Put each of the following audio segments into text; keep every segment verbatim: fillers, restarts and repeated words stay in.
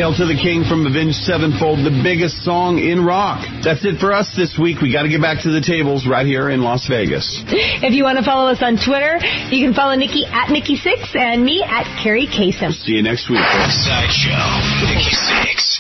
Hail to the King from Avenged Sevenfold, the biggest song in rock. That's it for us this week. We got to get back to the tables right here in Las Vegas. If you want to follow us on Twitter, you can follow Nikki at Nikki six and me at Carrie Kasem. See you next week. Sideshow, Nikki six.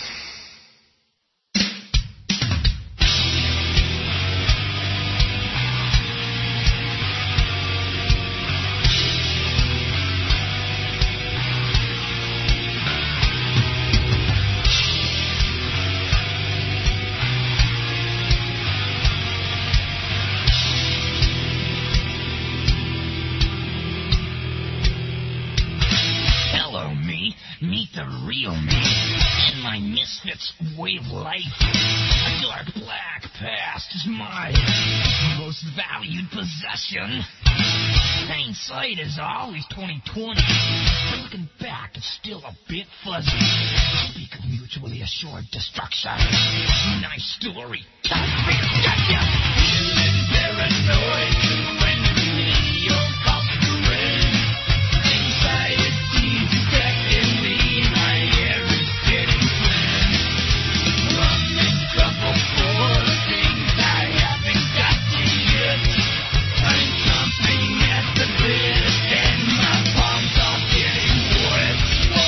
Meet the real me and my misfits way of life. A dark black past is my most valued possession. Hindsight is always twenty twenty, but looking back it's still a bit fuzzy. Speak of mutually assured destruction. Nice story. Gotcha. Feeling paranoid when you're conquering anxiety detecting me. My air is getting thin. I'm in trouble for things I haven't got to yet. I'm chomping at the bit and my palms are getting wet.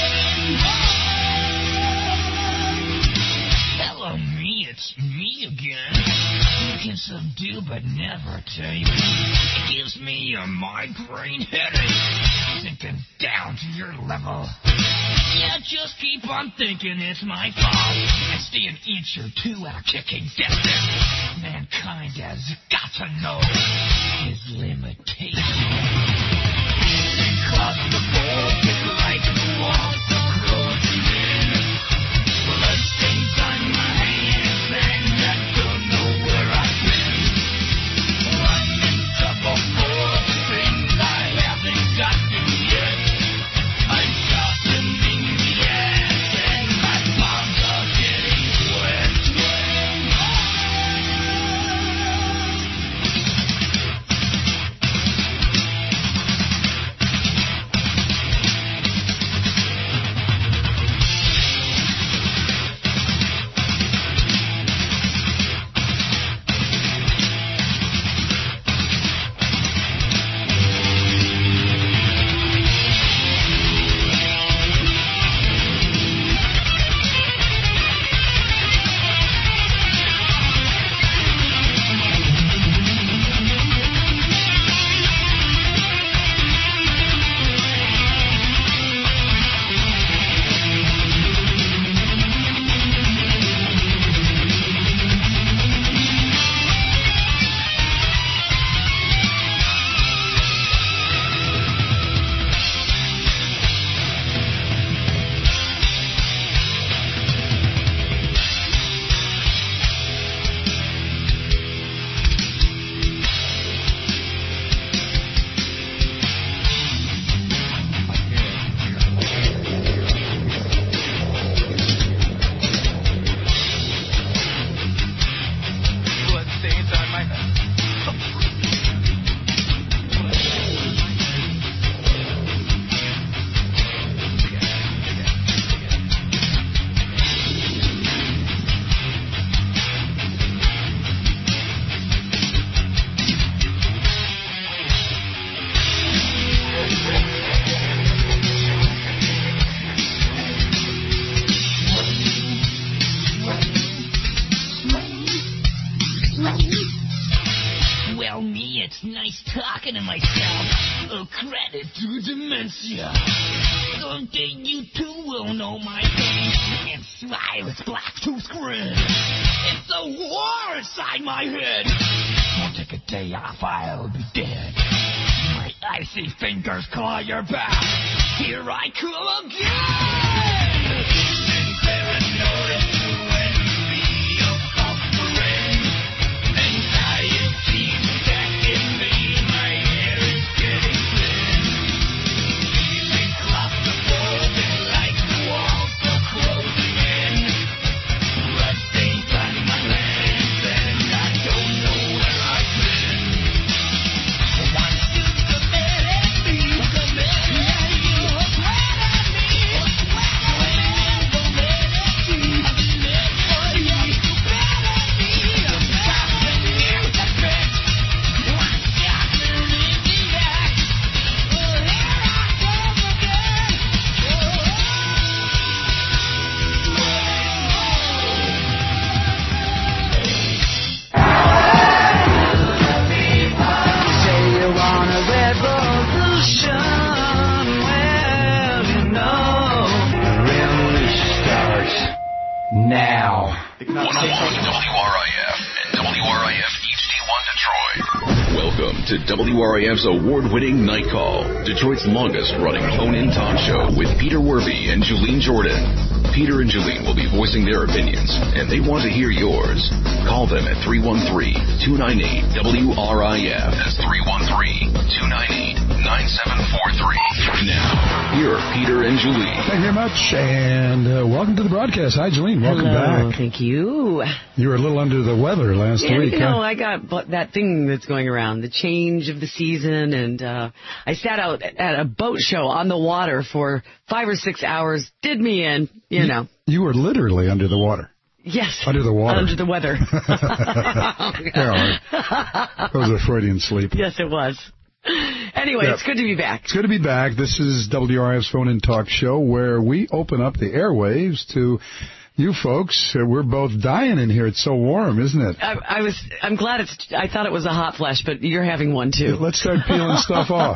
Hello, me, it's me again. You can subdue but never tame. It gives me a migraine headache, sinking down to your level. Yeah, just keep on thinking it's my fault. I stay an inch or two at a kicking distance. Mankind has got to know his limitations. Across the board, it's like the walls are closing in. Blood stains on my hands and I don't know where I've been. I'm in trouble for the things I haven't gotten yet. I'm softening the ass and my palms are getting wet. Well, me, it's nice talking to myself. A credit to dementia. Someday you too will know my pain and silence Blacktooth's grin. It's a war inside my head. Won't take a day off, I'll be dead. My icy fingers claw your back. Here I come again. Paranoid when we are conquering anxiety attacking me. My hair is getting thin. Feeling claustrophobic like the walls are closing in. Blood stains on my hands and I don't know where I've been. Once you committed me, committed you, sweat at me, sweat. now. one oh one W R I F and W R I F H D one Detroit. Welcome to W R I F's award-winning Night Call, Detroit's longest-running phone-in talk show with Peter Werby and Julene Jordan. Peter and Julene will be voicing their opinions, and they want to hear yours. Call them at three one three, two nine eight, W R I F. That's three one three, two nine eight, nine seven four three. Now, here are Peter and Julene. Thank you very much, and uh, welcome to the broadcast. Hi, Julene. Welcome Hello, back. Thank you. You were a little under the weather last Yeah, week. you know, huh? I got bu- that thing that's going around, the change of the season, and uh, I sat out at a boat show on the water for five or six hours, did me in, you, you know. You were literally under the water. Yes. Under the water. Under the weather. Yeah, that was a Freudian sleep. Yes, it was. Anyway, Yep. It's good to be back. It's good to be back. This is W R I F's Phone and Talk Show, where we open up the airwaves to you folks. Uh, We're both dying in here. It's so warm, isn't it? I, I was. I'm glad it's. I thought it was a hot flash, but you're having one too. Let's start peeling stuff off.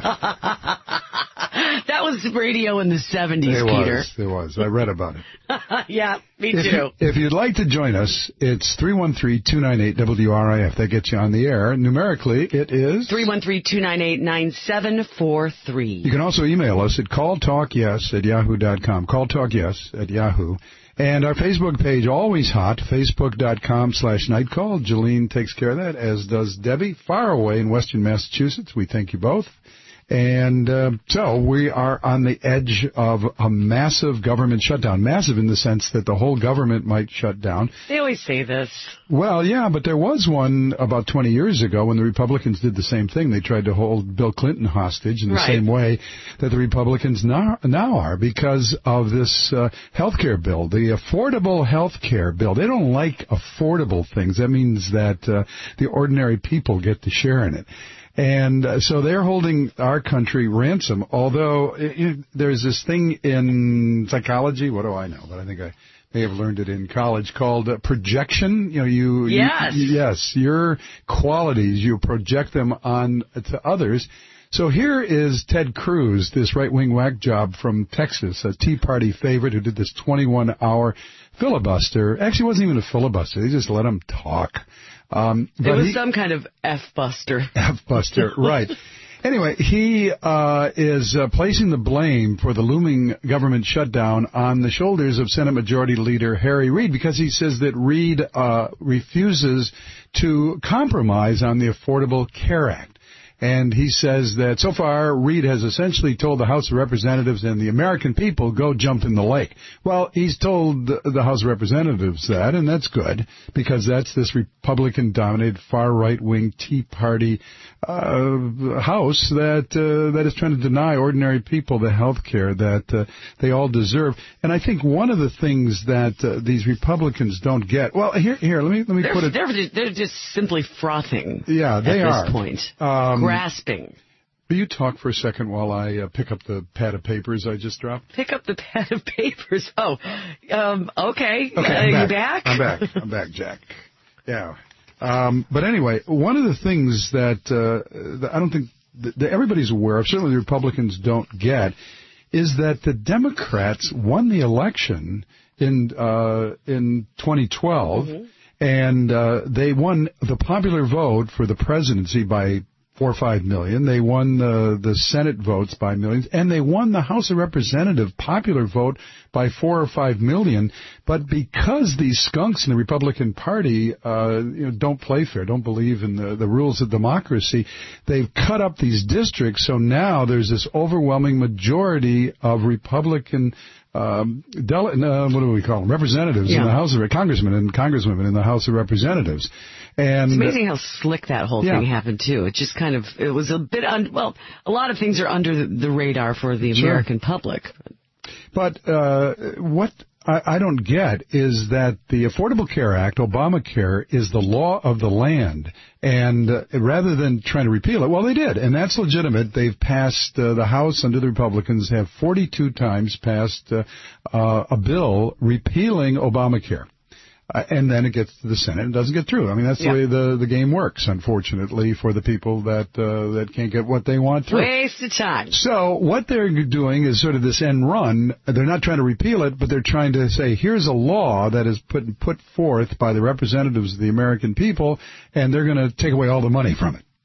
That was radio in the seventies, It Peter. was. It was. I read about it. Yeah, me If, too. you, if you'd like to join us, it's three one three, two nine eight, W R I F. That gets you on the air. Numerically, it is... three one three, two nine eight, nine seven four three. You can also email us at calltalkyes at yahoo dot com. Calltalkyes at Yahoo. And our Facebook page, always hot, facebook.com slash nightcall. Julene takes care of that, as does Debbie, far away in western Massachusetts. We thank you both. And uh, so we are on the edge of a massive government shutdown. Massive in the sense that the whole government might shut down. They always say this. Well, yeah, but there was one about twenty years ago when the Republicans did the same thing. They tried to hold Bill Clinton hostage in the Right. same way that the Republicans now, now are because of this uh, health care bill, the Affordable Health Care Bill. They don't like affordable things. That means that uh, the ordinary people get to share in it. And uh, so they're holding our country ransom, although it, it, there's this thing in psychology, what do I know, but I think I may have learned it in college, called uh, projection. You know, you, Yes. you, yes, your qualities, you project them on to others. So here is Ted Cruz, this right-wing whack job from Texas, a Tea Party favorite who did this twenty-one hour filibuster. Actually, it wasn't even a filibuster. They just let him talk. Um, It but was he, some kind of F-buster. F-buster, right. Anyway, he uh, is uh, placing the blame for the looming government shutdown on the shoulders of Senate Majority Leader Harry Reid because he says that Reid uh, refuses to compromise on the Affordable Care Act. And he says that so far, Reid has essentially told the House of Representatives and the American people, go jump in the lake. Well, he's told the House of Representatives that, and that's good, because that's this Republican-dominated, far-right-wing Tea Party uh, House that uh, that is trying to deny ordinary people the health care that uh, they all deserve. And I think one of the things that uh, these Republicans don't get, well, here, here, let me let me They're, put it. they're, they're just simply frothing. Yeah, they at are. this point. Um, Grasping. Will you talk for a second while I uh, pick up the pad of papers I just dropped? Pick up the pad of papers. Oh, um, okay. Okay, uh, I'm you back. back? I'm back. I'm back, Jack. Yeah. Um, but anyway, one of the things that, uh, that I don't think that, that everybody's aware of, certainly the Republicans don't get, is that the Democrats won the election in uh, in twenty twelve, mm-hmm. and uh, they won the popular vote for the presidency by four or five million. They won the, the Senate votes by millions, and they won the House of Representatives popular vote by four or five million. But because these skunks in the Republican Party uh, you know, don't play fair, don't believe in the, the rules of democracy, they've cut up these districts. So now there's this overwhelming majority of Republican Um, dele- uh, what do we call them? Representatives yeah. in the House of Congressmen and Congresswomen in the House of Representatives. And it's amazing how slick that whole yeah. thing happened too. It just kind of it was a bit un- well, a lot of things are under the, the radar for the Sure. American public. But uh, what I, I don't get is that the Affordable Care Act, Obamacare, is the law of the land. And uh, rather than trying to repeal it, well, they did. And that's legitimate. They've passed, uh, the House under the Republicans have forty-two times passed uh, uh, a bill repealing Obamacare. Uh, and then it gets to the Senate and doesn't get through. I mean, that's the yeah. way the, the game works, unfortunately, for the people that uh, that can't get what they want through. Waste of time. So what they're doing is sort of this end run. They're not trying to repeal it, but they're trying to say, here's a law that is put put forth by the representatives of the American people, and they're going to take away all the money from it.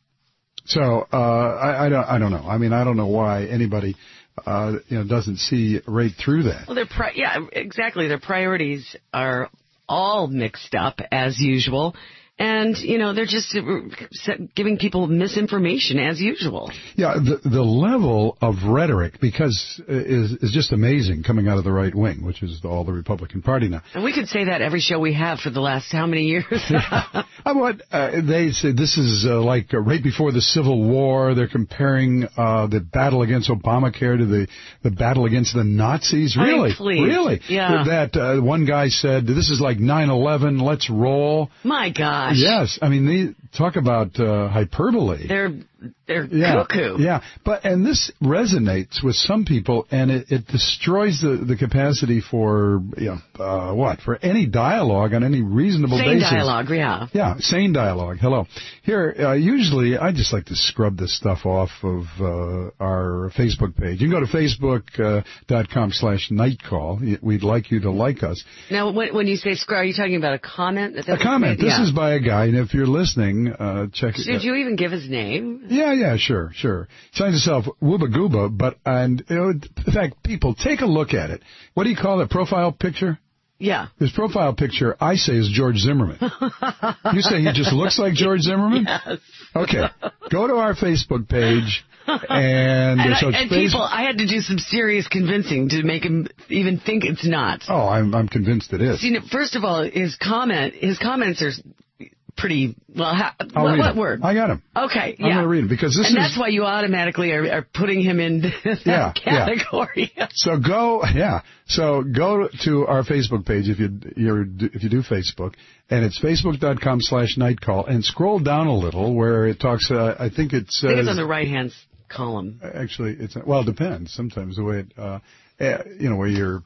So uh, I, I don't I don't know. I mean, I don't know why anybody uh, you know doesn't see right through that. Well, their pri- yeah, exactly. Their priorities are all mixed up as usual. And, you know, they're just giving people misinformation as usual. Yeah, the the level of rhetoric, because is is just amazing coming out of the right wing, which is all the Republican Party now. And we could say that every show we have for the last how many years? yeah. What uh, they say, this is uh, like uh, right before the Civil War. They're comparing uh, the battle against Obamacare to the the battle against the Nazis. Really, I mean, really. Yeah. That uh, one guy said, "This is like nine eleven. Let's roll." My gosh. Yes, I mean, they talk about uh, hyperbole. They're they're yeah, cuckoo. Yeah, but and this resonates with some people, and it, it destroys the, the capacity for you know uh, what for any dialogue on any reasonable sane basis. dialogue, yeah. Yeah, sane dialogue. Hello. Here, uh, usually I just like to scrub this stuff off of uh, our Facebook page. You can go to facebook dot com slash nightcall. We'd like you to like us. Now, when, when you say scrub, are you talking about a comment? That A comment. Made? This yeah. is by a guy, and if you're listening, uh, check it. Did you even give his name? Yeah, yeah, sure, sure. Signs himself Wooba Gooba, but, and, you know, in fact, people, take a look at it. What do you call it, profile picture? Yeah. His profile picture, I say, is George Zimmerman. You say he just looks like George Zimmerman? Yes. Okay. Go to our Facebook page, and... And, so I, and people, I had to do some serious convincing to make him even think it's not. Oh, I'm, I'm convinced it is. See, first of all, his comment, his comments are... pretty, well, ha, I'll what, read what it. word? I got him. Okay, yeah. I'm going to read him because this and is... And that's why you automatically are, are putting him in that yeah, category. Yeah. So go, yeah. So go to our Facebook page if you you're, if you do Facebook, and it's facebook dot com slash nightcall, and scroll down a little where it talks, uh, I think it says... I think it's on the right-hand column. Actually, it's, well, it depends. Sometimes the way it, uh, uh, you know, where you're...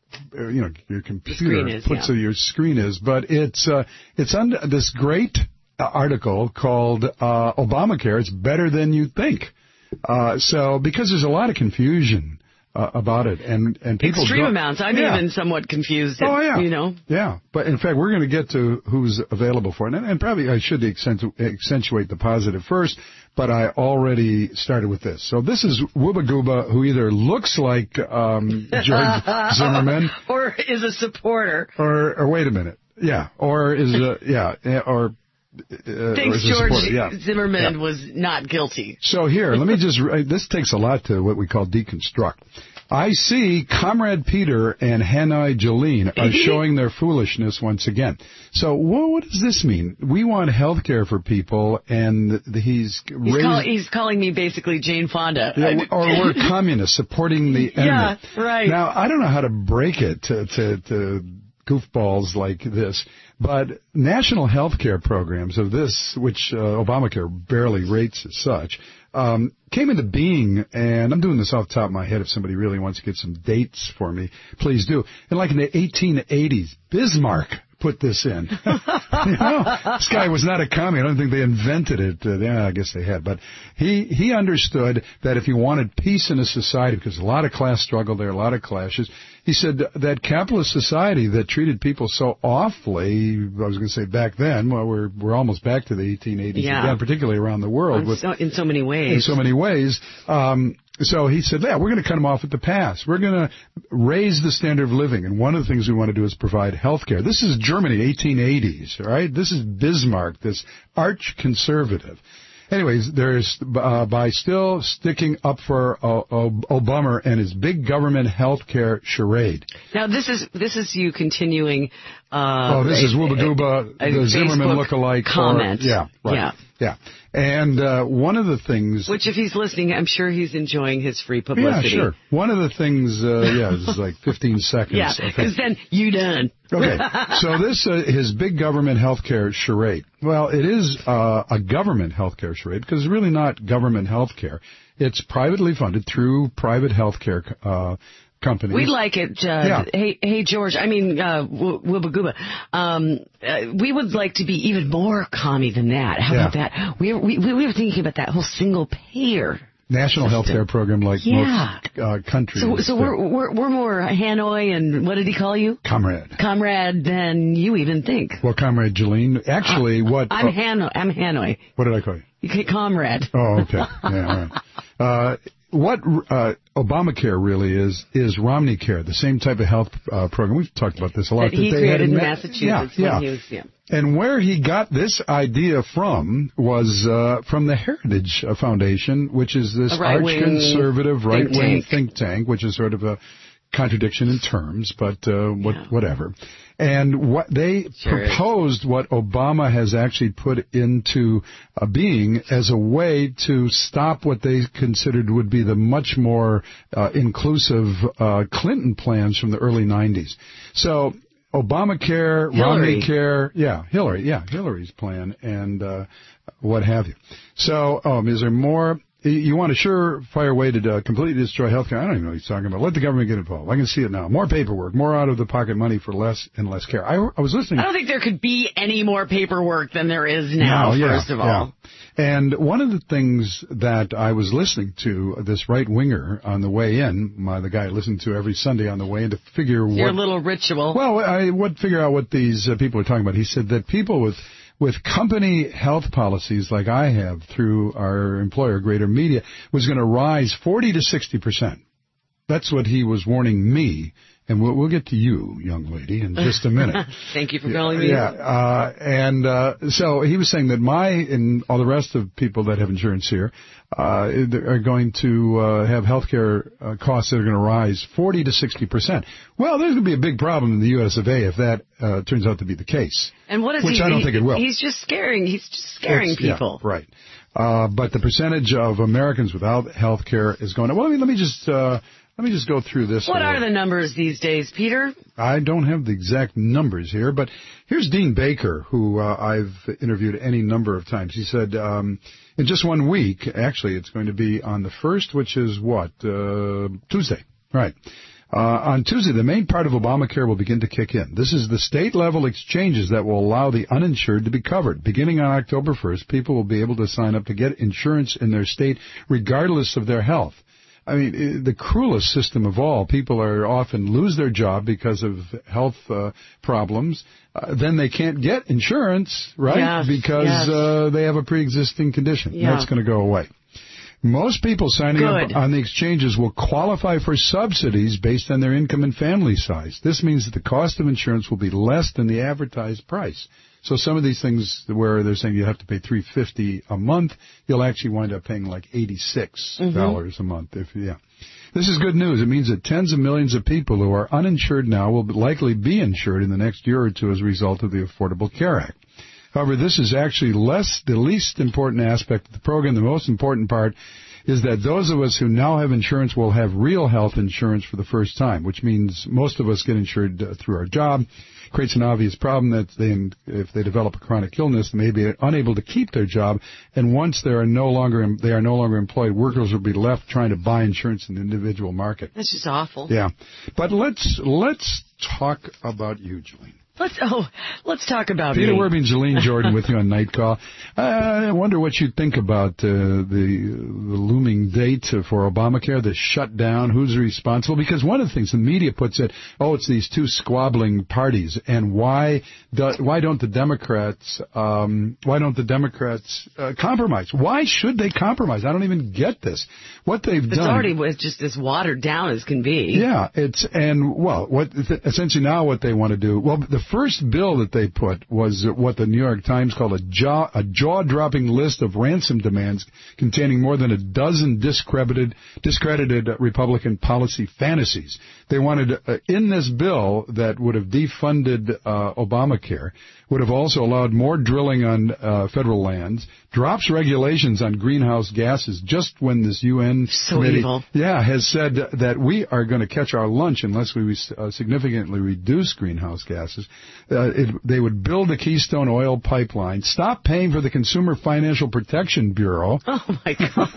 you know, your computer is, puts yeah. your screen is, but it's uh, it's under this great article called uh, Obamacare. It's better than you think. Uh, so because there's a lot of confusion uh, about it, and and people extreme don't, amounts. I'm yeah. even somewhat confused. At, oh yeah, you know, yeah. But in fact, we're going to get to who's available for it, and, and probably I should accentu- accentuate the positive first. But I already started with this. So this is Wooba Gooba, who either looks like um, George Zimmerman, or is a supporter, or, or wait a minute, yeah, or is a, yeah, or uh, thinks or George yeah. Zimmerman yeah. was not guilty. So here, let me just. This takes a lot to what we call deconstruct. I see Comrade Peter and Hanoi Jolene are showing their foolishness once again. So well, what does this mean? We want health care for people, and he's He's, raised, call, he's calling me basically Jane Fonda. yeah, or we're communists supporting the enemy. Yeah, right. Now, I don't know how to break it to, to, to goofballs like this, but national health care programs of this, which uh, Obamacare barely rates as such, um, came into being, and I'm doing this off the top of my head. If somebody really wants to get some dates for me, please do. And like in the eighteen eighties, Bismarck put this in. You know, this guy was not a commie. I don't think they invented it. Uh, yeah, I guess they had. But he, he understood that if you wanted peace in a society, because a lot of class struggle there, a lot of clashes, he said that capitalist society that treated people so awfully, I was going to say back then, well, we're we're almost back to the eighteen eighties yeah. again, particularly around the world. In with, so, in so many ways. In so many ways. Um, So he said, yeah, we're going to cut them off at the pass. We're going to raise the standard of living. And one of the things we want to do is provide health care. This is Germany, eighteen eighties, right? This is Bismarck, this arch conservative. Anyways, there's uh, by still sticking up for uh, Obama and his big government health care charade. Now, this is this is you continuing. Uh, oh, this a, is Wooba Gooba, a, a the Zimmerman Facebook lookalike. Comment. Or, yeah, right. Yeah. Yeah. And uh, one of the things... Which, if he's listening, I'm sure he's enjoying his free publicity. Yeah, sure. One of the things, uh, yeah, this is like fifteen seconds. Yeah, because then you done. Okay. So this, uh, his big government health care charade. Well, it is uh, a government health care charade because it's really not government health care. It's privately funded through private health care uh, companies. We like it. Uh, yeah. Hey, hey, George. I mean, uh, Wubba Gooba. Um, uh, we would like to be even more commie than that. How yeah. about that? We were, we, we were thinking about that whole single payer national health care program like yeah. most uh, countries. So, so we're, we're we're more Hanoi and what did he call you? Comrade. Comrade than you even think. Well, Comrade Jolene. Actually, uh, what... I'm uh, Hanoi. I'm Hanoi. What did I call you? You can Comrade. Oh, okay. Yeah, all right. Uh, what uh, Obamacare really is, is Romney Care, the same type of health uh, program. We've talked about this a lot. That he that they created had in in Ma- Massachusetts. Yeah, yeah. When he was, yeah. And where he got this idea from was uh, from the Heritage Foundation, which is this arch-conservative, right-wing think tank, which is sort of a contradiction in terms, but uh, what, yeah. whatever. And what they sure proposed, is. what Obama has actually put into uh, being as a way to stop what they considered would be the much more uh, inclusive uh, Clinton plans from the early nineties. So Obamacare, Romney Care, yeah, Hillary, yeah, Hillary's plan, and uh, what have you. So, um, is there more? You want a surefire way to uh, completely destroy healthcare? I don't even know what he's talking about. Let the government get involved. I can see it now. More paperwork, more out-of-the-pocket money for less and less care. I, I was listening. I don't think there could be any more paperwork than there is now, no, yeah, first of all. Yeah. And one of the things that I was listening to, this right-winger on the way in, my, the guy I listened to every Sunday on the way in to figure what... Your little ritual. Well, I would figure out what these uh, people are talking about. He said that people with... with company health policies like I have through our employer, Greater Media, was going to rise forty to sixty percent. That's what he was warning me. And we'll, we'll get to you, young lady, in just a minute. Thank you for calling me. Yeah, uh, and uh, so he was saying that my and all the rest of people that have insurance here uh, are going to uh, have health care uh, costs that are going to rise forty to sixty percent. Well, there's going to be a big problem in the U S of A if that uh, turns out to be the case. And what is which he? I don't he, think it will. He's just scaring. He's just scaring it's, people. Yeah, right. Uh, but the percentage of Americans without health care is going up. Well, I mean, let me just... Uh, Let me just go through this. What are the numbers these days, Peter? I don't have the exact numbers here, but here's Dean Baker, who uh, I've interviewed any number of times. He said um, in just one week, actually it's going to be on the first, which is what, uh, Tuesday, right. Uh, on Tuesday, the main part of Obamacare will begin to kick in. This is the state-level exchanges that will allow the uninsured to be covered. Beginning on October first, people will be able to sign up to get insurance in their state regardless of their health. I mean, the cruelest system of all. People are often lose their job because of health uh, problems. Uh, then they can't get insurance, right? Yes, because yes. Uh, they have a pre-existing condition. Yeah. That's going to go away. Most people signing Good. up on the exchanges will qualify for subsidies based on their income and family size. This means that the cost of insurance will be less than the advertised price. So some of these things where they're saying you have to pay three hundred fifty dollars a month, you'll actually wind up paying like eighty-six dollars mm-hmm. a month. If yeah, this is good news. It means that tens of millions of people who are uninsured now will likely be insured in the next year or two as a result of the Affordable Care Act. However, this is actually less the least important aspect of the program. The most important part is that those of us who now have insurance will have real health insurance for the first time, which means most of us get insured uh, through our job. Creates an obvious problem that they, if they develop a chronic illness, they may be unable to keep their job, and once they are no longer they are no longer employed, workers will be left trying to buy insurance in the individual market. That's just awful. Yeah, but let's let's talk about you, Jolene. Let's oh, let's talk about Peter me. Werby and Jolene Jordan with you on Night Call. Uh, I wonder what you think about uh, the the looming date for Obamacare, the shutdown. Who's responsible? Because one of the things the media puts it, oh, it's these two squabbling parties, and why do, why don't the Democrats um, why don't the Democrats uh, compromise? Why should they compromise? I don't even get this. What they've it's done. It's already was just as watered down as can be. Yeah, it's and well, what essentially now what they want to do. Well, the first bill that they put was what the New York Times called a jaw a jaw-dropping list of ransom demands containing more than a dozen discredited discredited Republican policy fantasies. They wanted uh, in this bill that would have defunded uh, Obamacare, would have also allowed more drilling on uh, federal lands, drops regulations on greenhouse gases just when this U N so committee evil. yeah has said that we are going to catch our lunch unless we uh, significantly reduce greenhouse gases. Uh, it, they would build a Keystone Oil pipeline, stop paying for the Consumer Financial Protection Bureau. Oh, my God.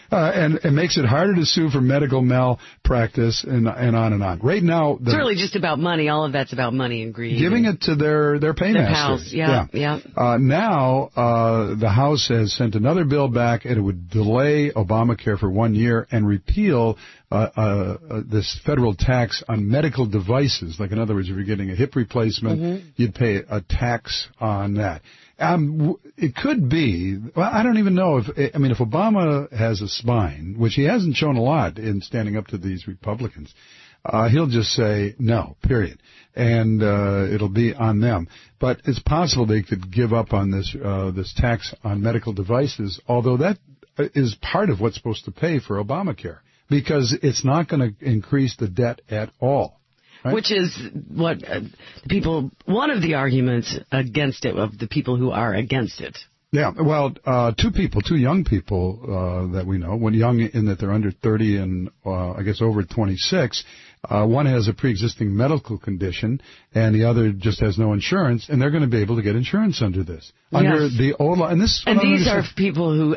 Uh, and it makes it harder to sue for medical malpractice and and on and on. Right now, the, it's really just about money. All of that's about money and greed. Giving it to their their paymaster. House. Yeah, yeah. yeah. Uh, now uh, the House has sent another bill back, and it would delay Obamacare for one year and repeal uh, uh, uh, this federal tax on medical devices. Like, in other words, if you're getting a hip replacement, mm-hmm. you'd pay a tax on that. Um, it could be, well, I don't even know if, I mean, if Obama has a spine, which he hasn't shown a lot in standing up to these Republicans, uh, he'll just say no, period. And, uh, it'll be on them. But it's possible they could give up on this, uh, this tax on medical devices, although that is part of what's supposed to pay for Obamacare, because it's not going to increase the debt at all. Right. Which is what uh, the people, one of the arguments against it, of the people who are against it. Yeah, well, uh, two people, two young people uh, that we know, one young in that they're under thirty and uh, I guess over twenty-six. Uh, one has a pre-existing medical condition, and the other just has no insurance, and they're going to be able to get insurance under this. Under yes. the old law. And, this and these are people who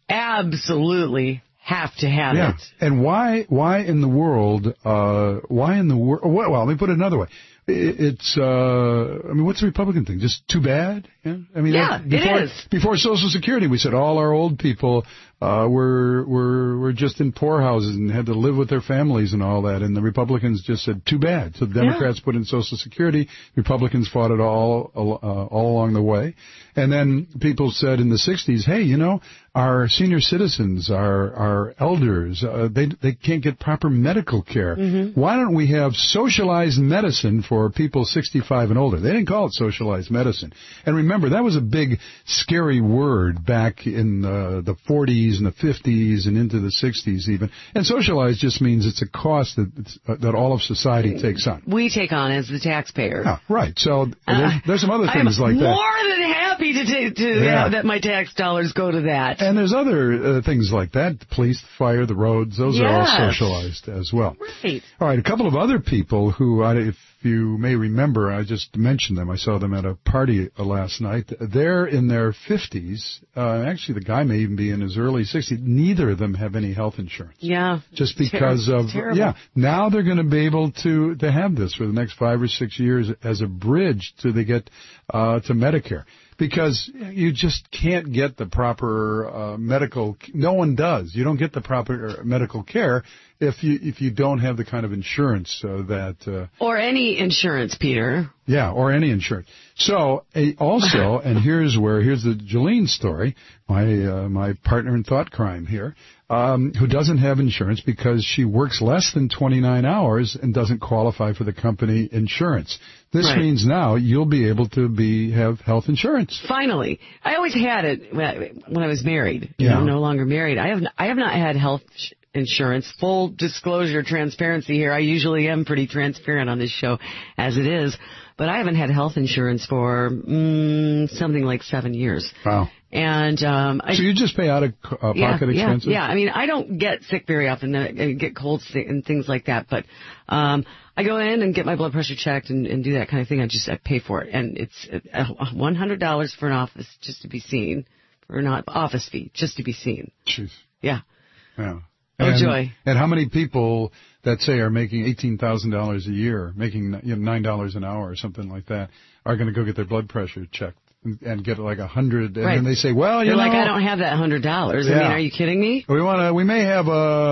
absolutely have to have yeah. it. And why, why in the world, uh, why in the world, well, let me put it another way. It's, uh, I mean, what's the Republican thing? Just too bad? Yeah, I mean, yeah, that, before, it is. Before Social Security, we said all our old people, uh, were, were, were just in poorhouses and had to live with their families and all that. And the Republicans just said, too bad. So the Democrats yeah. put in Social Security. Republicans fought it all, uh, all along the way. And then people said in the sixties, hey, you know, our senior citizens, our, our elders, uh, they, they can't get proper medical care. Mm-hmm. Why don't we have socialized medicine for people sixty-five and older? They didn't call it socialized medicine. And remember, that was a big, scary word back in uh, the forties and the fifties and into the sixties even. And socialized just means it's a cost that it's, uh, that all of society takes on. We take on as the taxpayer. Yeah, right. So uh, there's, there's some other things I'm like that. more than happy to, take, to yeah. have that my tax dollars go to that. And there's other uh, things like that. The police, the fire, the roads, those yes. are all socialized as well. Right. All right, a couple of other people who, I, if you may remember, I just mentioned them. I saw them at a party uh, last night. They're in their fifties. Uh, actually, the guy may even be in his early sixties. Neither of them have any health insurance. Yeah. Just because Ter- of, terrible. yeah. Now they're going to be able to, to have this for the next five or six years as a bridge till they get uh, to Medicare. Because you just can't get the proper uh, medical. No one does. You don't get the proper medical care if you if you don't have the kind of insurance uh, that. Uh, or any insurance, Peter. Yeah, or any insurance. So uh, also, and here's where here's the Jolene story. My uh, my partner in thought crime here, um, who doesn't have insurance because she works less than twenty-nine hours and doesn't qualify for the company insurance. This right. means now you'll be able to be have health insurance. Finally, I always had it when I was married. Yeah. I'm no longer married. I have I have not had health insurance. Full disclosure, transparency here. I usually am pretty transparent on this show, as it is, but I haven't had health insurance for mm, something like seven years. Wow. And um, I, so you just pay out of uh, pocket yeah, expenses? Yeah, yeah. I mean, I don't get sick very often. I get colds and things like that. But um, I go in and get my blood pressure checked and, and do that kind of thing. I just I pay for it, and it's one hundred dollars for an office just to be seen, for an office fee just to be seen. Jeez. Yeah. Yeah. Oh, and, joy. And how many people that say are making eighteen thousand dollars a year, making you know, nine dollars an hour or something like that, are going to go get their blood pressure checked and, and get like a hundred, and right. then they say, well, you They're know. like, I don't have that hundred dollars. Yeah. I mean, are you kidding me? We want to, we may have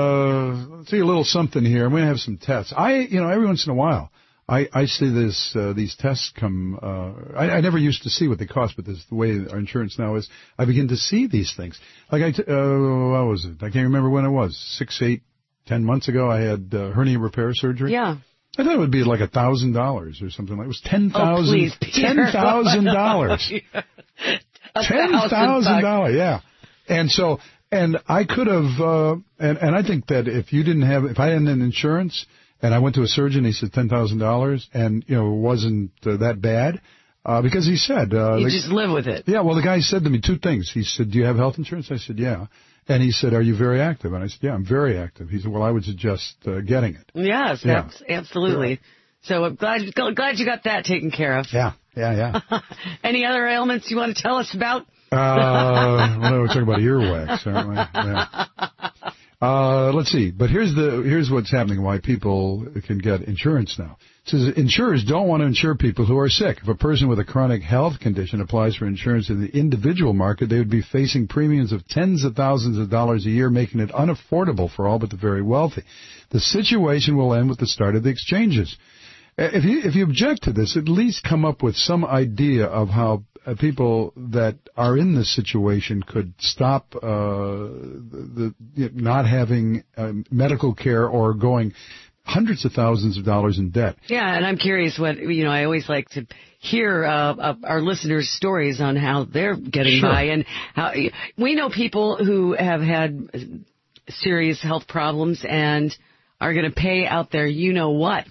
a, let's see, a little something here. I'm going to have some tests. I, you know, every once in a while, I, I see this, uh, these tests come, uh, I, I never used to see what they cost, but this, the way our insurance now is, I begin to see these things. Like I, t- uh, what was it? I can't remember when it was. Six, eight, ten months ago, I had uh, hernia repair surgery. Yeah. I thought it would be like a thousand dollars or something like. It was ten thousand. Oh, please, Peter. Ten thousand dollars. Ten thousand dollars. Yeah. And so, and I could have, uh, and and I think that if you didn't have, if I hadn't an insurance, and I went to a surgeon, he said ten thousand dollars, and you know it wasn't uh, that bad. Uh, because he said... Uh, you the, just live with it. Yeah, well, the guy said to me two things. He said, do you have health insurance? I said, yeah. And he said, are you very active? And I said, yeah, I'm very active. He said, well, I would suggest uh, getting it. Yes, yeah. that's absolutely. Yeah. So I'm glad, glad you got that taken care of. Yeah, yeah, yeah. Any other ailments you want to tell us about? uh, well, we're talking about earwax, aren't we? Yeah. Uh, let's see. But here's the here's what's happening, why people can get insurance now. It says insurers don't want to insure people who are sick. If a person with a chronic health condition applies for insurance in the individual market, they would be facing premiums of tens of thousands of dollars a year, making it unaffordable for all but the very wealthy. The situation will end with the start of the exchanges. If you if you object to this, at least come up with some idea of how uh, people that are in this situation could stop uh, the, the not having uh, medical care or going hundreds of thousands of dollars in debt. Yeah, and I'm curious what, you know, I always like to hear uh, uh, our listeners' stories on how they're getting Sure. by, and how we know people who have had serious health problems and are going to pay out there you-know-what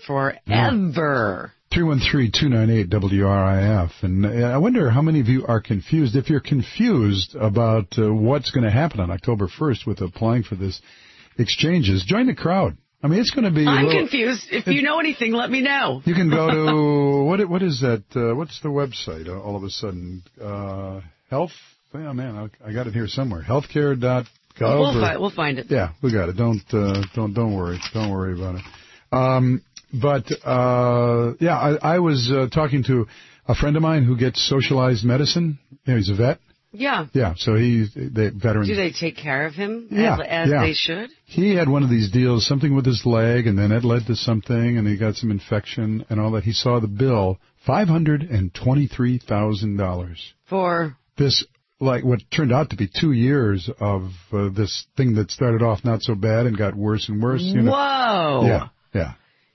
forever. three one three, two nine eight, W R I F. And uh, I wonder how many of you are confused. If you're confused about uh, what's going to happen on October first with applying for this exchanges, join the crowd. I mean, it's going to be... I'm little, confused. If you know anything, let me know. You can go to... what? What is that? Uh, what's the website uh, all of a sudden? Uh, health... Oh, man, I, I got it here somewhere. healthcare dot gov. We'll, or, fi- we'll find it. Yeah, we got it. Don't uh, don't don't worry. Don't worry about it. Um, but uh, yeah, I, I was uh, talking to a friend of mine who gets socialized medicine. You know, he's a vet. Yeah. Yeah. So he, the veterans. Do they take care of him Yeah, as, as yeah. they should? He had one of these deals, something with his leg, and then it led to something, and he got some infection and all that. He saw the bill, five hundred and twenty-three thousand dollars. For This. Like what turned out to be two years of uh, this thing that started off not so bad and got worse and worse. You know? Whoa. Yeah, yeah,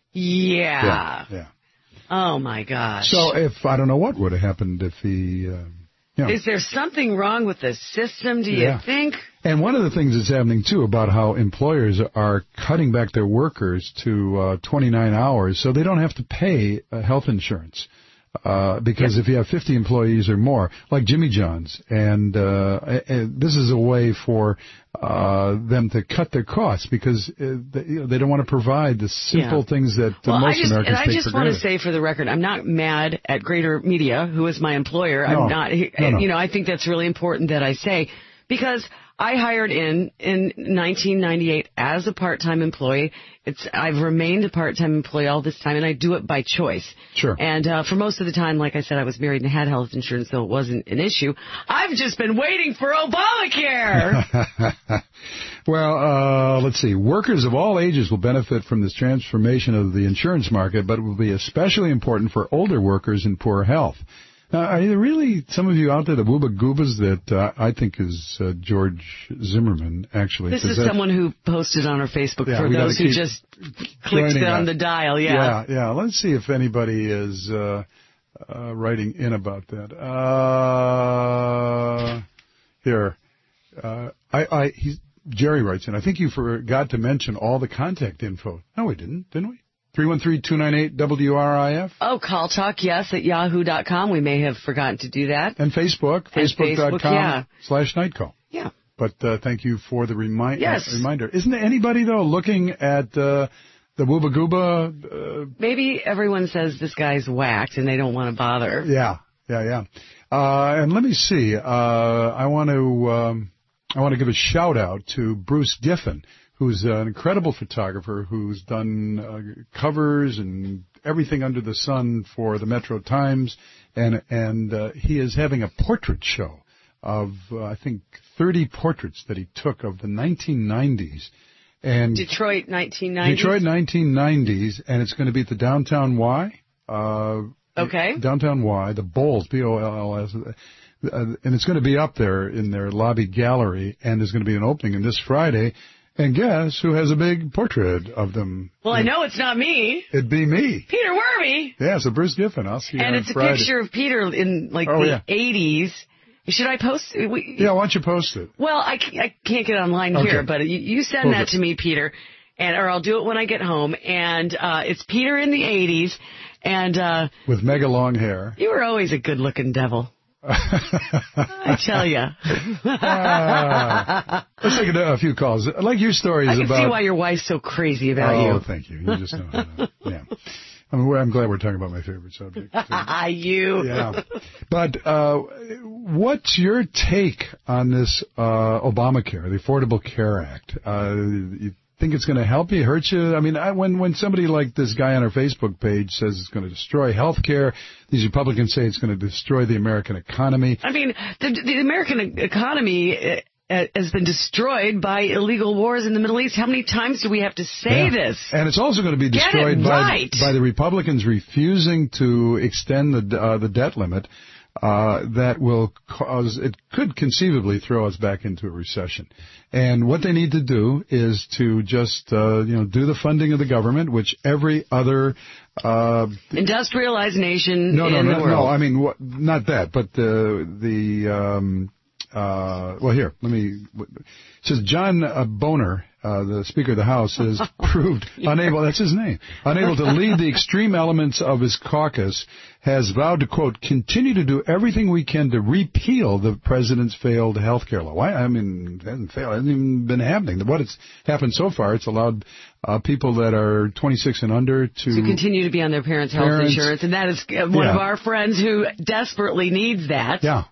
Yeah. yeah, yeah. Oh, my gosh. So if, I don't know what would have happened if he, uh, you know. Is there something wrong with the system, do Yeah. you think? And one of the things that's happening, too, about how employers are cutting back their workers to uh, twenty-nine hours so they don't have to pay uh, health insurance. Uh, because if you have fifty employees or more, like Jimmy John's, and, uh, and this is a way for uh, them to cut their costs because uh, they, you know, they don't want to provide the simple Yeah. things that uh, Well, most I just, Americans and I take just for want to granted. say for the record, I'm not mad at Greater Media, who is my employer. No. I'm not, No, no. you know, I think that's really important that I say, because I hired in in nineteen ninety-eight as a part-time employee. It's I've remained a part-time employee all this time, and I do it by choice. Sure. And uh, for most of the time, like I said, I was married and had health insurance, so it wasn't an issue. I've just been waiting for Obamacare. Well, uh, let's see. Workers of all ages will benefit from this transformation of the insurance market, but it will be especially important for older workers in poor health. Now, are there really some of you out there, the wooba goobas that uh, I think is uh, George Zimmerman, actually? This 'cause is that- someone who posted on our Facebook Yeah, for we gotta those who keep just clicked joining on that. the dial. Yeah. Yeah, yeah. Let's see if anybody is uh, uh, writing in about that. Uh, here. Uh, I, I, he's, Jerry writes in, I think you forgot to mention all the contact info. No, we didn't, didn't we? three one three, two nine eight, W R I F. Oh, call talk, yes, at yahoo dot com. We may have forgotten to do that. And Facebook, And facebook dot com Facebook, yeah. slash nightcall. Yeah. But uh, thank you for the remi- Yes. uh, reminder. Isn't there anybody, though, looking at uh, the Wooba Gooba? Uh, Maybe everyone says this guy's whacked and they don't want to bother. yeah, yeah, yeah. Uh, and let me see. Uh, I want to um, I want to give a shout out to Bruce Giffen, who's an incredible photographer who's done uh, covers and everything under the sun for the Metro Times, and and uh, he is having a portrait show of uh, I think thirty portraits that he took of the nineteen nineties. And Detroit nineteen nineties. Detroit nineteen nineties, and it's going to be at the Downtown Y. Uh, Okay. Downtown Y, the Bowls, B O L L S. Uh, and it's going to be up there in their lobby gallery, and there's going to be an opening this Friday. And guess who has a big portrait of them? Well, I know it's not me. It'd be me. Peter Wormy. Yeah, so Bruce Giffen. I'll see you And on it's a Friday. picture of Peter in like Oh, the yeah. eighties. Should I post it? We, Yeah, why don't you post it? Well, I, c- I can't get online Okay. here, but you, you send Post that it. to me, Peter, and or I'll do it when I get home. And uh, it's Peter in the eighties, and uh, With mega long hair. you were always a good-looking devil. I tell you. Ah. Let's take a, a few calls. I like your stories I can about... see why your wife's so crazy about oh, you. thank you. You just know how to... Yeah. I mean, I'm glad we're talking about my favorite subject. too. you. Yeah. But uh, what's your take on this uh, Obamacare, the Affordable Care Act? Uh, you think it's going to help you, hurt you? I mean, I, when when somebody like this guy on our Facebook page says it's going to destroy health care, these Republicans say it's going to destroy the American economy. I mean, the, the American economy uh, has been destroyed by illegal wars in the Middle East. How many times do we have to say yeah. this? And it's also going to be destroyed right. by, by the Republicans refusing to extend the uh, the debt limit. Uh, that will cause, it could conceivably throw us back into a recession. And what they need to do is to just, uh, you know, do the funding of the government, which every other, uh, industrialized nation no, no, in no, the world. No, I mean, what, not that, but the, the, um, uh, well, here, let me, it says John uh, Boehner, uh, the Speaker of the House, has proved unable, that's his name, unable to lead the extreme elements of his caucus, has vowed to, quote, continue to do everything we can to repeal the president's failed health care law. Why? I mean, it hasn't failed. It hasn't even been happening. What has happened so far, it's allowed uh, people that are twenty-six and under to... To continue to be on their parents' health parents, insurance, and that is one yeah. of our friends who desperately needs that. Yeah.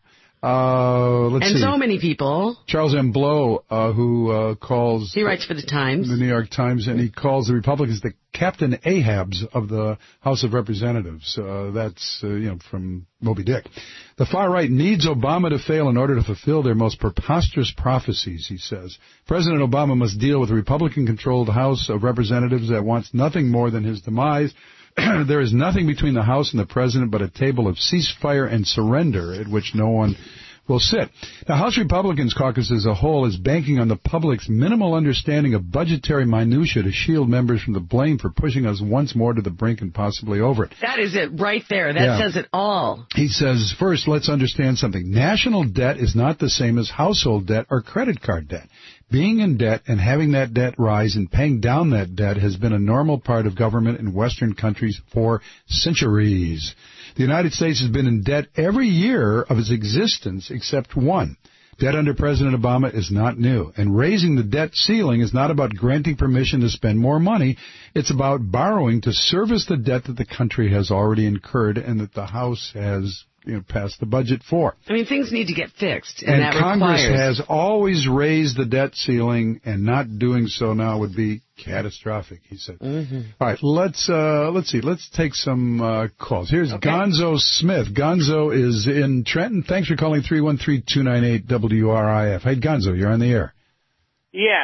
Uh, let's and see. so many people. Charles M. Blow, uh, who uh, calls... He writes for the Times. The New York Times, and he calls the Republicans the Captain Ahabs of the House of Representatives. Uh, that's, uh, you know, from Moby Dick. The far right needs Obama to fail in order to fulfill their most preposterous prophecies, he says. President Obama must deal with a Republican-controlled House of Representatives that wants nothing more than his demise. There is nothing between the House and the President but a table of ceasefire and surrender at which no one will sit. Now, House Republicans caucus as a whole is banking on the public's minimal understanding of budgetary minutia to shield members from the blame for pushing us once more to the brink and possibly over it. That is it right there. That yeah. says it all. He says, first, let's understand something. National debt is not the same as household debt or credit card debt. Being in debt and having that debt rise and paying down that debt has been a normal part of government in Western countries for centuries. The United States has been in debt every year of its existence except one. Debt under President Obama is not new, and raising the debt ceiling is not about granting permission to spend more money. It's about borrowing to service the debt that the country has already incurred and that the House has, you know, passed the budget for. I mean, things need to get fixed, and, and that Congress requires... has always raised the debt ceiling, and not doing so now would be catastrophic, he said. Mm-hmm. All right, let's uh, let's see. Let's take some uh, calls. Here's okay. Gonzo Smith. Gonzo is in Trenton. Thanks for calling three one three, two nine eight, W R I F. Hey, Gonzo, you're on the air. Yes.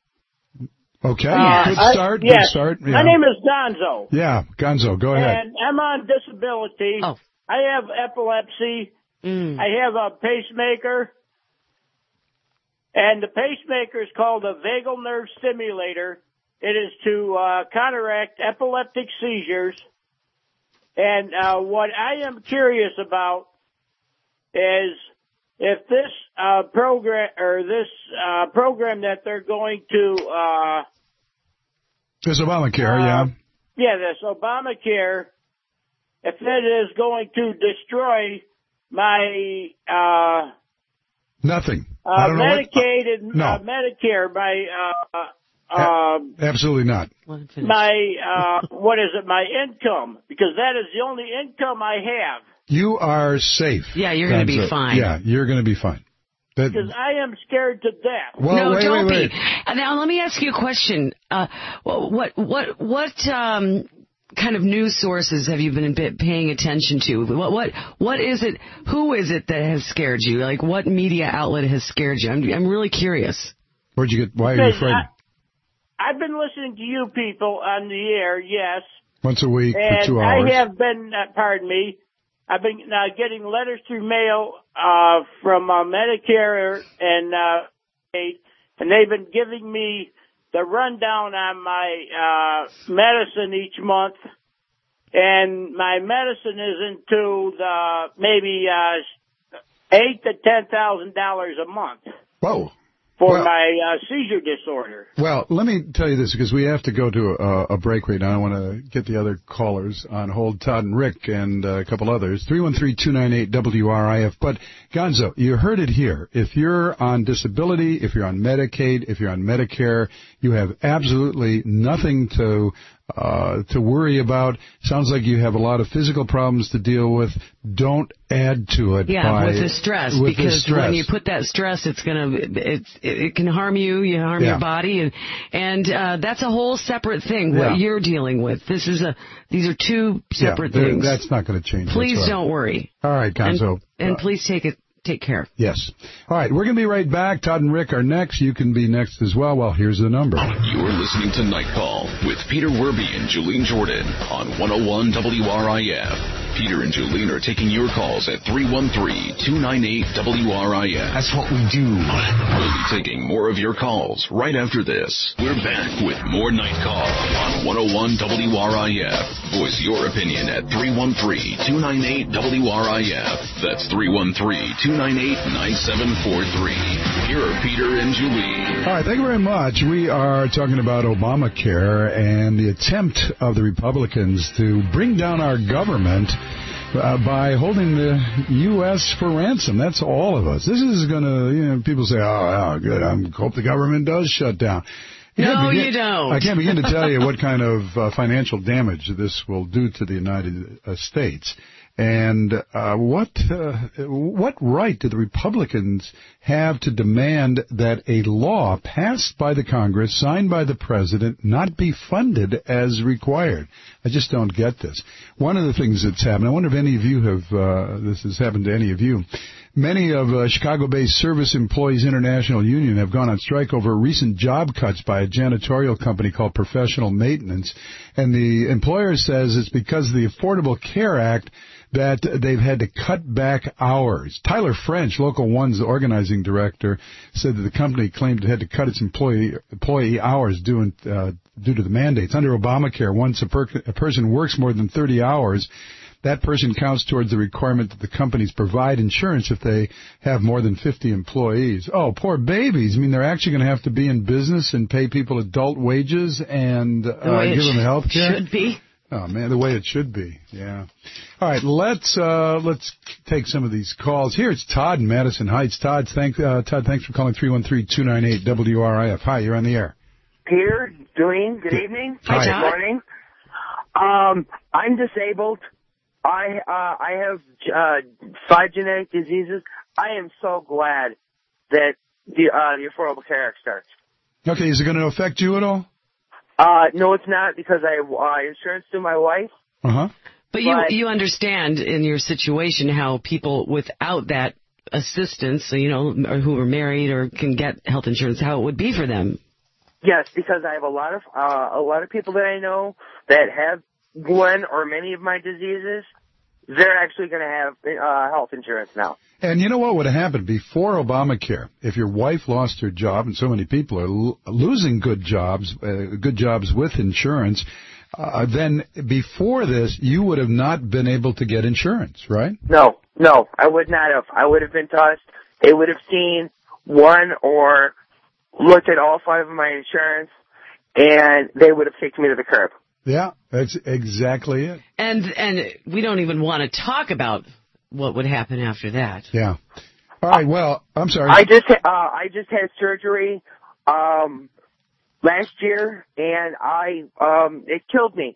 Okay, uh, good I, start. Yes. Good start. Yeah. My name is Gonzo. Yeah, Gonzo, go ahead. And I'm on disability. Oh. I have epilepsy. Mm. I have a pacemaker. And the pacemaker is called a vagal nerve stimulator. It is to uh, counteract epileptic seizures. And uh, what I am curious about is if this uh, program or this uh, program that they're going to uh, this Obamacare, uh, yeah, yeah, this Obamacare, if it is going to destroy my uh, nothing, uh, I don't Medicaid know what, and no. uh, Medicare, my uh, uh, absolutely not. My uh, what is it? My income, because that is the only income I have. You are safe. Yeah, you're going to be fine. Yeah, you're going to be fine. That, because I am scared to death. Well, no, wait, don't wait, wait. be. Uh, Now, let me ask you a question. Uh, what, what, what, um, kind of news sources have you been paying attention to? What, what, what is it? Who is it that has scared you? Like, what media outlet has scared you? I'm, I'm really curious. Where'd you get? Why are you afraid? I, I've been listening to you people on the air, yes. Once a week and for two hours. I have been, uh, pardon me, I've been uh, getting letters through mail uh, from uh, Medicare and uh, and they've been giving me the rundown on my uh, medicine each month. And my medicine is into the maybe uh, eight to ten thousand dollars a month. Whoa. For well, my uh, seizure disorder. Well, let me tell you this, because we have to go to a, a break right now. I want to get the other callers on hold, Todd and Rick and uh, a couple others. three one three, two nine eight, W R I F. But, Gonzo, you heard it here. If you're on disability, if you're on Medicaid, if you're on Medicare, you have absolutely nothing to uh, to worry about. Sounds like you have a lot of physical problems to deal with. Don't add to it. Yeah, by, with the stress, with because the stress. when you put that stress, it's gonna, it's, it can harm you, you harm yeah. your body, and and uh, that's a whole separate thing. What yeah. you're dealing with, this is a, these are two separate yeah, things. That's not going to change. Please whatsoever. don't worry. All right, Gonzo. And, and uh, please take it. Take care. Yes. All right, we're going to be right back. Todd and Rick are next. You can be next as well. Well, here's the number. You're listening to Night Call with Peter Werby and Julene Jordan on one oh one W R I F. Peter and Julene are taking your calls at three one three, two nine eight, W R I F. That's what we do. We'll be taking more of your calls right after this. We're back with more Night Call on one oh one W R I F. Voice your opinion at three one three, two nine eight, W R I F. That's three one three, two nine eight, nine seven four three. Here are Peter and Julene. All right, thank you very much. We are talking about Obamacare and the attempt of the Republicans to bring down our government Uh, by holding the U S for ransom. That's all of us. This is going to, you know, people say, oh, oh good, I hope the government does shut down. You no, begin, you don't. I can't begin to tell you what kind of uh, financial damage this will do to the United uh, States. And uh, what uh, what right do the Republicans have to demand that a law passed by the Congress, signed by the President, not be funded as required? I just don't get this. One of the things that's happened, I wonder if any of you have, uh, this has happened to any of you. Many of uh, Chicago-based Service Employees International Union have gone on strike over recent job cuts by a janitorial company called Professional Maintenance. And the employer says it's because of the Affordable Care Act that they've had to cut back hours. Tyler French, Local One's organizing director, said that the company claimed it had to cut its employee employee hours due, in, uh, due to the mandates. Under Obamacare, once a, per, a person works more than thirty hours, that person counts towards the requirement that the companies provide insurance if they have more than fifty employees. Oh, poor babies. I mean, they're actually going to have to be in business and pay people adult wages and uh, give them health care? Should be. Oh man, the way it should be. Yeah. All right, let's uh let's take some of these calls. Here it's Todd in Madison Heights. Todd, thank uh, Todd, thanks for calling three one three, two nine eight, W R I F. Hi, you're on the air. Peter, Julene, good evening. Hi, Good Todd. morning. Um, I'm disabled. I uh I have uh five genetic diseases. I am so glad that the uh the Affordable Care Act starts. Okay, is it going to affect you at all? Uh, no, it's not, because I have uh, insurance through my wife. Uh-huh. But you But- you understand in your situation how people without that assistance, so, you know, or who are married or can get health insurance, how it would be for them. Yes, because I have a lot of uh, a lot of people that I know that have one or many of my diseases. They're actually going to have uh, health insurance now. And you know what would have happened before Obamacare? If your wife lost her job, and so many people are lo- losing good jobs, uh, good jobs with insurance, uh, then before this, you would have not been able to get insurance, right? No, no, I would not have. I would have been tossed. They would have seen one or looked at all five of my insurance, and they would have kicked me to the curb. Yeah, that's exactly it. And and we don't even want to talk about what would happen after that. Yeah. All right, well, I'm sorry. I just uh, I just had surgery um, last year, and I um, it killed me.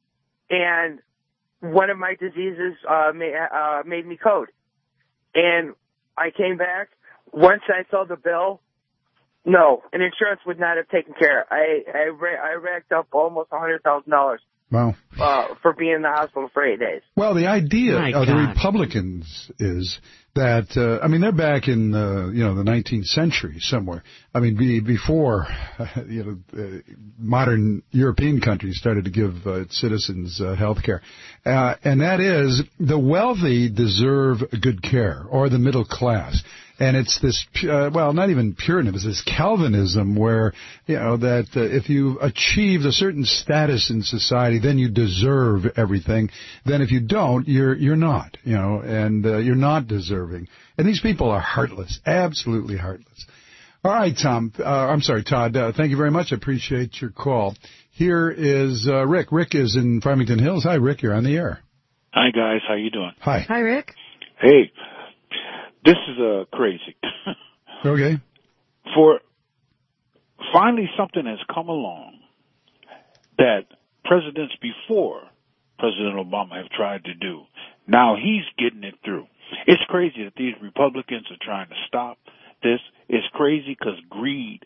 And one of my diseases uh, made, uh, made me code. And I came back. Once I saw the bill, no, an insurance would not have taken care. I I, ra- I racked up almost one hundred thousand dollars. Wow. Uh, for being in the hospital for eight days. Well, the idea My of the God. Republicans is that, uh, I mean, they're back in, uh, you know, the nineteenth century somewhere. I mean, be, before, uh, you know, uh, modern European countries started to give uh, its citizens uh, health care. Uh, and that is, the wealthy deserve good care, or the middle class. And it's this, uh, well, not even Puritanism, it's this Calvinism where, you know, that uh, if you achieved a certain status in society, then you deserve everything. Then if you don't, you're you're not, you know, and uh, you're not deserving. And these people are heartless, absolutely heartless. All right, Tom, uh, I'm sorry, Todd, uh, thank you very much. I appreciate your call. Here is uh, Rick. Rick is in Farmington Hills. Hi, Rick, you're on the air. Hi, guys. How you doing? Hi. Hi, Rick. Hey, this is uh, crazy. Okay. For finally something has come along that presidents before President Obama have tried to do. Now he's getting it through. It's crazy that these Republicans are trying to stop this. It's crazy because greed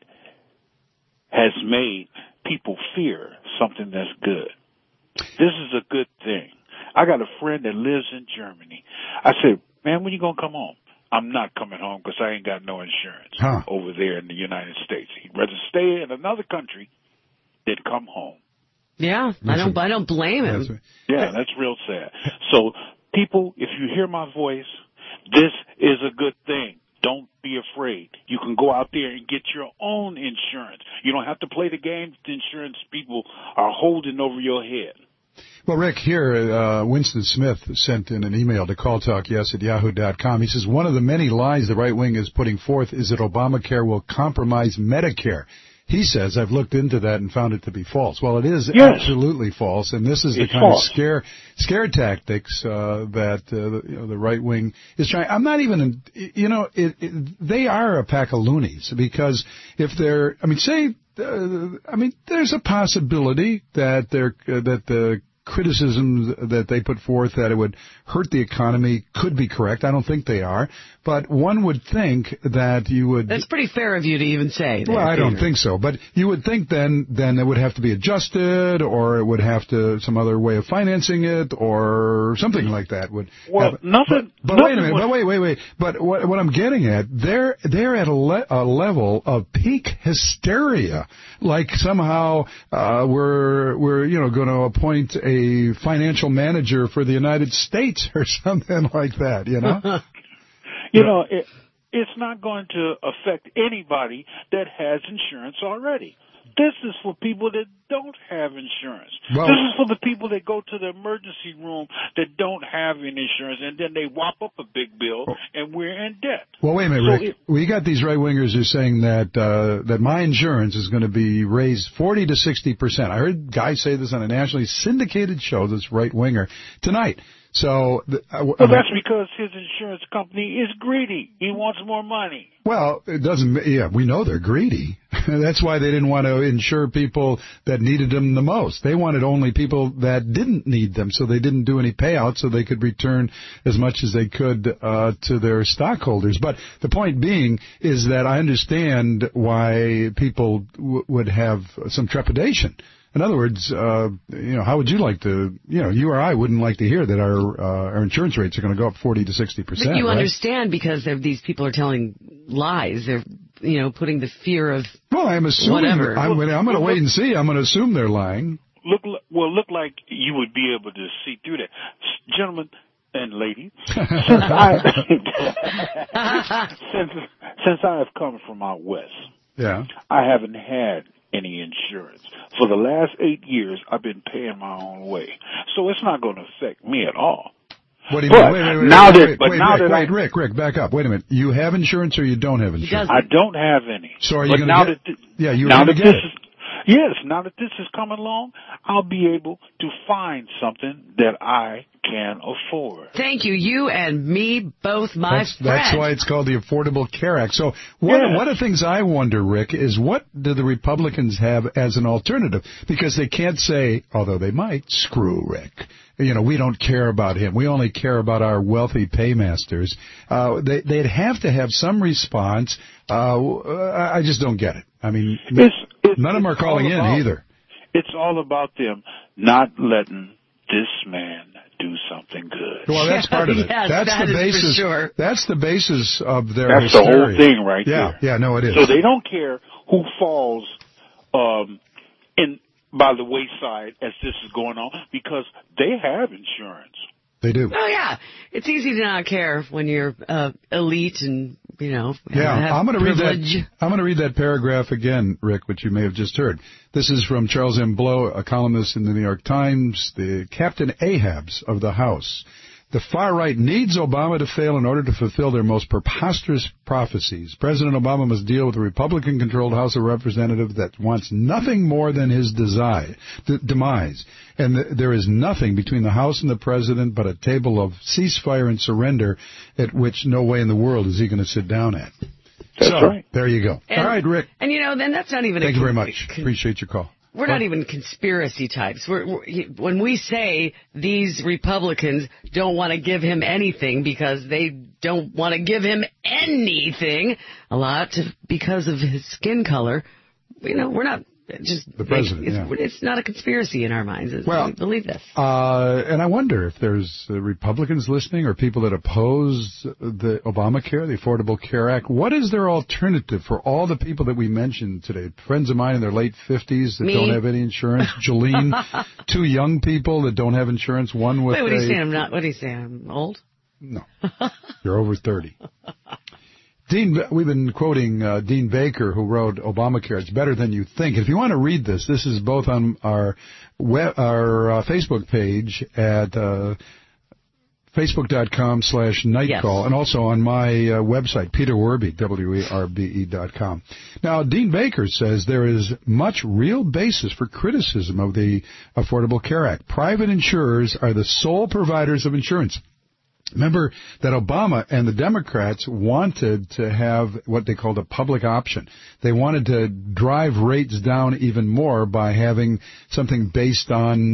has made people fear something that's good. This is a good thing. I got a friend that lives in Germany. I said, man, when you going to come home? I'm not coming home because I ain't got no insurance huh. over there in the United States. He'd rather stay in another country than come home. Yeah, I don't, I don't blame him. That's right. Yeah, that's real sad. So, people, if you hear my voice, this is a good thing. Don't be afraid. You can go out there and get your own insurance. You don't have to play the games the insurance people are holding over your head. Well, Rick, here, uh, Winston Smith sent in an email to call talk yes at yahoo dot com. He says, one of the many lies the right wing is putting forth is that Obamacare will compromise Medicare. He says, I've looked into that and found it to be false. Well, it is yes. absolutely false, and this is the it's kind false. of scare scare tactics uh, that uh, the, you know, the right wing is trying. I'm not even, you know, it, it, they are a pack of loonies because if they're, I mean, say, uh, I mean, there's a possibility that they're uh, that the criticisms that they put forth that it would hurt the economy could be correct. I don't think they are. But one would think that you would... That's pretty fair of you to even say. Well, I don't think so. But you would think then then it would have to be adjusted, or it would have to some other way of financing it, or something like that. Would Well, have, nothing... But, but nothing wait a minute. was, But wait, wait, wait. But what, what I'm getting at, they're, they're at a, le- a level of peak hysteria. Like somehow uh, we're, we're you know, going to appoint a financial manager for the United States or something like that, you know? You know, it, it's not going to affect anybody that has insurance already. This is for people that don't have insurance. Well, this is for the people that go to the emergency room that don't have any insurance, and then they whop up a big bill, and we're in debt. Well, wait a minute, so Rick. It, we got these right-wingers who are saying that uh, that my insurance is going to be raised forty to sixty percent. I heard guys say this on a nationally syndicated show, this right-winger, tonight. So, uh, well, that's because his insurance company is greedy. He wants more money. Well, it doesn't. Yeah, we know they're greedy. That's why they didn't want to insure people that needed them the most. They wanted only people that didn't need them, so they didn't do any payouts, so they could return as much as they could uh, to their stockholders. But the point being is that I understand why people w- would have some trepidation. In other words, uh, you know, how would you like to, you know, you or I wouldn't like to hear that our uh, our insurance rates are going to go up forty to sixty percent. But you right? understand because these people are telling lies. They're, you know, putting the fear of well, I'm assuming. Whatever. I'm, Well, I'm going to well, wait and see. I'm going to assume they're lying. Look, well, look like you would be able to see through that, gentlemen and ladies. Since I since since I have come from out west, Yeah. I haven't had any insurance. For the last eight years, I've been paying my own way. So it's not going to affect me at all. What do you but mean? Wait, wait, wait, now wait, that, wait, but wait, now Rick, that wait, I, Rick, Rick, back up. Wait a minute. You have insurance or you don't have insurance? I don't have any. So are you but going now to get that th- Yeah, you now going to that get this it. is Yes, now that this is coming along, I'll be able to find something that I can afford. Thank you. You and me both, my That's, friend. that's why it's called the Affordable Care Act. So one, Yeah. one of the things I wonder, Rick, is what do the Republicans have as an alternative? Because they can't say, although they might, screw Rick. You know, we don't care about him. We only care about our wealthy paymasters. Uh, they, they'd have to have some response. Uh, I just don't get it. I mean, It's, it's, none of them are it's calling all in about, either. It's all about them not letting this man do something good. Well, that's part of it. Yes, that's that the is for basis. sure. That's the basis of their That's hysteria. the whole thing right yeah, there. Yeah, no, it is. So they don't care who falls um, in by the wayside as this is going on because they have insurance. They do. Oh, yeah. It's easy to not care when you're uh, elite and, you know, Yeah, have I'm going to read privilege. that. I'm going to read that paragraph again, Rick, which you may have just heard. This is from Charles M. Blow, a columnist in the New York Times, the Captain Ahabs of the House. The far right needs Obama to fail in order to fulfill their most preposterous prophecies. President Obama must deal with a Republican-controlled House of Representatives that wants nothing more than his desire, d- demise. And th- there is nothing between the House and the President but a table of ceasefire and surrender at which no way in the world is he going to sit down at. That's so, right. there you go. And, All right, Rick. And, you know, then that's not even Thank a you very much. Appreciate your call. We're not even conspiracy types. We're, we're, he, when we say these Republicans don't want to give him anything because they don't want to give him anything, a lot because of his skin color, you know, we're not just the president. It's, yeah. it's not a conspiracy in our minds. It's, well, we believe this. Uh, and I wonder if there's uh, Republicans listening or people that oppose the Obamacare, the Affordable Care Act. What is their alternative for all the people that we mentioned today? Friends of mine in their late fifties that Me? don't have any insurance. Jolene, two young people that don't have insurance. One with Wait, what a, are you saying? I'm not. What are you saying? I'm old? No, you're over thirty. Dean, we've been quoting uh, Dean Baker, who wrote Obamacare. It's better than you think. If you want to read this, this is both on our web, our uh, Facebook page at uh, facebook.com slash nightcall, yes. and also on my uh, website, Peter Werbe, W E R B E dot com. Now, Dean Baker says there is much real basis for criticism of the Affordable Care Act. Private insurers are the sole providers of insurance. Remember that Obama and the Democrats wanted to have what they called a public option. They wanted to drive rates down even more by having something based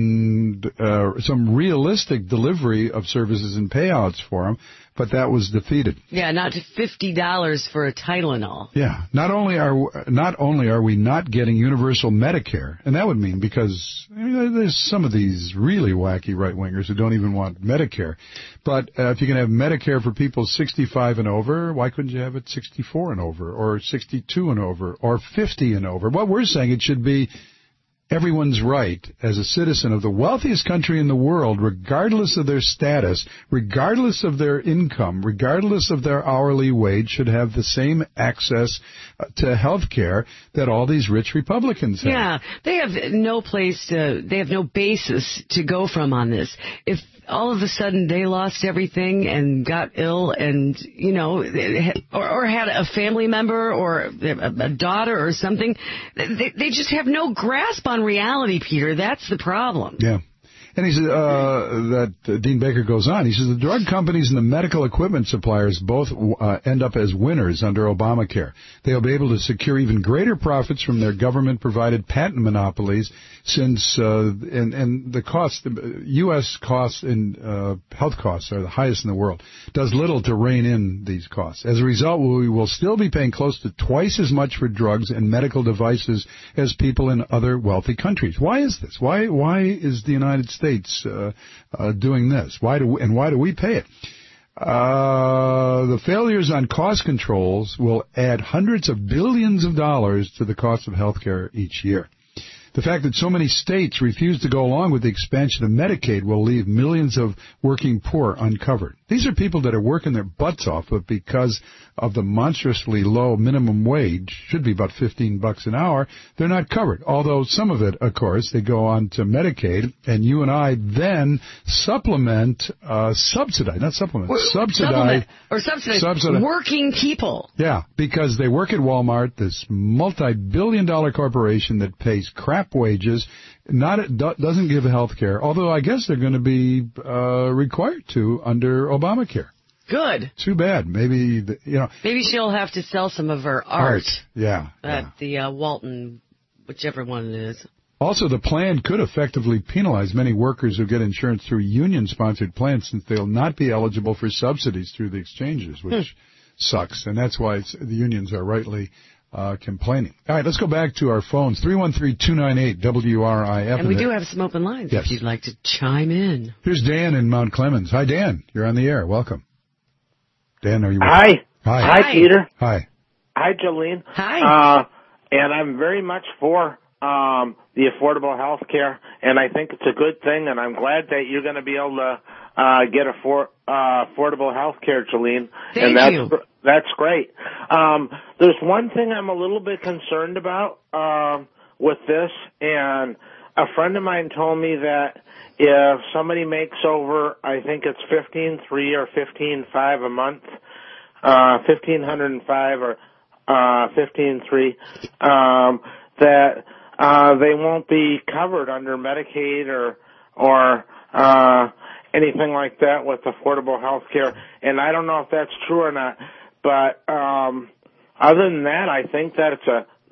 on uh, some realistic delivery of services and payouts for them, but that was defeated. Yeah, not to fifty dollars for a Tylenol. Yeah, not only are not only are we not getting universal Medicare, and that would mean because I mean, there's some of these really wacky right-wingers who don't even want Medicare, but uh, if you can have Medicare for people sixty-five and over, why couldn't you have it sixty-four and over, or sixty-two and over, or fifty and over? What we're saying, it should be everyone's right as a citizen of the wealthiest country in the world, regardless of their status, regardless of their income, regardless of their hourly wage, should have the same access to health care that all these rich Republicans have. Yeah, they have no place to, they have no basis to go from on this. If all of a sudden they lost everything and got ill and, you know, or, or had a family member or a, a daughter or something, they, they just have no grasp on reality, Peter. That's the problem. Yeah. And he said, uh, that uh, Dean Baker goes on, he says, the drug companies and the medical equipment suppliers both uh, end up as winners under Obamacare. They'll be able to secure even greater profits from their government-provided patent monopolies since, uh, and, and the cost, the U S costs in uh, health costs are the highest in the world, does little to rein in these costs. As a result, we will still be paying close to twice as much for drugs and medical devices as people in other wealthy countries. Why is this? Why, why is the United States Uh, uh, doing this? Why do we, and why do we pay it? Uh, the failures on cost controls will add hundreds of billions of dollars to the cost of health care each year. The fact that so many states refuse to go along with the expansion of Medicaid will leave millions of working poor uncovered. These are people that are working their butts off, but because of the monstrously low minimum wage, should be about fifteen bucks an hour, they're not covered. Although some of it, of course, they go on to Medicaid, and you and I then supplement, uh, subsidize, not supplement, or, subsidize. Supplement or subsidize, subsidize working people. Yeah, because they work at Walmart, this multi-billion dollar corporation that pays crap wages, not doesn't give health care, although I guess they're going to be uh, required to under Obamacare. Good. Too bad. Maybe, the, you know. Maybe she'll have to sell some of her art. art. Yeah. At yeah. the uh, Walton, whichever one it is. Also, the plan could effectively penalize many workers who get insurance through union-sponsored plans since they'll not be eligible for subsidies through the exchanges, which sucks. And that's why it's, the unions are rightly Uh, complaining. All right, let's go back to our phones. three one three, two nine eight, W R I F. And we do have some open lines yes. if you'd like to chime in. Here's Dan in Mount Clemens. Hi, Dan. You're on the air. Welcome. Dan, are you with Hi. Hi. Hi, Peter. Hi. Hi, Jolene. Hi. Uh, and I'm very much for um, the affordable health care, and I think it's a good thing, and I'm glad that you're going to be able to uh, get affor- uh, affordable health care, Jolene. Thank and that's, you. That's great. Um, there's one thing I'm a little bit concerned about um, with this, and a friend of mine told me that if somebody makes over, I think it's fifteen three or fifteen five a month, uh, fifteen oh five or uh, fifteen three, um, that uh, they won't be covered under Medicaid or or uh, anything like that with affordable health care. And I don't know if that's true or not. But um, other than that, I think that it's a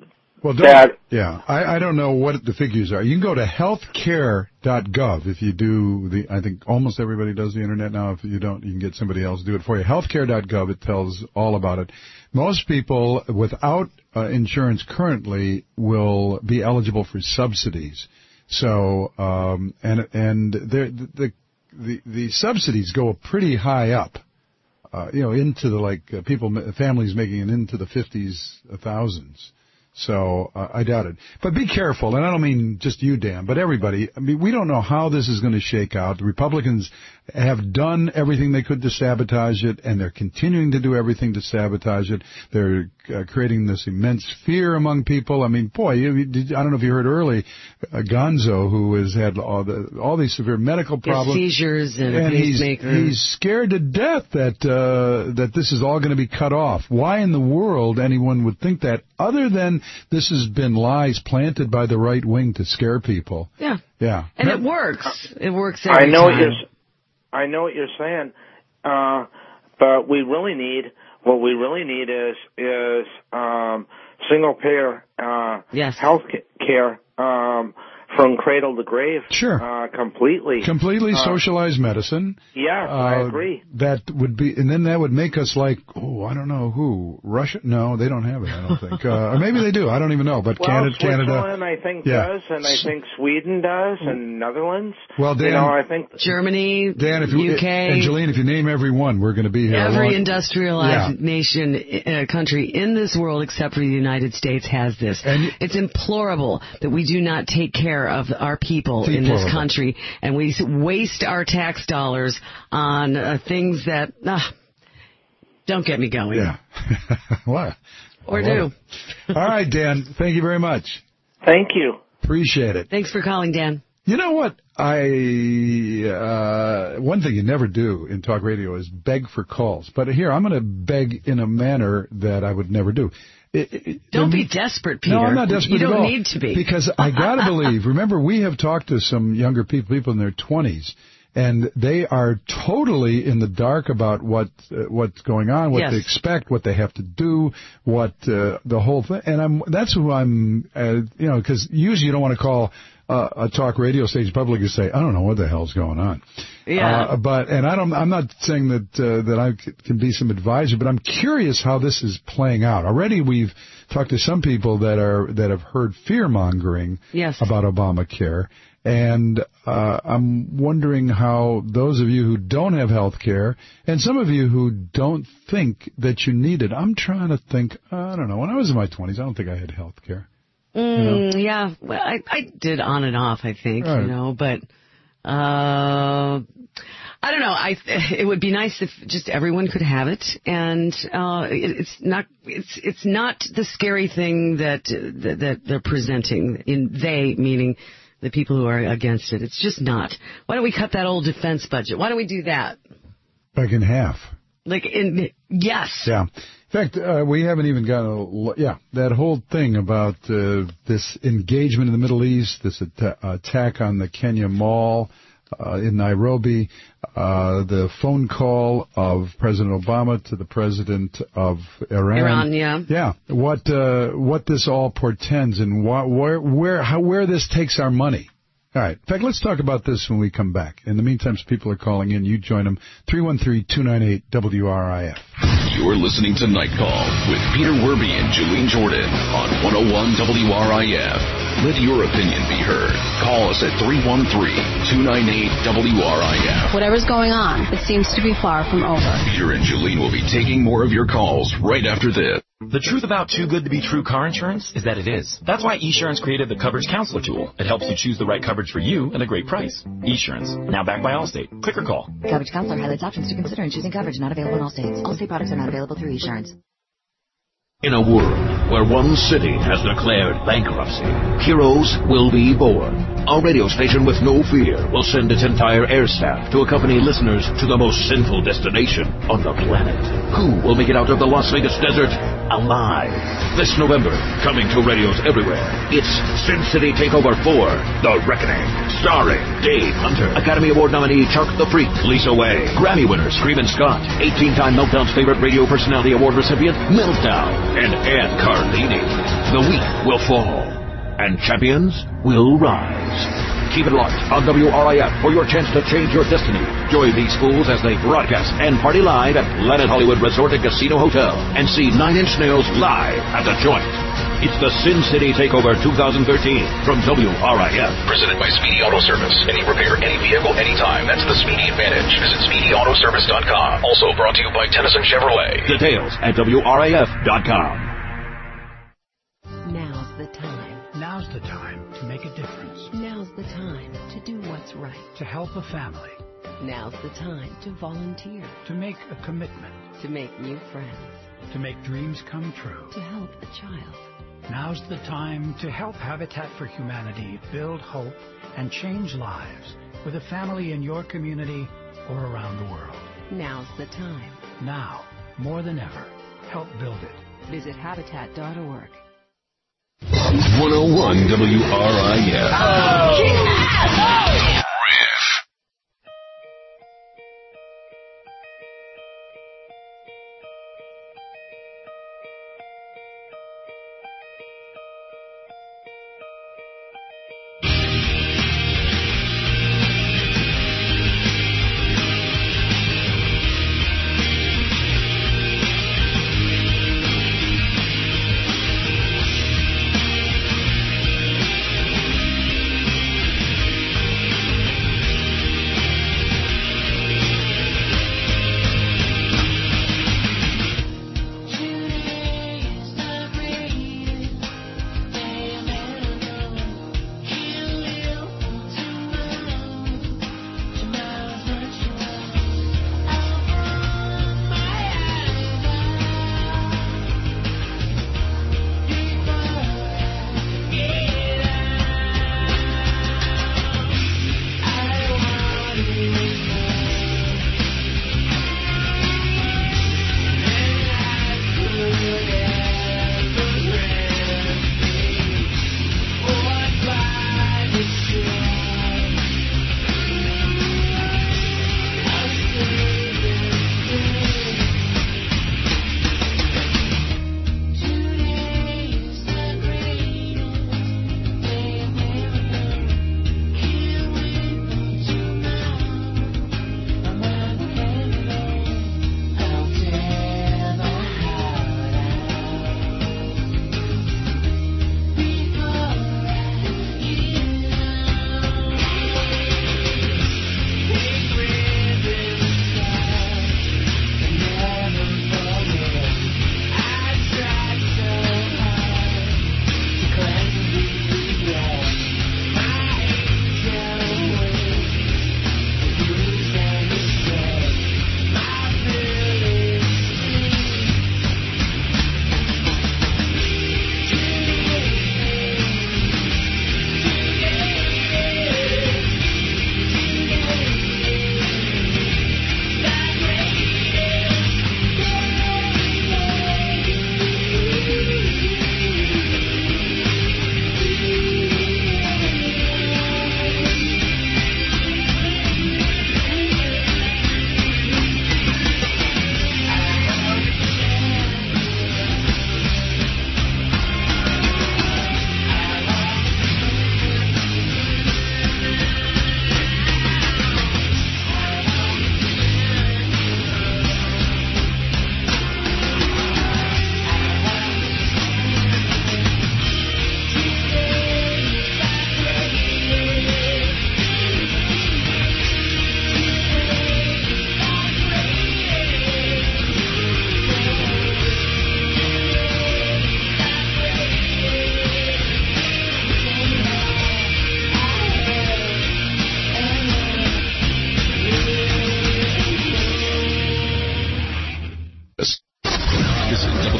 Well, don't, that yeah, I, I don't know what the figures are. You can go to healthcare dot gov if you do the, I think almost everybody does the internet now. If you don't, you can get somebody else to do it for you. healthcare dot gov, it tells all about it. Most people without uh, insurance currently will be eligible for subsidies. So, um, and, and the, the, the, the subsidies go pretty high up. Uh, you know, into the, like, uh, people, families making it into the fifties, uh, thousands. So, uh, I doubt it. But be careful, and I don't mean just you, Dan, but everybody. I mean, we don't know how this is going to shake out. The Republicans have done everything they could to sabotage it, and they're continuing to do everything to sabotage it. They're uh, creating this immense fear among people. I mean, boy, you, you, I don't know if you heard early, uh, Gonzo, who has had all the all these severe medical problems, yeah, seizures and, and a pacemaker. He's, he's scared to death that uh, that this is all going to be cut off. Why in the world anyone would think that, other than this has been lies planted by the right wing to scare people? Yeah, yeah, and that, it works. It works every I know time. what you're. I know what you're saying, uh, but we really need what we really need is is um, single payer uh, yes. health care um, from cradle to grave. Sure, uh, completely, completely uh, socialized medicine. Yeah, uh, I agree. That would be, and then that would make us like, oh, I don't know who, Russia? No, they don't have it. I don't think, uh, or maybe they do. I don't even know. But well, Canada, Switzerland, Canada, I think yeah. does, and I think Sweden does, and Netherlands. Well, Dan, you know, I think Germany, Dan, if you, U K, Angeline, if you name every one, we're going to be here. Every long, industrialized yeah. nation, uh, country in this world, except for the United States, has this. And it's implorable that we do not take care of our people in deplorable. this country, and we waste our tax dollars on uh, things that uh, don't get me going. Yeah. What? Or do. All right, Dan. Thank you very much. Thank you. Appreciate it. Thanks for calling, Dan. You know what? I uh one thing you never do in talk radio is beg for calls. But here, I'm going to beg in a manner that I would never do. It, it, don't it, be desperate, Peter. No, I'm not desperate You don't at all, need to be. Because I got to believe, remember, we have talked to some younger people, people in their twenties, and they are totally in the dark about what uh, what's going on, what yes. they expect, what they have to do, what uh, the whole thing. And I'm that's who I'm, uh, you know, because usually you don't want to call uh, a talk radio station public and say, I don't know what the hell's going on. Yeah. Uh, but and I don't. I'm not saying that uh, that I c- can be some advisor, but I'm curious how this is playing out. Already, we've talked to some people that are that have heard fear mongering yes. about Obamacare, and uh, I'm wondering how those of you who don't have health care, and some of you who don't think that you need it. I'm trying to think. I don't know. When I was in my twenties, I don't think I had health care. Mm, you know? Yeah, well, I, I did on and off. I think right. you know, but. Uh, I don't know. I it would be nice if just everyone could have it, and uh, it, it's not it's it's not the scary thing that, that that they're presenting. In they meaning the people who are against it. It's just not. Why don't we cut that old defense budget? Why don't we do that? Like in half. Like in yes. Yeah. In fact, uh, we haven't even got a yeah that whole thing about uh, this engagement in the Middle East, this at- attack on the Kenya Mall. Uh, in Nairobi, uh, the phone call of President Obama to the president of Iran. Iran, yeah. Yeah. What, uh, what this all portends and wh- where, where, how, where this takes our money. All right. In fact, let's talk about this when we come back. In the meantime, some people are calling in. You join them. three one three, two nine eight, W R I F. You're listening to Night Call with Peter Werby and Julene Jordan on one oh one W R I F. Let your opinion be heard. Call us at three one three, two nine eight, W R I F. Whatever's going on, it seems to be far from over. Peter and Julene will be taking more of your calls right after this. The truth about Too Good to Be True car insurance is that it is. That's why Esurance created the Coverage Counselor tool. It helps you choose the right coverage for you at a great price. Esurance, now backed by Allstate. Click or call. Coverage Counselor highlights options to consider in choosing coverage not available in all states. Allstate products are not available through Esurance. In a world where one city has declared bankruptcy, heroes will be born. A radio station with no fear will send its entire air staff to accompany listeners to the most sinful destination on the planet. Who will make it out of the Las Vegas desert alive? This November, coming to radios everywhere, it's Sin City Takeover four, The Reckoning. Starring Dave Hunter, Academy Award nominee Chuck the Freak, Lisa Way, Grammy winner Screamin' Scott, eighteen-time Meltdown's favorite radio personality award recipient Meltdown, and Ann Carlini. The weak will fall, and champions will rise. Keep it locked on W R I F for your chance to change your destiny. Join these fools as they broadcast and party live at Planet Hollywood Resort and Casino Hotel and see Nine Inch Nails live at the Joint. It's the Sin City Takeover twenty thirteen from W R I F. Presented by Speedy Auto Service. Any repair, any vehicle, anytime. That's the Speedy Advantage. Visit speedy auto service dot com. Also brought to you by Tennyson Chevrolet. Details at W R I F dot com. Now's the time. Now's the time to make a difference. Now's the time to do what's right. To help a family. Now's the time to volunteer. To make a commitment. To make new friends. To make dreams come true. To help a child. Now's the time to help Habitat for Humanity build hope and change lives with a family in your community or around the world. Now's the time. Now, more than ever, help build it. Visit habitat dot org. one oh one W R I F. Oh.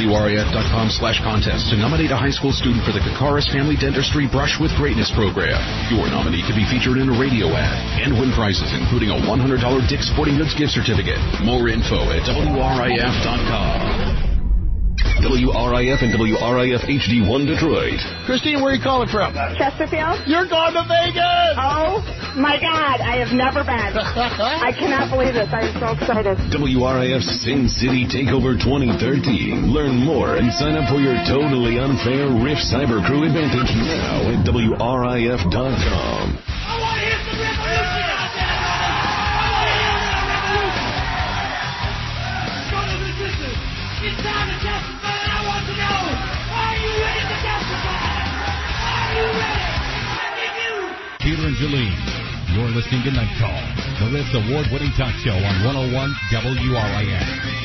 W R I F dot com slash contest to nominate a high school student for the Kakaris Family Dentistry Brush with Greatness program. Your nominee could be featured in a radio ad and win prizes, including a one hundred dollars Dick's Sporting Goods gift certificate. More info at W R I F dot com. W R I F and W R I F H D one Detroit. Christine, where are you calling from? Chesterfield. You're going to Vegas! Oh, my God. I have never been. I cannot believe this. I am so excited. W R I F Sin City Takeover twenty thirteen. Learn more and sign up for your totally unfair Rift Cyber Crew advantage now at W R I F dot com. It's time to testify, and I want to know, are you ready to testify? Are you ready? Peter and Jolene, you're listening to Night Call, the Riff's award-winning talk show on one oh one W R I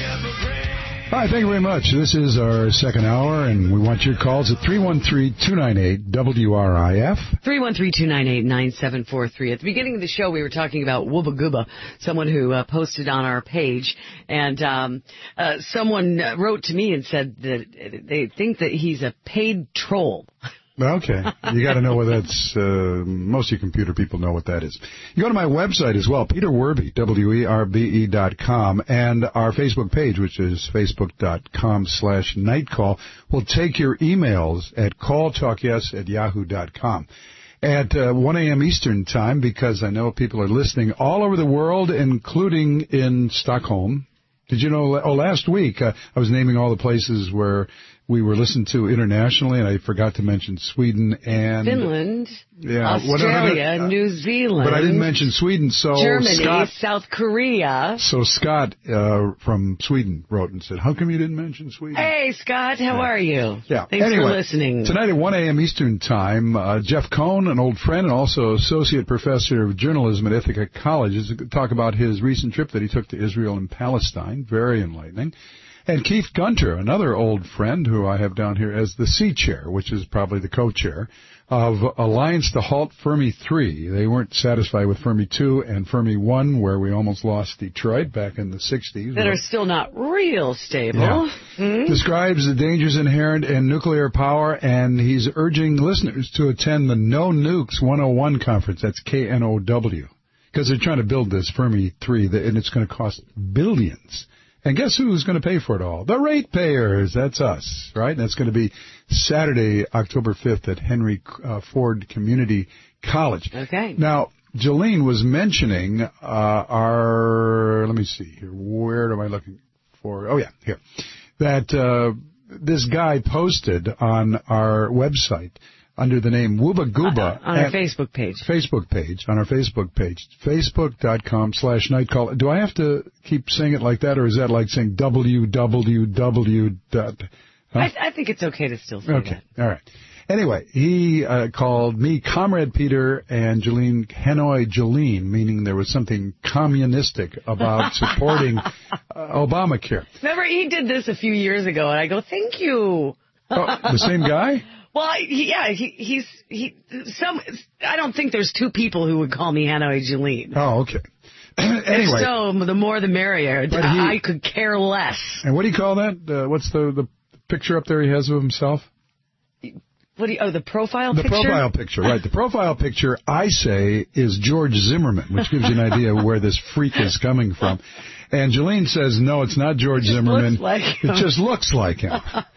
F. Hi, thank you very much. This is our second hour, and we want your calls at three one three, two nine eight, W R I F. three one three, two nine eight, nine seven four three. At the beginning of the show, we were talking about Wooba Gooba, someone who uh, posted on our page, and um, uh, someone wrote to me and said that they think that he's a paid troll. Okay. You got to know what that's, uh, most of you computer people know what that is. You go to my website as well, Peter Werbe, W E R B E dot com, and our Facebook page, which is facebook.com slash nightcall, will take your emails at calltalkyes at yahoo dot com. At uh, one a.m. Eastern Time, because I know people are listening all over the world, including in Stockholm. Did you know, oh, last week uh, I was naming all the places where we were listened to internationally, and I forgot to mention Sweden and Finland, yeah, Australia, uh, New Zealand. But I didn't mention Sweden, so Germany, Scott, South Korea. So Scott uh, from Sweden wrote and said, how come you didn't mention Sweden? Hey, Scott, how yeah. are you? Yeah. Thanks anyway, for listening. Tonight at one a.m. Eastern Time, uh, Jeff Cohn, an old friend and also Associate Professor of Journalism at Ithaca College, is to talk about his recent trip that he took to Israel and Palestine. Very enlightening. And Keith Gunter, another old friend who I have down here as the C chair, which is probably the co-chair, of Alliance to Halt Fermi three. They weren't satisfied with Fermi two and Fermi one, where we almost lost Detroit back in the sixties. That are still not real stable. Yeah. Hmm? Describes the dangers inherent in nuclear power, and he's urging listeners to attend the No Nukes one oh one conference. That's K N O W. Because they're trying to build this Fermi three, and it's going to cost billions. And guess who's going to pay for it all? The ratepayers. That's us, right? And that's going to be Saturday, October fifth at Henry uh, Ford Community College. Okay. Now, Jolene was mentioning uh, our, let me see here. Where am I looking for? Oh, yeah, here. That uh, this guy posted on our website under the name Wooba Gooba. Uh, on our Facebook page. Facebook page, on our Facebook page, facebook.com slash nightcall. Do I have to keep saying it like that, or is that like saying www dot? Huh? I, I think it's okay to still say okay. that. All right. Anyway, he uh, called me Comrade Peter and Jolene Hanoi Jolene, meaning there was something communistic about supporting uh, Obamacare. Remember, he did this a few years ago, and I go, thank you. Oh, the same guy? Well, he, yeah, he, he's, he, some, I don't think there's two people who would call me Hanoi Jolene. Oh, okay. Anyway. If so, the more the merrier. But I he, could care less. And what do you call that? Uh, what's the, the picture up there he has of himself? What do you, oh, the profile the picture? The profile picture, right. The profile picture, I say, is George Zimmerman, which gives you an idea of where this freak is coming from. And Jolene says, no, it's not George it Zimmerman. Looks like him. It just looks like him.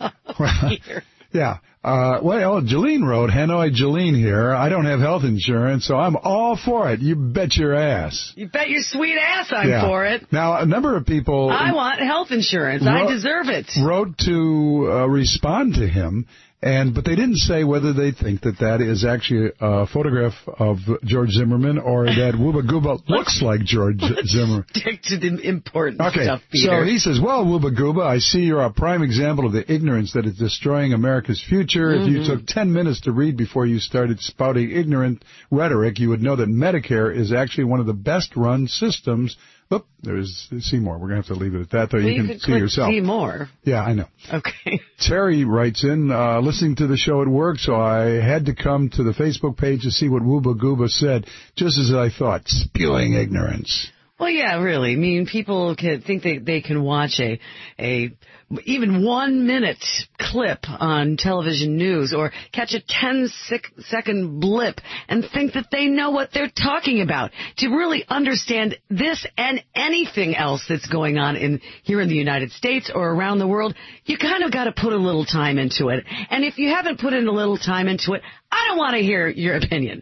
Yeah. Uh, well, Jolene wrote, Hanoi Jolene here. I don't have health insurance, so I'm all for it. You bet your ass. You bet your sweet ass I'm yeah. for it. Now, a number of people... I want health insurance. Wrote, I deserve it. Wrote to uh, respond to him, and but they didn't say whether they think that that is actually a photograph of George Zimmerman or that Wooba Gooba looks like George Zimmerman. Stick to the important okay. stuff, Peter. So he says, well, Wooba Gooba, I see you're a prime example of the ignorance that is destroying America's future. Mm-hmm. If you took ten minutes to read before you started spouting ignorant rhetoric, you would know that Medicare is actually one of the best-run systems. Oop, there's see more. We're going to have to leave it at that, though. Well, you, you can see click yourself. See more. Yeah, I know. Okay. Terry writes in, uh, listening to the show at work, so I had to come to the Facebook page to see what Wooba Gooba said, just as I thought, spewing ignorance. Well, yeah, really. I mean, people can think they, they can watch a, a, even one minute clip on television news or catch a ten second blip and think that they know what they're talking about. To really understand this and anything else that's going on in here in the United States or around the world, you kind of got to put a little time into it. And if you haven't put in a little time into it, I don't want to hear your opinion.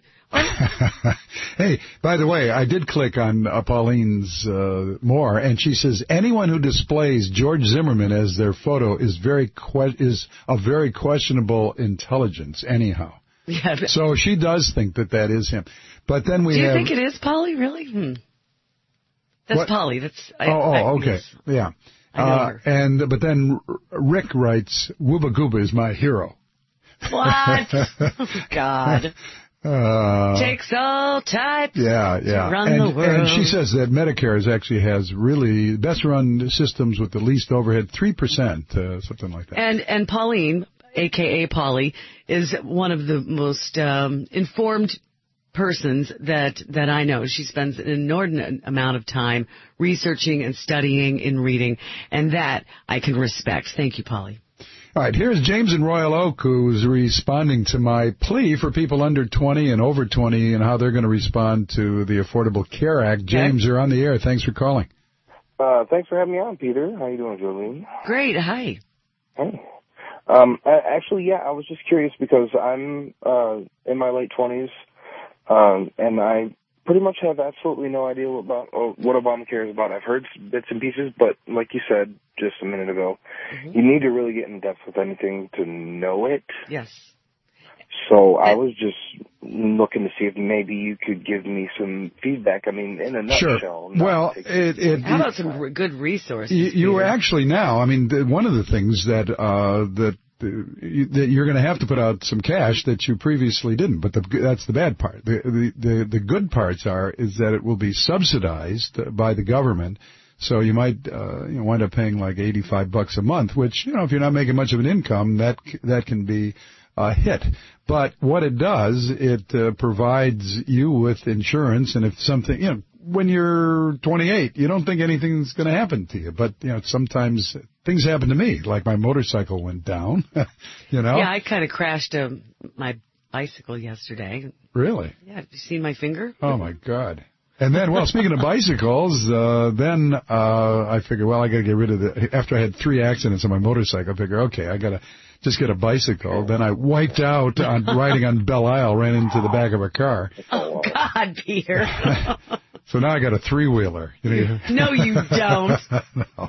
Hey, by the way, I did click on uh, Pauline's uh, more, and she says anyone who displays George Zimmerman as their photo is very que- is of very questionable intelligence. Anyhow, yeah. So she does think that that is him. But then we do you have, think it is Polly? Really? Hmm. That's what? Polly. That's I, oh, oh I, okay, yes. yeah. I know uh, her. And but then Rick writes, "Wooba Gooba is my hero." What? Oh, God. Uh, Takes all types yeah, yeah. to run and, the world. And she says that Medicare is actually has really best run systems with the least overhead, three percent, uh, something like that. And and Pauline, a k a. Polly, is one of the most um, informed persons that, that I know. She spends an inordinate amount of time researching and studying and reading, and that I can respect. Thank you, Polly. All right, here's James in Royal Oak, who's responding to my plea for people under twenty and over twenty and how they're going to respond to the Affordable Care Act. James, you're on the air. Thanks for calling. Uh, thanks for having me on, Peter. How you doing, Jolene? Great. Hi. Hey. Um, I, actually, yeah, I was just curious because I'm uh, in my late twenties, um, and I pretty much have absolutely no idea what, about, uh, what Obamacare is about. I've heard bits and pieces, but like you said just a minute ago, mm-hmm. you need to really get in depth with anything to know it. Yes. So I was just looking to see if maybe you could give me some feedback. I mean, in a nutshell. Sure. Well, it, it, how about some good resources? You, you were actually now, I mean, the, one of the things that uh, that that you're going to have to put out some cash that you previously didn't, but the, that's the bad part. The, the the the good parts are is that it will be subsidized by the government, so you might uh, you know, wind up paying like eighty-five bucks a month, which, you know, if you're not making much of an income, that that can be a hit. But what it does, it uh, provides you with insurance, and if something, you know, when you're twenty-eight, you don't think anything's going to happen to you, but, you know, sometimes things happen to me, like my motorcycle went down, you know? Yeah, I kind of crashed uh, my bicycle yesterday. Really? Yeah, have you seen my finger? Oh, my God. And then, well, speaking of bicycles, uh, then uh, I figured, well, I got to get rid of the, after I had three accidents on my motorcycle, I figured, okay, I got to just get a bicycle. Then I wiped out on riding on Belle Isle, ran into the back of a car. Oh, God, Peter. So now I got a three-wheeler. You know, no, you don't. no.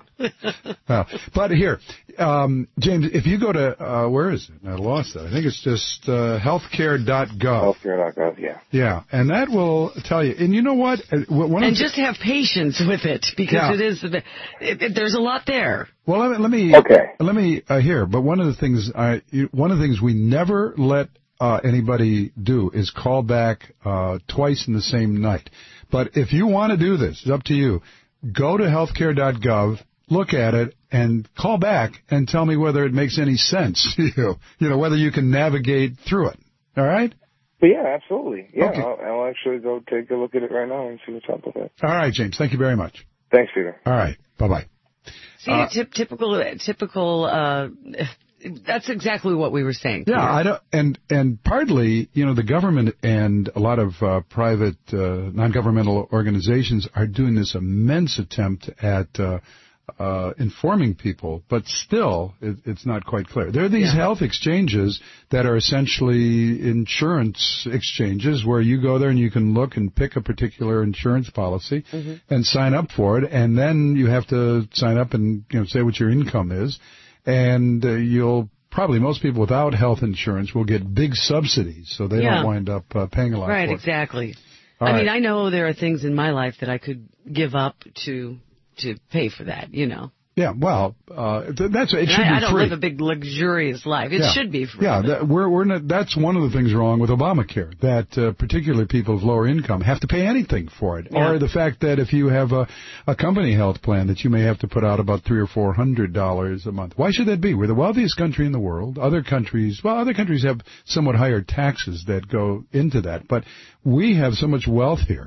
no. But here, um, James, if you go to, uh, where is it? I lost it. I think it's just uh, healthcare dot gov. healthcare dot gov, yeah. Yeah, and that will tell you. And you know what? One and of just have patience with it, because yeah. it is, it, it, there's a lot there. Well, let me, let me, okay. let me uh, here. But one of the things, I, one of the things we never let uh, anybody do is call back uh, twice in the same night. But if you want to do this, it's up to you. Go to healthcare dot gov, look at it, and call back and tell me whether it makes any sense to you. You know, whether you can navigate through it. All right? But yeah, absolutely. Yeah, okay. I'll, I'll actually go take a look at it right now and see what's up with it. All right, James. Thank you very much. Thanks, Peter. All right. Bye-bye. See, uh, typ- typical, typical, uh, that's exactly what we were saying. Yeah, I don't, and, and partly, you know, the government and a lot of uh, private, uh, non-governmental organizations are doing this immense attempt at uh, uh, informing people, but still, it, it's not quite clear. There are these yeah. health exchanges that are essentially insurance exchanges where you go there and you can look and pick a particular insurance policy mm-hmm. and sign up for it, and then you have to sign up and, you know, say what your income is. And uh, you'll probably, most people without health insurance will get big subsidies, so they yeah. don't wind up uh, paying a lot right, for it. Right, exactly. All I right. mean, I know there are things in my life that I could give up to to pay for that, you know. Yeah, well, uh, that's it. Should I, be I don't free. live a big luxurious life. It yeah. should be free. Yeah, that, we're we're not, that's one of the things wrong with Obamacare. That uh, particularly people of lower income have to pay anything for it, yeah. or the fact that if you have a a company health plan that you may have to put out about three or four hundred dollars a month. Why should that be? We're the wealthiest country in the world. Other countries, well, other countries have somewhat higher taxes that go into that, but we have so much wealth here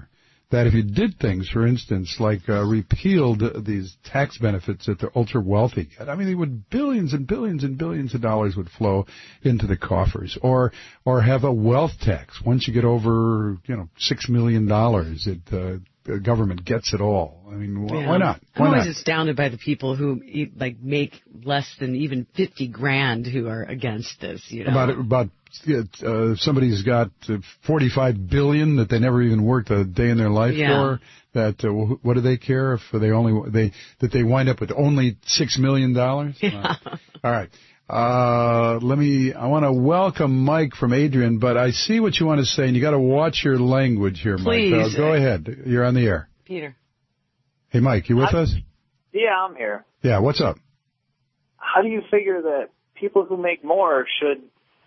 that if you did things, for instance, like uh, repealed these tax benefits that the ultra-wealthy get, I mean, they would billions and billions and billions of dollars would flow into the coffers. Or or have a wealth tax. Once you get over, you know, six million dollars, it, uh, the government gets it all. I mean, wh- Yeah. why not? I'm Why always not? astounded by the people who e- like make less than even fifty grand who are against this. You know, About about uh, somebody's got uh, forty-five billion that they never even worked a day in their life Yeah. for. That uh, wh- what do they care if they only they that they wind up with only six million dollars? Yeah. All right. Uh, let me. I want to welcome Mike from Adrian, but I see what you want to say, and you got to watch your language here, Please. Mike. Uh, go ahead. You're on the air. Peter. Hey, Mike, you with I- us? Yeah, I'm here. Yeah. What's up? How do you figure that people who make more should,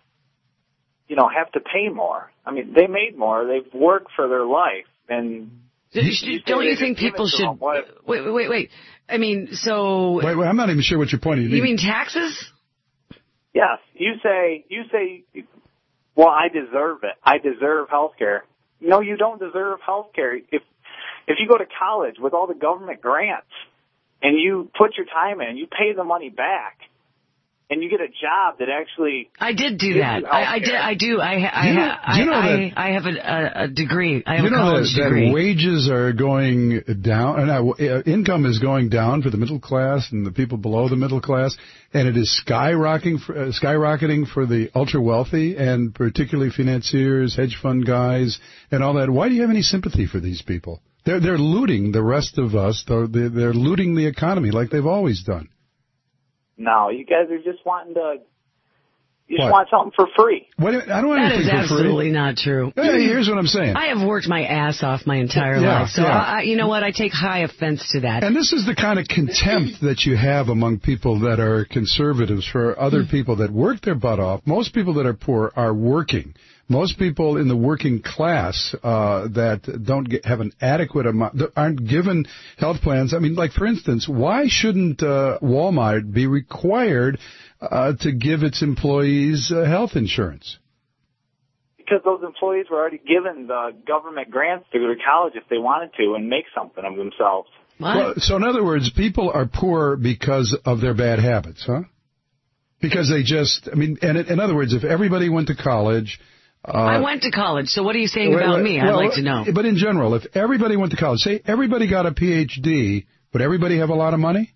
you know, have to pay more? I mean, they made more. They've worked for their life, and D- you Don't say you they think just give people it to should? them. What- Wait, wait, wait, wait. I mean, so Wait, wait, I'm not even sure what your point is. you mean taxes? Yes, you say you say, well, I deserve it. I deserve health care. No, you don't deserve health care. If if you go to college with all the government grants and you put your time in, you pay the money back, and you get a job that actually I did do gives that. you I, I healthcare. did. I do. I. ha- I. Do you know- ha- do you know I, that- I, I have a, a, a degree. I have you a know college that, degree. that wages are going down, and uh, uh, income is going down for the middle class and the people below the middle class, and it is skyrocketing for, uh, skyrocketing for the ultra wealthy and particularly financiers, hedge fund guys, and all that. Why do you have any sympathy for these people? They're they're looting the rest of us. They're they're, they're looting the economy like they've always done. No, you guys are just wanting to. You just What? want something for free. What, I don't want That anything is for free. absolutely not true. Hey, here's what I'm saying. I have worked my ass off my entire Yeah, life, so yeah. I, you know what? I take high offense to that. And this is the kind of contempt that you have among people that are conservatives for other people that work their butt off. Most people that are poor are working. Most people in the working class uh, that don't get, have an adequate amount, that aren't given health plans. I mean, like, for instance, why shouldn't uh, Walmart be required uh, to give its employees uh, health insurance? Because those employees were already given the government grants to go to college if they wanted to and make something of themselves. Well, so in other words, people are poor because of their bad habits, huh? Because they just, I mean, and in other words, if everybody went to college... Uh, I went to college, so what are you saying Wait, about wait, me? well, I'd like to know. But in general, if everybody went to college, say everybody got a P H D, would everybody have a lot of money?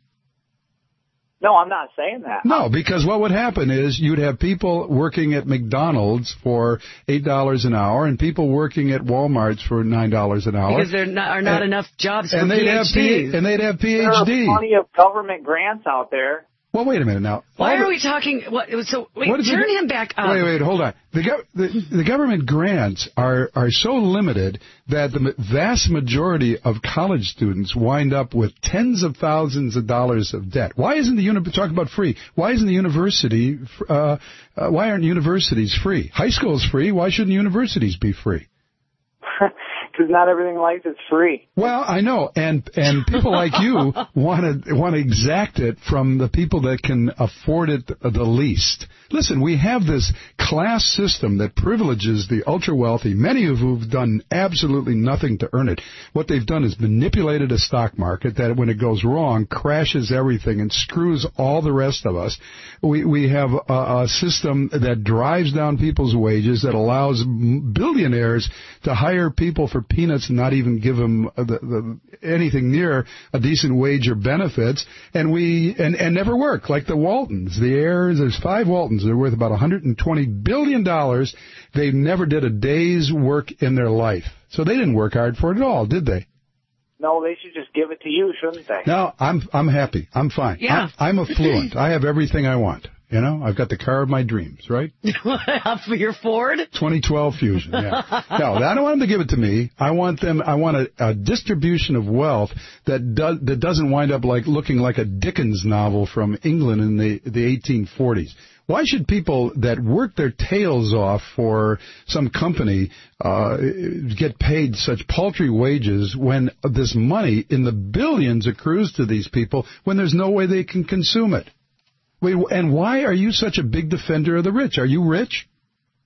No, I'm not saying that. No, because what would happen is you'd have people working at McDonald's for eight dollars an hour and people working at Walmart's for nine dollars an hour. Because there not, are not And- enough jobs for and they'd have PhDs. P- and they'd have There are PhD. plenty of government grants out there. Well, wait a minute now. Why All the- are we talking? What, so wait, What is turn the- him back up. Wait, wait, hold on. The, gov- the, the government grants are, are so limited that the ma- vast majority of college students wind up with tens of thousands of dollars of debt. Why isn't the uni- talk about free? Why isn't the university? Uh, uh, why aren't universities free? High school is free. Why shouldn't universities be free? Because not everything in life is free. Well, I know, and and people like you want to want to exact it from the people that can afford it the least. Listen, we have this class system that privileges the ultra wealthy, many of who've done absolutely nothing to earn it. What they've done is manipulated a stock market that, when it goes wrong, crashes everything and screws all the rest of us. We we have a, a system that drives down people's wages, that allows billionaires to hire people for peanuts and not even give them the, the, anything near a decent wage or benefits, and we and, and never work, like the Waltons, the heirs. There's five Waltons. They're worth about one hundred twenty billion dollars. They never did a day's work in their life, so they didn't work hard for it at all, did they? No, they should just give it to you, shouldn't they? No, I'm I'm happy. I'm fine. Yeah. I'm, I'm affluent. I have everything I want. You know, I've got the car of my dreams, right? For your Ford? twenty twelve Fusion, yeah. No, I don't want them to give it to me. I want them. I want a, a distribution of wealth that does that doesn't wind up like looking like a Dickens novel from England in the the eighteen forties. Why should people that work their tails off for some company uh, get paid such paltry wages when this money in the billions accrues to these people when there's no way they can consume it? Wait, and why are you such a big defender of the rich? Are you rich?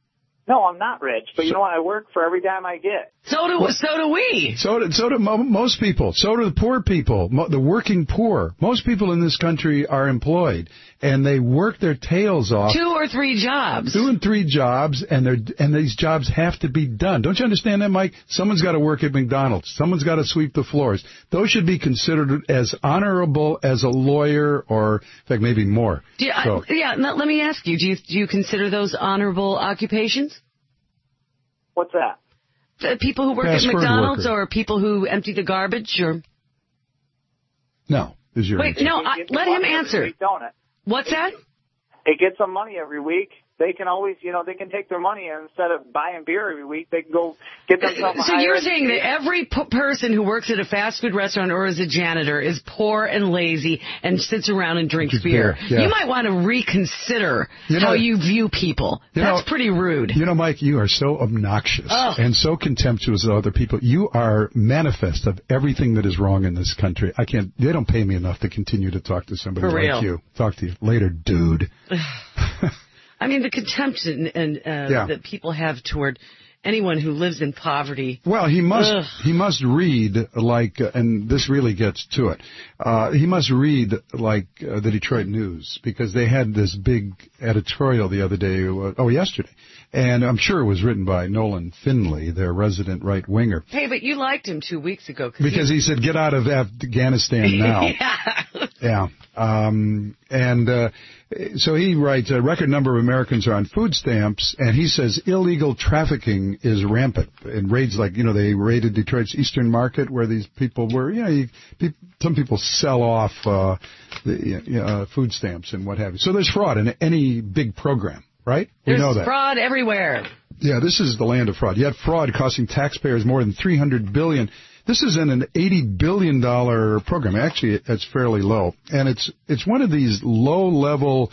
No, I'm not rich, but you know what? I work for every dime I get. So do so do we. So do, so do mo- most people. So do the poor people, mo- the working poor. Most people in this country are employed, and they work their tails off. Two or three jobs. Two and three jobs, and they're and these jobs have to be done. Don't you understand that, Mike? Someone's got to work at McDonald's. Someone's got to sweep the floors. Those should be considered as honorable as a lawyer, or in fact, maybe more. Do you, so, I, yeah, no, let me ask you: Do you do you consider those honorable occupations? What's that? The people who work Fast at McDonald's, worker. or people who empty the garbage, or no? Is your wait? answer. No, I, let him answer. Week, don't it? What's that? It gets them money every week. They can always, you know, they can take their money and instead of buying beer every week, they can go get themselves a So higher you're saying education. that every p- person who works at a fast food restaurant or as a janitor is poor and lazy and sits around and drinks Drink beer. beer, yeah. You might want to reconsider You know- how you view people. You That's know- pretty rude. You know, Mike, you are so obnoxious Oh. and so contemptuous of other people. You are manifest of everything that is wrong in this country. I can't. They don't pay me enough to continue to talk to somebody For like real. you. Talk to you later, dude. I mean, the contempt and, and uh, Yeah. that people have toward anyone who lives in poverty. Well, he must Ugh. he must read like, uh, and this really gets to it. Uh, he must read like uh, the Detroit News, because they had this big editorial the other day. Uh, oh, yesterday, and I'm sure it was written by Nolan Finley, their resident right winger. Hey, but you liked him two weeks ago. Because he said, "Get out of Afghanistan now." yeah. Yeah. Um, and uh, so he writes, a record number of Americans are on food stamps, and he says illegal trafficking is rampant. And raids like, you know, they raided Detroit's Eastern Market where these people were, you know, you, pe- some people sell off uh, the, you know, uh, food stamps and what have you. So there's fraud in any big program, right? There's we know that. fraud everywhere. Yeah, this is the land of fraud. Yet fraud costing taxpayers more than three hundred billion dollars. This is in an eighty billion dollars program. Actually, it's fairly low. And it's it's one of these low-level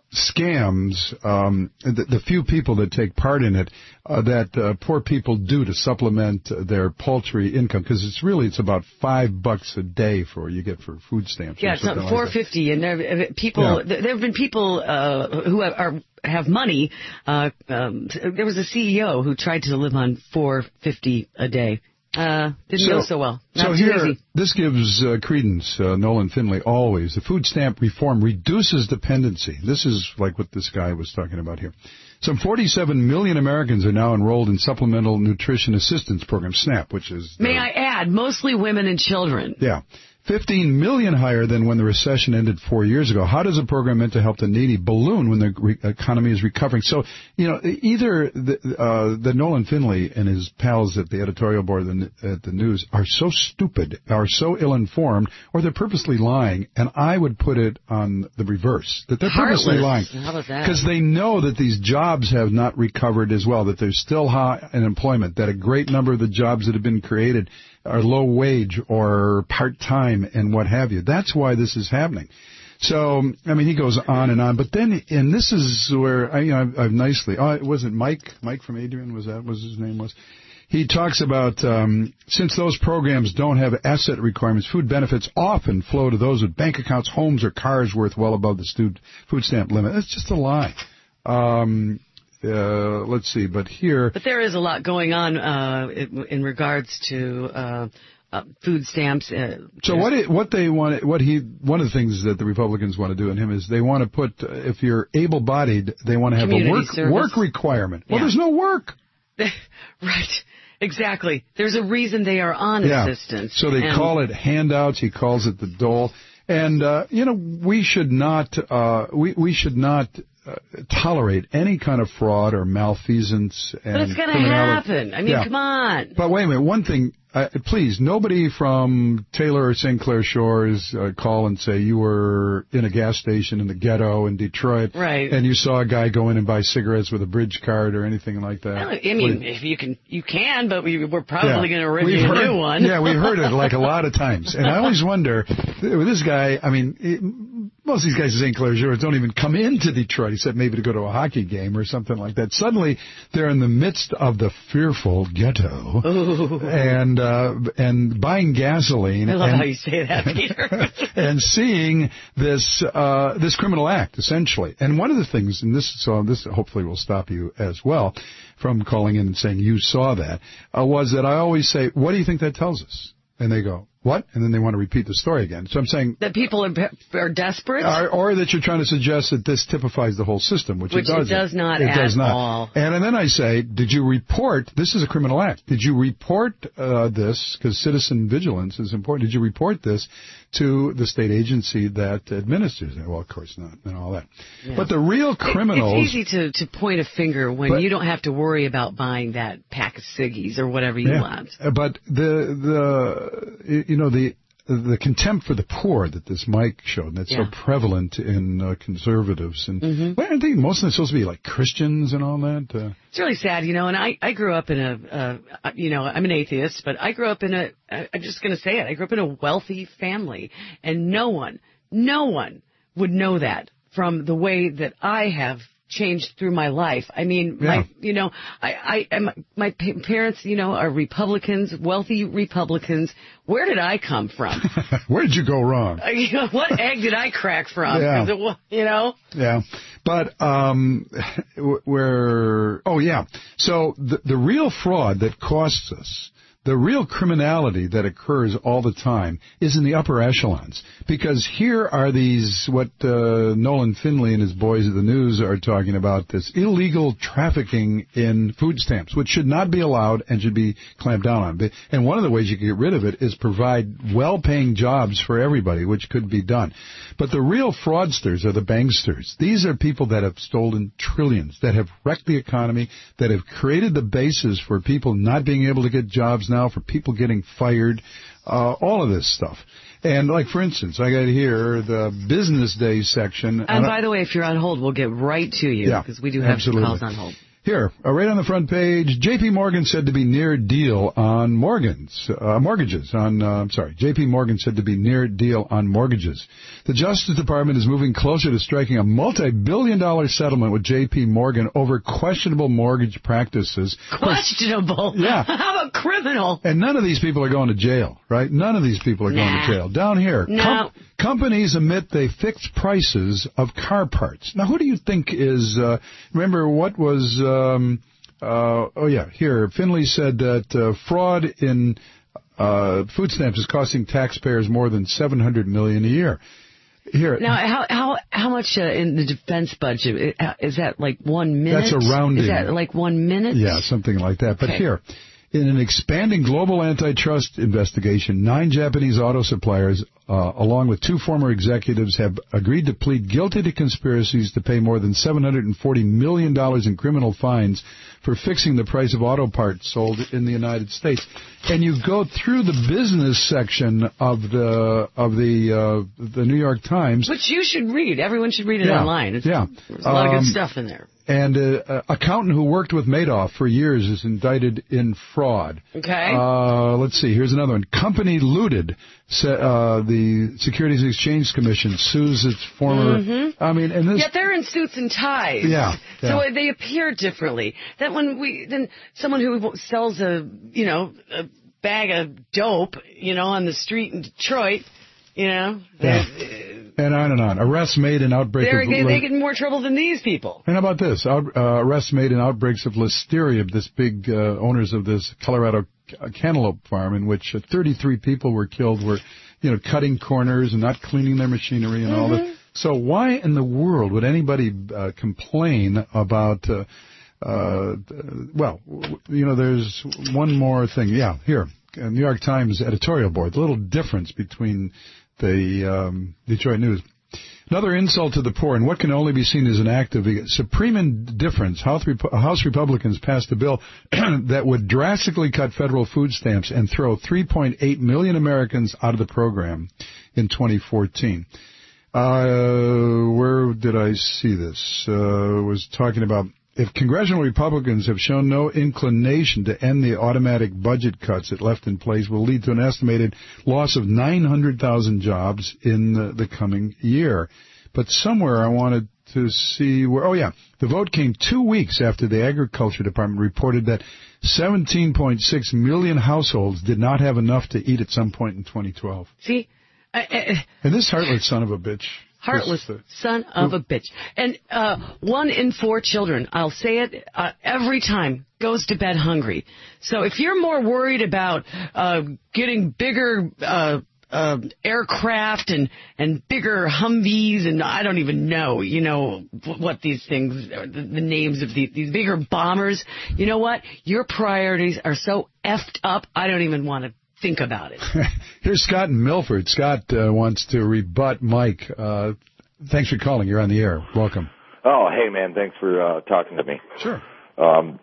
scams, um, the, the few people that take part in it, uh, that uh, poor people do to supplement their paltry income. Because it's really, it's about five bucks a day for what you get for food stamps. Yeah, or it's something not like four that. fifty, and there people. Yeah. There have been people uh, who have, are have money. Uh, um, there was a C E O who tried to live on four fifty a day. Uh, didn't go so well. Not so too here, easy. this gives uh, credence, uh, Nolan Finley, always. The food stamp reform reduces dependency. This is like what this guy was talking about here. Some forty-seven million Americans are now enrolled in Supplemental Nutrition Assistance Program, SNAP, which is... May I add, mostly women and children. Yeah. fifteen million higher than when the recession ended four years ago. How does a program meant to help the needy balloon when the re- economy is recovering? So, you know, either the, uh, the Nolan Finley and his pals at the editorial board the, at the news are so stupid, are so ill-informed, or they're purposely lying, and I would put it on the reverse, that they're purposely Heartless. lying. How about that? Because they know that these jobs have not recovered as well, that there's still high unemployment, that a great number of the jobs that have been created are low wage or part-time and what have you. That's why this is happening. So, I mean, he goes on and on. But then, and this is where, I, you know, I've, I've nicely, oh, was it Mike? Mike from Adrian, was that what his name was? He talks about, um, since those programs don't have asset requirements, food benefits often flow to those with bank accounts, homes, or cars worth well above the stud- food stamp limit. That's just a lie. Um, uh, let's see, but here... But there is a lot going on uh, in, in regards to uh, uh, food stamps. Uh, So what it, what they want, what he, one of the things that the Republicans want to do in him is they want to put, uh, if you're able-bodied, they want to have Community a work service. work requirement. Well, Yeah. there's no work. Right. Exactly. There's a reason they are on Yeah. assistance. So they And call it handouts. He calls it the dole. And uh, you know, we should not, uh, we we should not uh, tolerate any kind of fraud or malfeasance. And But it's going to criminality. happen. I mean, Yeah. come on. But wait a minute, one thing, uh, please, nobody from Taylor or Saint Clair Shores uh, call and say you were in a gas station in the ghetto in Detroit, Right. and you saw a guy go in and buy cigarettes with a bridge card or anything like that. Well, I mean, if you can, you can, but we, we're probably Yeah. going to rip We've you a heard- new one. Yeah, we heard it like a lot of times. And I always wonder, with this guy, I mean, it, most of these guys in Saint Clair Shores don't even come into Detroit, except maybe to go to a hockey game or something like that. Suddenly, they're in the midst of the fearful ghetto Ooh. and uh, and buying gasoline. I love and, how you say that, Peter. and seeing this uh, this criminal act, essentially. And one of the things, and this so this hopefully will stop you as well from calling in and saying you saw that, uh, was that I always say, what do you think that tells us? And they go, what? And then they want to repeat the story again. So I'm saying... That people are, are desperate? Or, or that you're trying to suggest that this typifies the whole system, which, which it doesn't. Which it does not it at does not. all. And, and then I say, did you report... This is a criminal act. Did you report uh, this, because citizen vigilance is important, did you report this to the state agency that administers it? Well, of course not, and all that. Yeah. But the real criminals... It's easy to, to point a finger when but, you don't have to worry about buying that pack of ciggies or whatever you yeah, want. But the, the you know, the... the contempt for the poor that this Mike showed, and that's yeah. so prevalent in uh, conservatives. And mm-hmm. well, I think most of them are supposed to be like Christians and all that. Uh, it's really sad, you know, and I, I grew up in a, uh, you know, I'm an atheist, but I grew up in a, I'm just going to say it, I grew up in a wealthy family, and no one, no one would know that from the way that I have changed through my life. I mean, yeah. my, you know, I, I, my parents, you know, are Republicans, wealthy Republicans. Where did I come from? Where did you go wrong? You know, what egg did I crack from? Yeah. It, you know? Yeah. But, um, we're, oh yeah. So the, the real fraud that costs us, the real criminality that occurs all the time is in the upper echelons. Because here are these, what uh, Nolan Finley and his boys at the news are talking about, this illegal trafficking in food stamps, which should not be allowed and should be clamped down on. And one of the ways you can get rid of it is provide well-paying jobs for everybody, which could be done. But the real fraudsters are the banksters. These are people that have stolen trillions, that have wrecked the economy, that have created the basis for people not being able to get jobs now, for people getting fired, uh, all of this stuff. And like, for instance, I got here the business day section. And, and by I, the way, if you're on hold, we'll get right to you, because yeah, we do have absolutely. some calls on hold. Here, uh, right on the front page, J P. Morgan said to be near deal on mortgages. Uh, mortgages on, uh, I'm sorry, J P. Morgan said to be near deal on mortgages. The Justice Department is moving closer to striking a multi-billion dollar settlement with J P. Morgan over questionable mortgage practices. Questionable? Yeah. How about criminal? And none of these people are going to jail, right? None of these people are nah. going to jail. Down here, no. com- companies admit they fix prices of car parts. Now, who do you think is, uh, remember what was, uh, Um, uh, oh, yeah, here, Finley said that uh, fraud in uh, food stamps is costing taxpayers more than seven hundred million dollars a year. Here, now, how how how much uh, in the defense budget, is that like one minute? That's a rounding. Is that like one minute? Yeah, something like that. But okay. here, in an expanding global antitrust investigation, nine Japanese auto suppliers, uh, along with two former executives, have agreed to plead guilty to conspiracies to pay more than seven hundred forty million dollars in criminal fines for fixing the price of auto parts sold in the United States. And you go through the business section of the of the uh, the New York Times, which you should read. Everyone should read it yeah, online. It's, yeah, there's a lot um, of good stuff in there. And an uh, accountant who worked with Madoff for years is indicted in fraud. Okay. Uh, let's see. Here's another one. Company looted. Uh, the Securities and Exchange Commission sues its former. Mm-hmm. I mean, and this. Yet they're in suits and ties. Yeah, yeah. So they appear differently. That when we then someone who sells a you know a bag of dope you know on the street in Detroit, you know. Yeah. And on and on. Arrests made in outbreaks They're, of... They, they get in more trouble than these people. And how about this? Out, uh, arrests made in outbreaks of listeria, this big uh, owners of this Colorado cantaloupe farm in which uh, thirty-three people were killed, were, you know, cutting corners and not cleaning their machinery and mm-hmm. all that. So why in the world would anybody uh, complain about... Uh, uh, well, you know, there's one more thing. Yeah, here. New York Times editorial board. The little difference between the um, Detroit News. Another insult to the poor, and what can only be seen as an act of supreme indifference. House, Rep- House Republicans passed a bill that would drastically cut federal food stamps and throw three point eight million Americans out of the program in twenty fourteen. Uh, where did I see this? Uh, was talking about if congressional Republicans have shown no inclination to end the automatic budget cuts it left in place, will lead to an estimated loss of nine hundred thousand jobs in the, the coming year. but somewhere I wanted to see where, oh yeah, the vote came two weeks after the Agriculture Department reported that seventeen point six million households did not have enough to eat at some point in twenty twelve. See? Uh, uh, and this heartless son of a bitch. Heartless this, uh, son of a bitch. And uh, one in four children, I'll say it uh, every time, goes to bed hungry. So if you're more worried about uh, getting bigger uh, uh, aircraft and, and bigger Humvees and I don't even know, you know, what these things, the, the names of these, these bigger bombers, you know what? Your priorities are so effed up, I don't even want to think about it. Here's Scott in Milford. Scott uh, wants to rebut Mike. Uh, thanks for calling. You're on the air. Welcome. Oh, hey, man. Thanks for uh, talking to me. Sure. Um,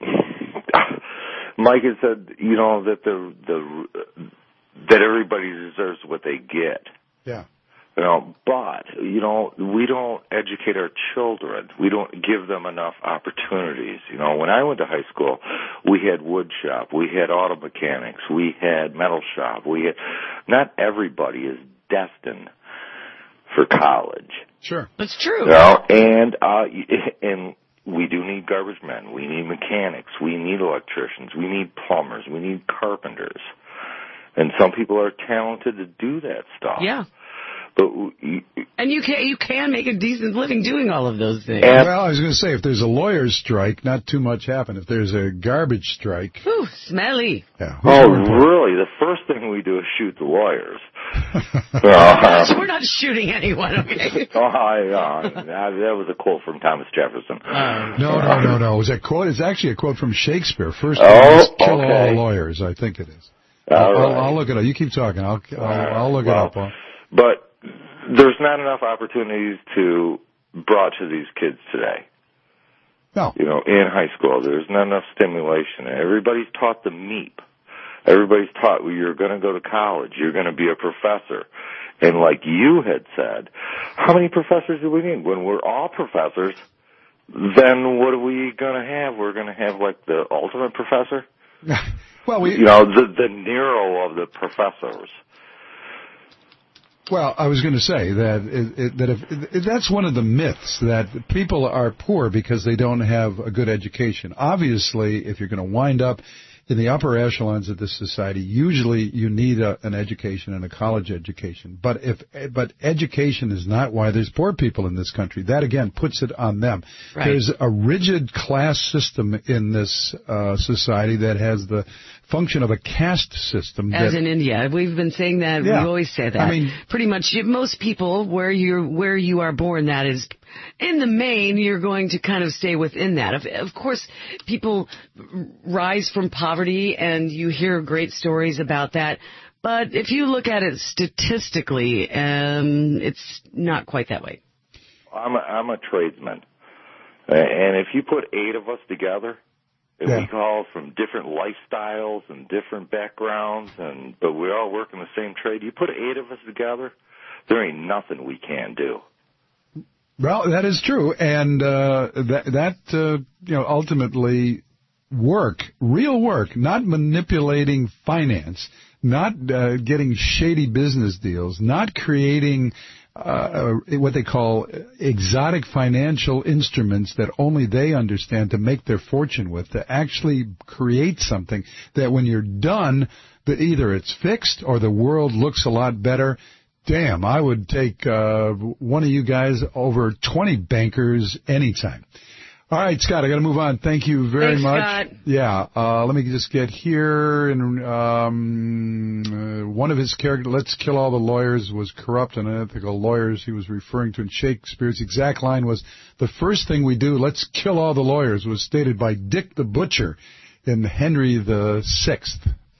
Mike has said, you know, that the the that everybody deserves what they get. Yeah. You know, but, you know, we don't educate our children. We don't give them enough opportunities. You know, when I went to high school, we had wood shop, we had auto mechanics, we had metal shop. We had, not everybody is destined for college. Sure. That's true. You know, and, uh, and we do need garbage men. We need mechanics. We need electricians. We need plumbers. We need carpenters. And some people are talented to do that stuff. Yeah. But you, and you can you can make a decent living doing all of those things. Well, I was going to say, if there's a lawyer's strike, not too much happen. If there's a garbage strike, Whew, smelly. Yeah. Oh, really? The first thing we do is shoot the lawyers. uh, We're not shooting anyone, okay? oh, I, uh, that was a quote from Thomas Jefferson. Uh, no, no, no, no. It was a quote. It's actually a quote from Shakespeare. First, oh, kill okay. all lawyers. I think it is. All I'll, right. I'll, I'll look it up. You keep talking. I'll I'll, I'll look well, it up. I'll... But there's not enough opportunities to brought to these kids today. No. You know, in high school, there's not enough stimulation. Everybody's taught the meep. Everybody's taught, well, you're going to go to college. You're going to be a professor. And like you had said, how many professors do we need? When we're all professors, then what are we going to have? We're going to have like the ultimate professor? Well, we, you know, the, the Nero of the professors. Well, I was going to say that it, it, that if, if that's one of the myths, that people are poor because they don't have a good education. Obviously, if you're going to wind up in the upper echelons of this society, usually you need a, an education and a college education. But if but education is not why there's poor people in this country. That again puts it on them. Right. There's a rigid class system in this uh, society that has the function of a caste system. As that, in India, we've been saying that. Yeah. We always say that. I mean, pretty much most people where you where you are born, that is, in the main, you're going to kind of stay within that. Of, of course, people rise from poverty, and you hear great stories about that. But if you look at it statistically, um, it's not quite that way. I'm a, I'm a tradesman, and if you put eight of us together, and yeah. we all from different lifestyles and different backgrounds, and but we all work in the same trade. You put eight of us together, there ain't nothing we can't do. Well, that is true, and uh, that that uh, you know ultimately work, real work, not manipulating finance, not uh, getting shady business deals, not creating uh, what they call exotic financial instruments that only they understand to make their fortune with, to actually create something that when you're done, that either it's fixed or the world looks a lot better. Damn, I would take uh, one of you guys over twenty bankers anytime. All right, Scott, I got to move on. Thank you very Thanks, much. Scott. Yeah, uh, let me just get here. And um, uh, one of his characters, let's kill all the lawyers, was corrupt and unethical lawyers he was referring to. And Shakespeare's exact line was, the first thing we do, let's kill all the lawyers, was stated by Dick the Butcher in Henry the Sixth.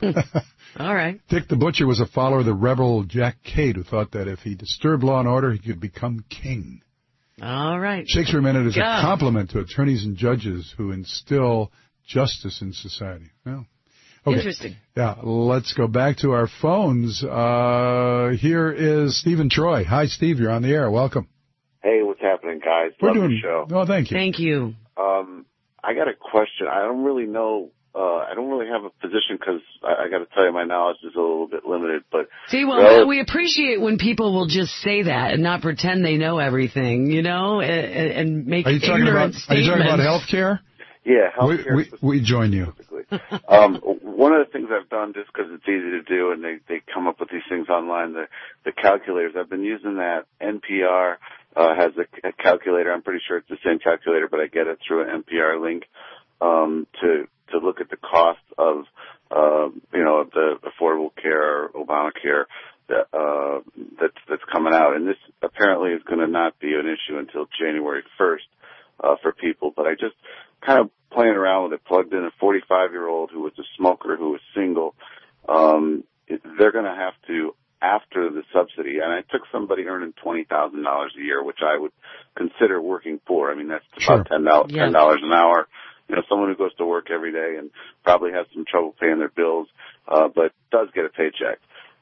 All right. Dick the Butcher was a follower of the rebel Jack Cade, who thought that if he disturbed law and order, he could become king. All right. Shakespeare meant it as yeah. a compliment to attorneys and judges who instill justice in society. Well, okay. Interesting. Yeah, let's go back to our phones. Uh, here is Stephen Troy. Hi, Steve. You're on the air. Welcome. Hey, what's happening, guys? We're Love doing the show. Oh, thank you. Thank you. Um, I got a question. I don't really know uh, I don't really have a position because I, I got to tell you, my knowledge is a little bit limited. But see, well, well we appreciate when people will just say that and not pretend they know everything, you know, and, and make are you talking ignorant about, statements. Are you talking about health care? Yeah, health care. We, we, we join you. um, one of the things I've done, just because it's easy to do, and they, they come up with these things online, the, the calculators, I've been using that. N P R uh, has a, a calculator. I'm pretty sure it's the same calculator, but I get it through an N P R link um, to to look at the cost of, uh, you know, the Affordable Care or Obamacare that, uh, that's, that's coming out. And this apparently is going to not be an issue until January first uh, for people. But I just kind of playing around with it, plugged in a forty-five-year-old who was a smoker, who was single. Um, it, they're going to have to, after the subsidy, and I took somebody earning twenty thousand dollars a year, which I would consider working poor. I mean, that's sure. about ten dollars, yeah. ten dollars an hour. You know, someone who goes to work every day and probably has some trouble paying their bills, uh, but does get a paycheck.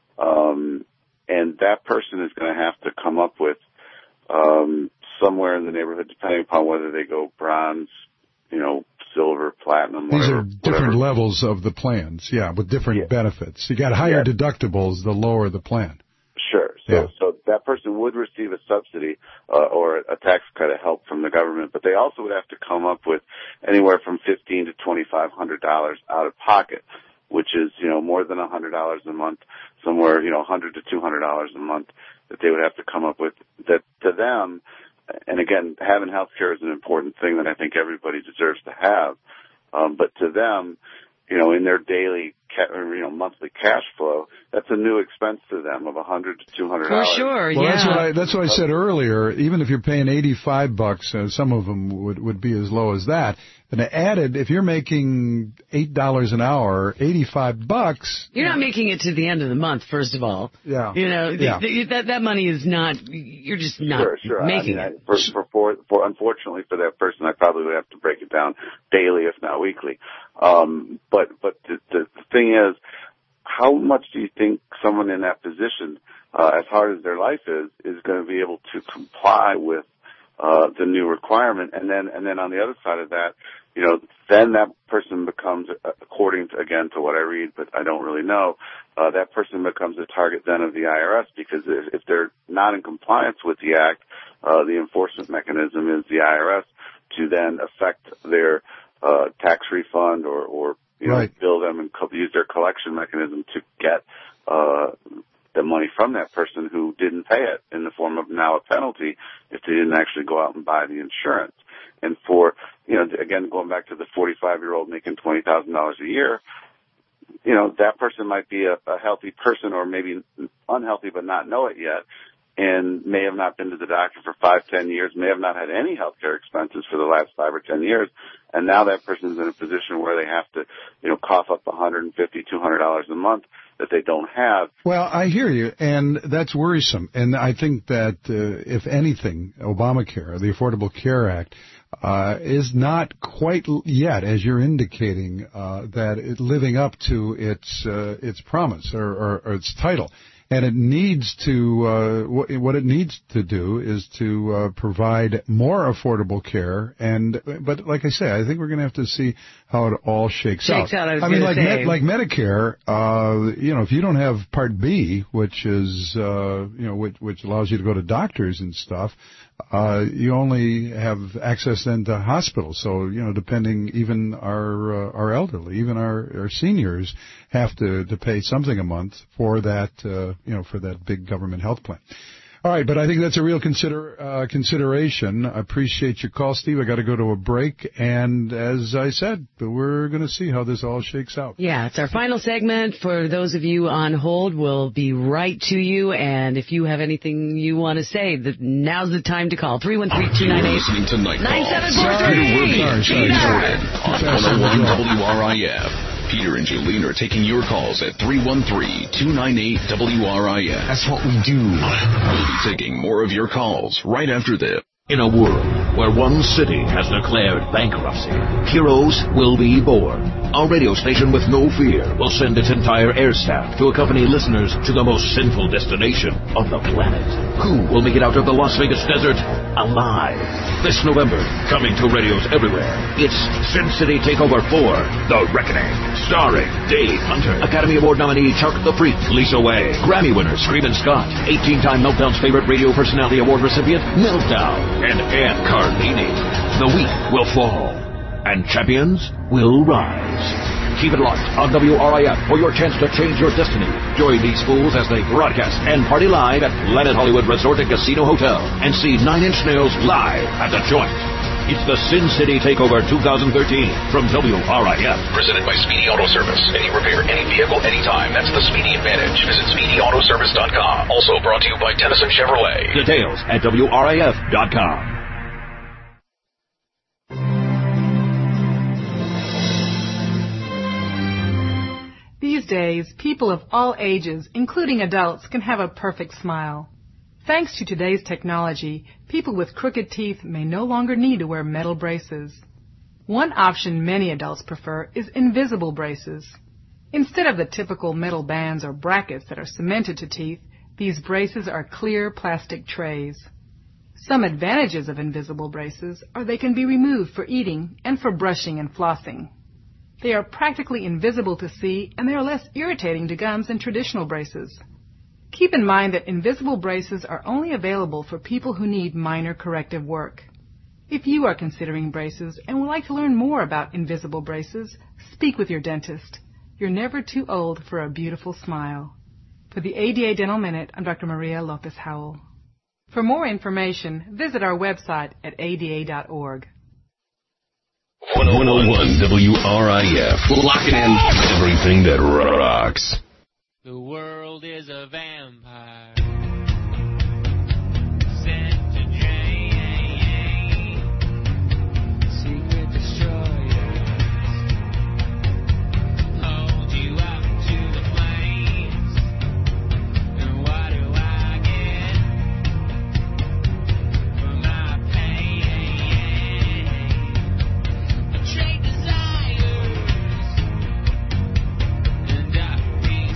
Um, and that person is going to have to come up with um, somewhere in the neighborhood, depending upon whether they go bronze, you know, silver, platinum, These whatever. are different whatever. levels of the plans, yeah, with different Yeah. benefits. You got higher Yeah. deductibles, the lower the plan. Sure. So, Yeah. so that person would receive a subsidy uh, or a tax credit help from the government, but they also would have to come up with anywhere from fifteen to twenty-five hundred dollars out of pocket, which is, you know, more than a hundred dollars a month, somewhere, you know, a hundred to two hundred dollars a month that they would have to come up with. That to them, and again, having health care is an important thing that I think everybody deserves to have. Um, but to them, you know, in their daily, ca- or, you know, monthly cash flow, that's a new expense to them of a hundred to two hundred dollars. For sure, Well, yeah. that's what I that's what I said earlier. Even if you're paying eighty-five bucks, uh, some of them would would be as low as that. And added, if you're making eight dollars an hour, eighty-five bucks. You're not making it to the end of the month, first of all. Yeah. You know, Yeah. th- th- that that money is not. You're just not Sure, sure. making I mean, it. I, for, for, for, for, unfortunately for that person, I probably would have to break it down daily, if not weekly. Um, but but the, the thing is, how much do you think someone in that position, uh, as hard as their life is, is going to be able to comply with uh, the new requirement? And then and then on the other side of that, you know, then that person becomes, according to, again, to what I read, but I don't really know, uh, that person becomes a target then of the I R S, because if, if they're not in compliance with the Act, uh, the enforcement mechanism is the I R S to then affect their uh, tax refund or, or you know, right. bill them and co- use their collection mechanism to get uh, the money from that person who didn't pay it in the form of now a penalty if they didn't actually go out and buy the insurance. And for, you know, again, going back to the forty-five-year-old making twenty thousand dollars a year, you know, that person might be a, a healthy person or maybe unhealthy but not know it yet, and may have not been to the doctor for five, ten years, may have not had any health care expenses for the last five or ten years, and now that person's in a position where they have to, you know, cough up one hundred fifty dollars, two hundred dollars a month that they don't have. Well, I hear you, and that's worrisome. And I think that, uh, if anything, Obamacare, the Affordable Care Act, uh, is not quite yet, as you're indicating, uh, that it living up to its uh, its promise or, or, or its title. And it needs to, uh, what it needs to do is to uh, provide more affordable care. And, but like I say, I think we're going to have to see how it all shakes, Shakes out, I was I mean, gonna like say. Med, like Medicare, uh, you know, if you don't have Part B, which is, uh, you know, which, which allows you to go to doctors and stuff, uh, you only have access then to hospitals. So, you know, depending, even our, uh, our elderly, even our, our seniors have to, to pay something a month for that, uh, you know, for that big government health plan. All right, but I think that's a real consider uh, consideration. I appreciate your call, Steve. I got to go to a break, and as I said, we're going to see how this all shakes out. Yeah, it's our final segment. For those of you on hold, we'll be right to you, and if you have anything you want to say, the, now's the time to call. three one three, two nine eight, Listening to Night nine seven four Call. three. Peter Worby, Sorry, Peter sorry, Jordan sorry. on one oh one W R I F. Peter and Jolene are taking your calls at three one three, two nine eight, W R I F. That's what we do. We'll be taking more of your calls right after this. In a world where one city has declared bankruptcy, heroes will be born. Our radio station with no fear will send its entire air staff to accompany listeners to the most sinful destination on the planet. Who will make it out of the Las Vegas desert alive? This November, coming to radios everywhere, it's Sin City Takeover four, The Reckoning. Starring Dave Hunter, Academy Award nominee Chuck the Freak, Lisa Way, Grammy winner Screamin' Scott, eighteen-time Meltdown's favorite radio personality award recipient, Meltdown, and Ann Carlini. The weak will fall, and champions will rise. Keep it locked on W R I F for your chance to change your destiny. Join these fools as they broadcast and party live at Planet Hollywood Resort and Casino Hotel and see Nine Inch Nails live at the Joint. It's the Sin City Takeover twenty thirteen from W R I F. Presented by Speedy Auto Service. Any repair, any vehicle, anytime. That's the Speedy advantage. Visit speedy auto service dot com. Also brought to you by Tennyson Chevrolet. Details at W R I F dot com. These days, people of all ages, including adults, can have a perfect smile. Thanks to today's technology, people with crooked teeth may no longer need to wear metal braces. One option many adults prefer is invisible braces. Instead of the typical metal bands or brackets that are cemented to teeth, these braces are clear plastic trays. Some advantages of invisible braces are they can be removed for eating and for brushing and flossing. They are practically invisible to see, and they are less irritating to gums than traditional braces. Keep in mind that invisible braces are only available for people who need minor corrective work. If you are considering braces and would like to learn more about invisible braces, speak with your dentist. You're never too old for a beautiful smile. For the A D A Dental Minute, I'm Doctor Maria Lopez Howell. For more information, visit our website at A D A dot org. one oh one W R I F. Locking in everything that rocks. The world is a vampire. Trade desires, and I feel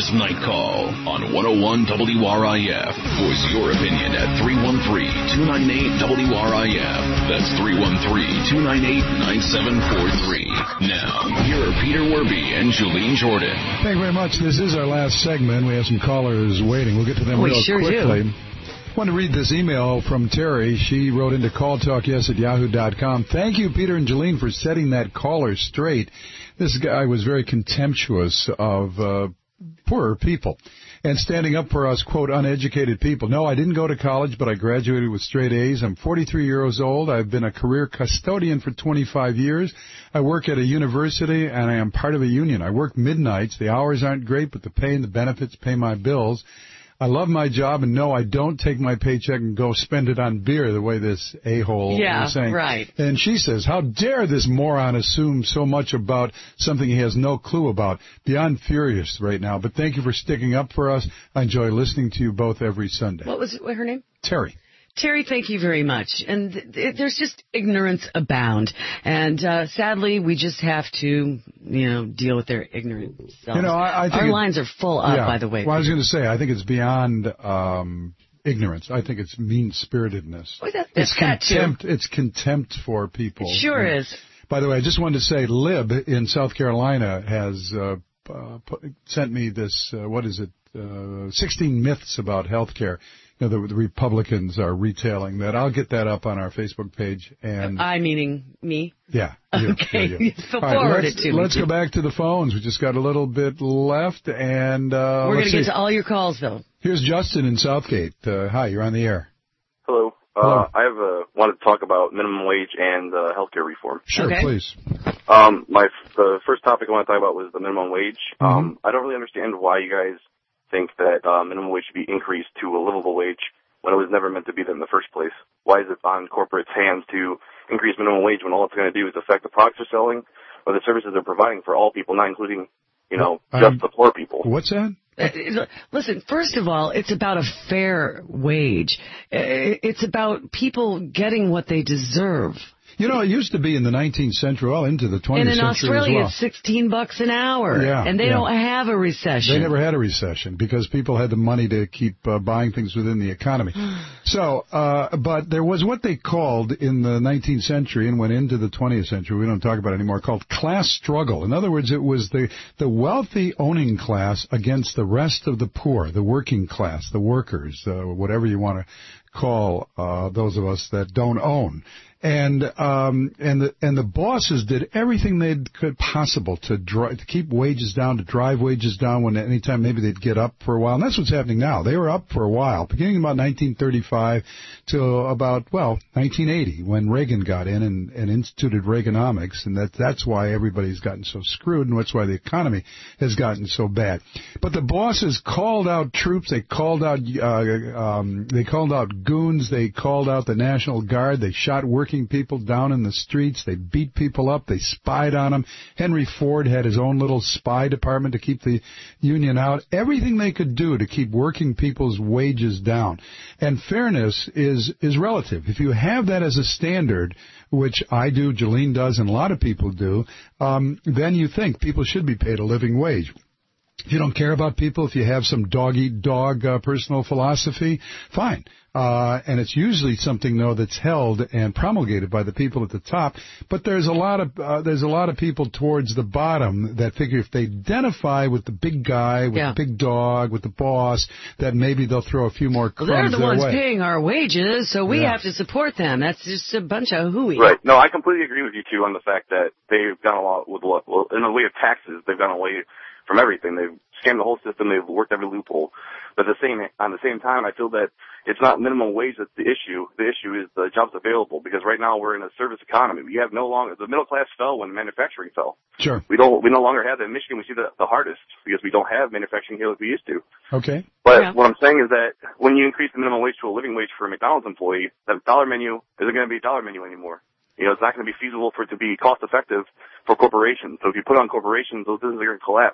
This Night Call on one oh one W R I F. Voice your opinion at three one three, two nine eight, W R I F. That's three one three, two nine eight, nine seven four three. Now, here are Peter Werby and Jolene Jordan. Thank you very much. This is our last segment. We have some callers waiting. We'll get to them we real sure quickly. Do. I want to read this email from Terry. She wrote into call talk yes at yahoo dot com. Thank you, Peter and Jolene, for setting that caller straight. This guy was very contemptuous of uh, poorer people and standing up for us, quote, uneducated people. No, I didn't go to college, but I graduated with straight A's. I'm forty-three years old. I've been a career custodian for twenty-five years. I work at a university, and I am part of a union. I work midnights. The hours aren't great, but the pay and the benefits pay my bills. I love my job, and no, I don't take my paycheck and go spend it on beer the way this a-hole yeah, is saying. Right. And she says, how dare this moron assume so much about something he has no clue about. Beyond furious right now, but thank you for sticking up for us. I enjoy listening to you both every Sunday. What was her name? Terry. Terry, thank you very much. And th- th- there's just ignorance abound. And uh, sadly, we just have to, you know, deal with their ignorant selves. You know, I, I think Our it, lines are full up, yeah. by the way. Well, I was going to say, I think it's beyond um, ignorance. I think it's mean-spiritedness. Oh, that, it's that contempt. Too. It's contempt for people. It sure and, is. By the way, I just wanted to say, Lib in South Carolina has uh, uh, put, sent me this. Uh, what is it? Uh, sixteen myths about health care. You know, the, the Republicans are retailing that. I'll get that up on our Facebook page. And I meaning me. Yeah. You, okay. You, you. So right, forward let's, it to let's me. go back to the phones. We just got a little bit left, and uh, we're going to get see. to all your calls, though. Here's Justin in Southgate. Uh, hi, you're on the air. Hello. Hello. Uh, I have uh, wanted to talk about minimum wage and uh, healthcare reform. Sure, okay. please. Um, my the first topic I want to talk about was the minimum wage. Mm-hmm. Um, I don't really understand why you guys think that uh, minimum wage should be increased to a livable wage when it was never meant to be there in the first place. Why is it on corporate's hands to increase minimum wage when all it's going to do is affect the products they're selling or the services they're providing for all people, not including, you know, Um, just the poor people? What's that? Uh, Listen, first of all, it's about a fair wage. Uh, It's about people getting what they deserve. You know, it used to be in the nineteenth century, well, into the twentieth And in century Australia, as well. it's sixteen bucks an hour. Yeah, and they yeah. don't have a recession. They never had a recession because people had the money to keep uh, buying things within the economy. So, uh, but there was what they called in the nineteenth century and went into the twentieth century, we don't talk about it anymore, called class struggle. In other words, it was the, the wealthy owning class against the rest of the poor, the working class, the workers, uh, whatever you want to call uh, those of us that don't own. And um, and the and the bosses did everything they could possible to drive, to keep wages down, to drive wages down when anytime maybe they'd get up for a while. And that's what's happening now. They were up for a while, beginning about nineteen thirty-five to about well nineteen eighty when Reagan got in and, and instituted Reaganomics, and that that's why everybody's gotten so screwed, and that's why the economy has gotten so bad. But the bosses called out troops. They called out uh, um, they called out goons. They called out the National Guard. They shot working people down in the streets. They beat people up. They spied on them. Henry Ford had his own little spy department to keep the union out. Everything they could do to keep working people's wages down. And fairness is, is relative. If you have that as a standard, which I do, Jolene does, and a lot of people do, um, then you think people should be paid a living wage. If you don't care about people, if you have some dog-eat-dog uh, personal philosophy, fine. Uh, and it's usually something, though, that's held and promulgated by the people at the top. But there's a lot of uh, there's a lot of people towards the bottom that figure if they identify with the big guy, with yeah. the big dog, with the boss, that maybe they'll throw a few more crumbs well, they're the their ones way. paying our wages, so we Yeah. have to support them. That's just a bunch of hooey. Right. No, I completely agree with you, too, on the fact that they've done a lot with, well, in the way of taxes, they've gone away from everything. They've scammed the whole system. They've worked every loophole. But at the same, on the same time, I feel that it's not minimum wage that's the issue. The issue is the jobs available, because right now we're in a service economy. We have no longer, the middle class fell when manufacturing fell. Sure. We don't, we no longer have that. In Michigan, we see the, the hardest because we don't have manufacturing here like we used to. Okay. But Yeah. what I'm saying is that when you increase the minimum wage to a living wage for a McDonald's employee, that dollar menu isn't going to be a dollar menu anymore. You know, it's not going to be feasible for it to be cost effective for corporations. So if you put on corporations, those businesses are going to collapse.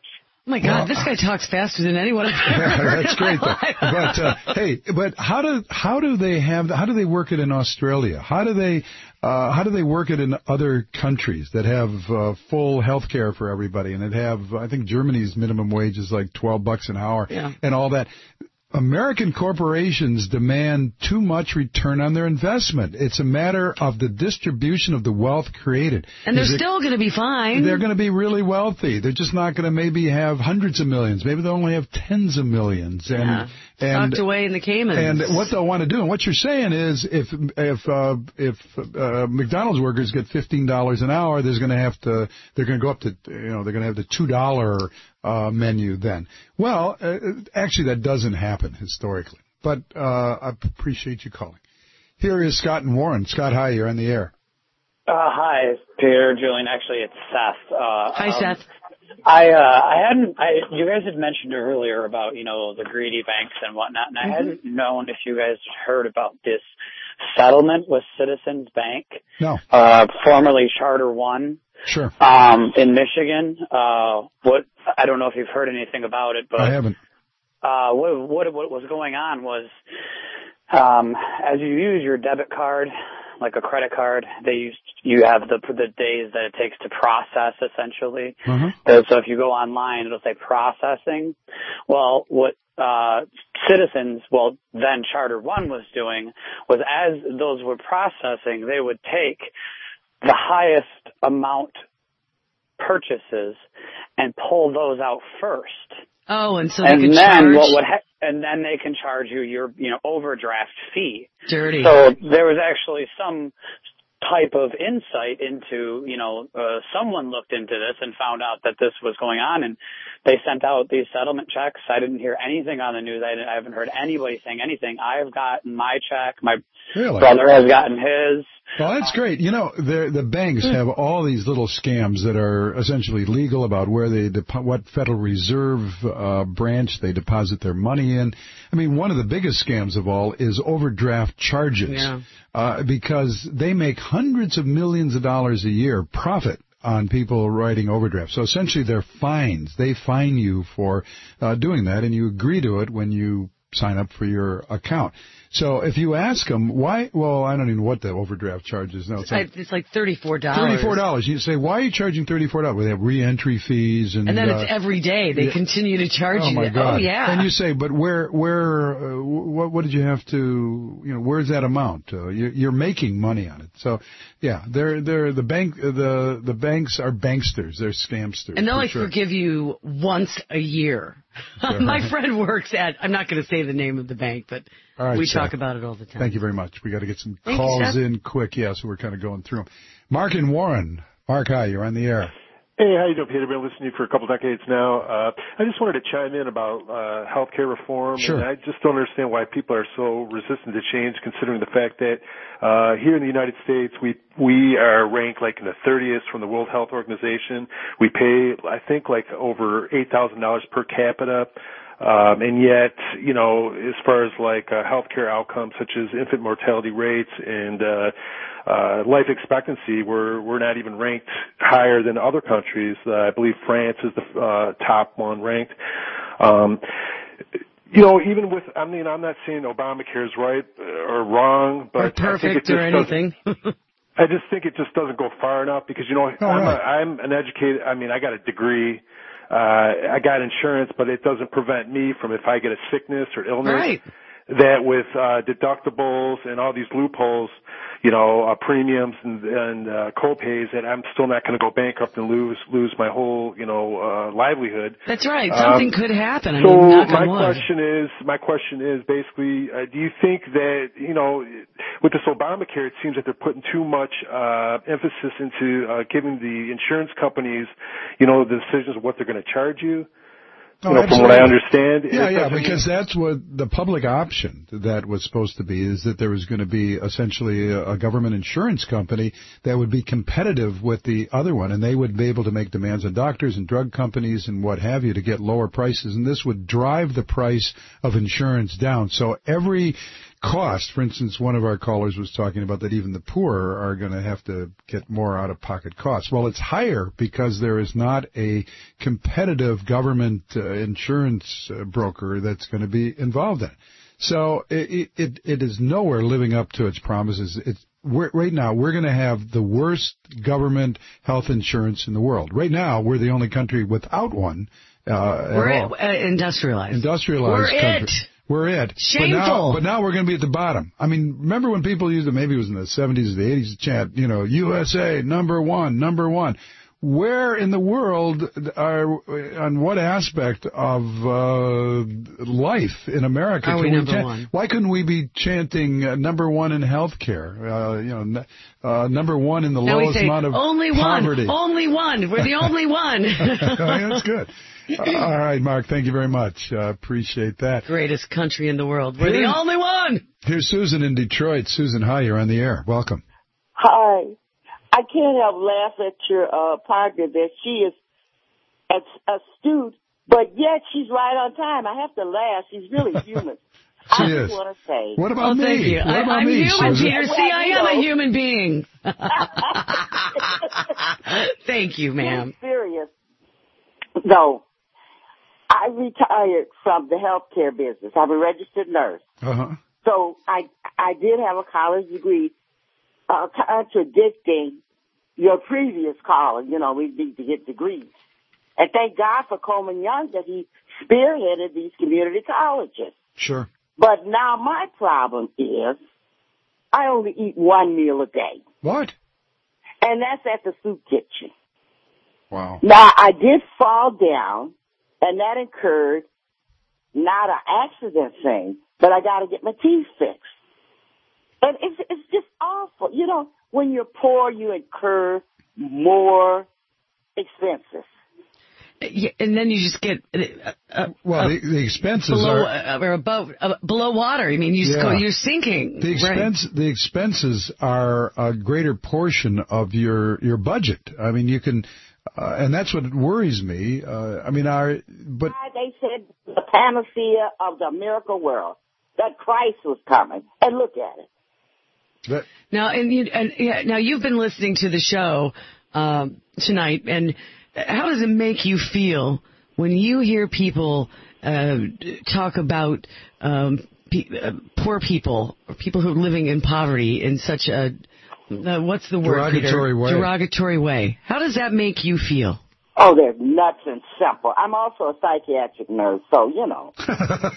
Oh my God, this guy talks faster than anyone I've ever Yeah, heard that's in my great. Though. life. But uh, hey, but how do how do they have how do they work it in Australia? How do they uh, how do they work it in other countries that have uh, full health care for everybody and that have I think Germany's minimum wage is like twelve bucks an hour Yeah. and all that? American corporations demand too much return on their investment. It's a matter of the distribution of the wealth created. And they're Is it- still going to be fine. They're going to be really wealthy. They're just not going to maybe have hundreds of millions. Maybe they'll only have tens of millions. And, Yeah. and Tucked away in the Caymans. and what they'll want to do, and what you're saying is, if if uh, if uh, McDonald's workers get fifteen dollars an hour, there's going to have to they're going to go up to you know they're going to have the two dollar uh, menu then. Well, uh, actually, that doesn't happen historically. But uh, I appreciate you calling. Here is Scott and Warren. Scott, hi, you're on the air. Uh, hi, Peter, Julian. Actually, it's Seth. Uh, Hi, um, Seth. I uh, I hadn't. I you guys had mentioned earlier about you know the greedy banks and whatnot, and I Mm-hmm. hadn't known if you guys heard about this settlement with Citizens Bank, No. uh, formerly Charter One, Sure. um, in Michigan. Uh, what I don't know if you've heard anything about it, but I haven't. uh, what, what what was going on was, um, as you use your debit card, like a credit card, they used you have the the days that it takes to process essentially. Mm-hmm. So so if you go online, it'll say processing. Well, what uh, Citizens, well then Charter One was doing was as those were processing, they would take the highest amount purchases and pull those out first. Oh, and so they and can then charge. what would ha- and then they can charge you your you know overdraft fee. Dirty. So there was actually some type of insight into you know uh, someone looked into this and found out that this was going on, and they sent out these settlement checks. I didn't hear anything on the news. I, didn't, I haven't heard anybody saying anything. I have gotten my check. My Really? brother has gotten his. Well, that's great. You know, the the banks have all these little scams that are essentially legal about where they depo- what Federal Reserve uh, branch they deposit their money in. I mean, one of the biggest scams of all is overdraft charges, Yeah. uh, because they make hundreds of millions of dollars a year profit on people writing overdrafts. So essentially, they're fines. They fine you for uh, doing that, and you agree to it when you sign up for your account. So if you ask them why, well, I don't even know what the overdraft charge is now. It's like It's like thirty-four dollars. thirty-four dollars. You say, why are you charging thirty-four dollars? Well, they have re-entry fees. And, And then uh, it's every day. They yeah. continue to charge Oh, you. my God. Oh, yeah. And you say, but where, where, uh, what, what did you have to, you know, where's that amount? Uh, you're, you're making money on it. So, yeah, they're, they're, the bank, uh, the, the banks are banksters. They're scamsters. And they'll for like sure. forgive you once a year. Sure. My friend works at, I'm not going to say the name of the bank, but All right, we Seth. talk about it all the time. Thank you very much. We got to get some Thank you, calls Seth. in quick. Yeah, so we're kind of going through them. Mark and Warren. Mark, hi. You're on the air. Hey, how you doing, Peter? Been listening to you for a couple decades now. Uh, I just wanted to chime in about uh, healthcare reform. Sure. And I just don't understand why people are so resistant to change, considering the fact that uh, here in the United States, we we are ranked like in the thirtieth from the World Health Organization. We pay, I think, like over eight thousand dollars per capita. Um, and yet, you know, as far as like uh, healthcare outcomes such as infant mortality rates and uh, uh, life expectancy, we're we're not even ranked higher than other countries. Uh, I believe France is the uh, top one ranked. Um, you know, even with, I mean, I'm not saying Obamacare is right or wrong, but Or I think it perfect just or doesn't- anything. I just think it just doesn't go far enough because, you know, Oh, I'm, right. a, I'm an educated, I mean, I got a degree. Uh, I got insurance, but it doesn't prevent me from if I get a sickness or illness. Right. That with uh, deductibles and all these loopholes, you know, uh, premiums and, and uh, co-pays, that I'm still not going to go bankrupt and lose lose my whole, you know, uh, livelihood. That's right. Something Um, could happen. I so mean, knock my on wood. question is, my question is basically, uh, do you think that, you know, with this Obamacare, it seems that they're putting too much uh, emphasis into uh, giving the insurance companies, you know, the decisions of what they're going to charge you? Oh, You know, from what I absolutely. understand. Yeah, It yeah, doesn't- because that's what the public option that was supposed to be, is that there was going to be essentially a, a government insurance company that would be competitive with the other one, and they would be able to make demands on doctors and drug companies and what have you to get lower prices, and this would drive the price of insurance down. So every cost. For instance, one of our callers was talking about that even the poor are going to have to get more out-of-pocket costs. Well, it's higher because there is not a competitive government uh, insurance uh, broker that's going to be involved in it. So it, it, it is nowhere living up to its promises. It's, we're, right now, we're going to have the worst government health insurance in the world. Right now, we're the only country without one. Uh, we're at all. It, uh, industrialized. Industrialized We're country. it. We're it. Shameful. But now, but now we're going to be at the bottom. I mean, remember when people used to, maybe it was in the seventies or the eighties, chant, you know, U S A, number one, number one. Where in the world are, on what aspect of uh, life in America are can we we number chant? one? Why couldn't we be chanting uh, number one in health care? Uh, you know, n- uh, number one in the now lowest we say, amount of only poverty. one, only one. We're the only one. That's good. Uh, all right, Mark, thank you very much. Uh, appreciate that. Greatest country in the world. We're Here's, the only one. Here's Susan in Detroit. Susan, hi, you're on the air. Welcome. Hi. I can't help laugh at your uh, partner that she is astute, but yet she's right on time. I have to laugh. She's really human. She I is. just want to say. What about oh, me? Thank you. What I, about I'm me, human, Susan? Peter. Well, See, I you am know. a human being. Thank you, ma'am. I'm serious. No. I retired from the healthcare business. I'm a registered nurse. Uh-huh. So I I did have a college degree, uh, contradicting your previous caller. You know, we need to get degrees. And thank God for Coleman Young that he spearheaded these community colleges. Sure. But now my problem is I only eat one meal a day. What? And that's at the soup kitchen. Wow. Now, I did fall down, and that incurred not an accident thing, but I got to get my teeth fixed. And it's, it's just awful. You know, when you're poor, you incur more expenses. Yeah, and then you just get uh, uh, Well, uh, the, the expenses below are uh, or above uh, below water. I mean, you just Yeah. go, you're sinking. the expense. The expenses are a greater portion of your your budget. I mean, you can, uh, and that's what worries me. Uh, I mean, our but They said the panacea of the miracle world, that Christ was coming, and look at it. that, Now, and, you, and yeah, now you've been listening to the show um, tonight, and how does it make you feel when you hear people uh, talk about um, pe- uh, poor people or people who are living in poverty in such a uh, what's the word, Derogatory Peter? way. Derogatory way. How does that make you feel? Oh, they're nuts and simple. I'm also a psychiatric nurse, so, you know. so,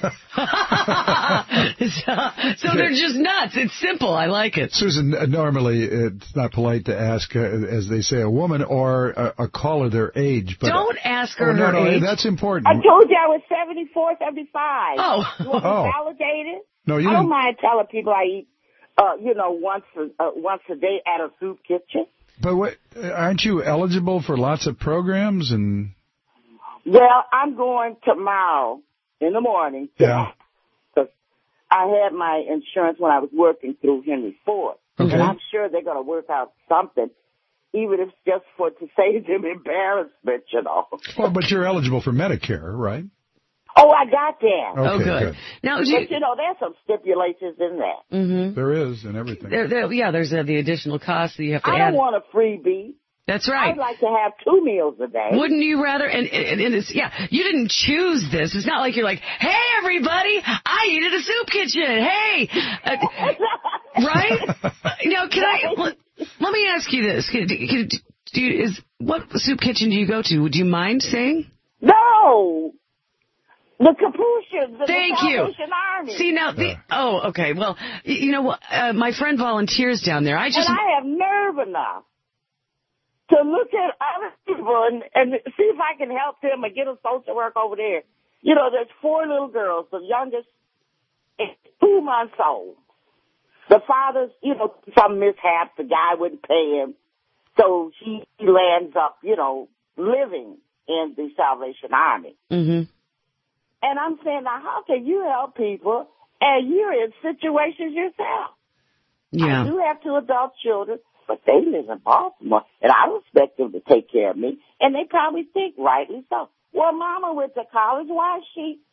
so they're just nuts. It's simple. I like it. Susan, normally it's not polite to ask, uh, as they say, a woman or a, a caller their age. But Don't ask her oh, no, her no, age. That's important. I told you I was seventy-four, seventy-five. Oh. You want Oh. me validated? No, you I don't didn't. mind telling people I eat, uh, you know, once a, uh, once a day at a soup kitchen. But what, aren't you eligible for lots of programs and? Well, I'm going tomorrow in the morning. Yeah. Because I had my insurance when I was working through Henry Ford. Okay. And I'm sure they're going to work out something, even if it's just for to save them embarrassment, you know. Well, but you're eligible for Medicare, right? Oh, I got that. Okay, oh, good. good. Now, But, do you, you know, there's some stipulations in that. mm-hmm. There is and everything. there, there, yeah, there's uh, the additional cost that you have to I add. don't want a freebie. That's right. I'd like to have two meals a day. Wouldn't you rather? And, and, and it's yeah. You didn't choose this. It's not like you're like, hey, everybody, I eat at a soup kitchen. Hey, uh, right? Now, can I? Let, let me ask you this: can, can, do you, is what soup kitchen do you go to? Would you mind saying? No. The Capuchins, the Thank you. Salvation Army. See now, the, oh, okay. Well, y- you know what? Uh, my friend volunteers down there. I just and I have nerve enough to look at other people and, and see if I can help them and get a social work over there. You know, there's four little girls. The youngest is two months old. The father's, you know, some mishap. The guy wouldn't pay him. So he, he lands up, you know, living in the Salvation Army. Mm-hmm. And I'm saying, now, how can you help people and you're in situations yourself? Yeah. I do have two adult children, but they live in Baltimore, and I expect them to take care of me. And they probably think rightly so. Well, Mama went to college. Why is she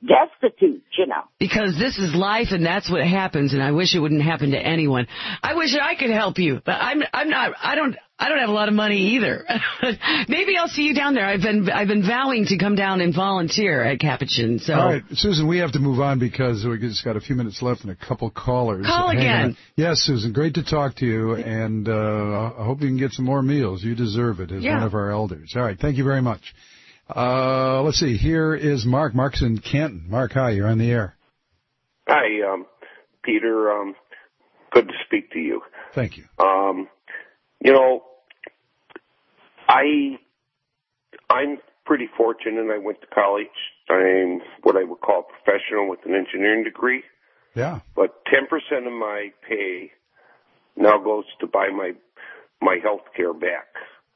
destitute, you know. Because this is life, and that's what happens, and I wish it wouldn't happen to anyone. I wish I could help you, but I'm I'm not. I don't. I don't have a lot of money either. Maybe I'll see you down there. I've been I've been vowing to come down and volunteer at Capuchin. So. All right, Susan, we have to move on because we just got a few minutes left and a couple callers. Call Hang again. on. Yes, Susan, great to talk to you, and uh, I hope you can get some more meals. You deserve it as Yeah. one of our elders. All right, thank you very much. Uh, let's see. Here is Mark. Mark's in Canton. Mark, hi. You're on the air. Hi, um, Peter. Um, good to speak to you. Thank you. Um, you know, I I'm pretty fortunate. I went to college. I'm what I would call a professional with an engineering degree. Yeah. But ten percent of my pay now goes to buy my my health care back.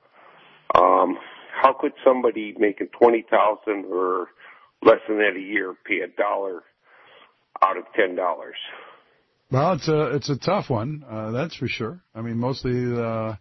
Um, how could somebody making twenty thousand or less than that a year pay a dollar out of ten dollars? Well, it's a it's a tough one. Uh, that's for sure. I mean, mostly, uh, uh,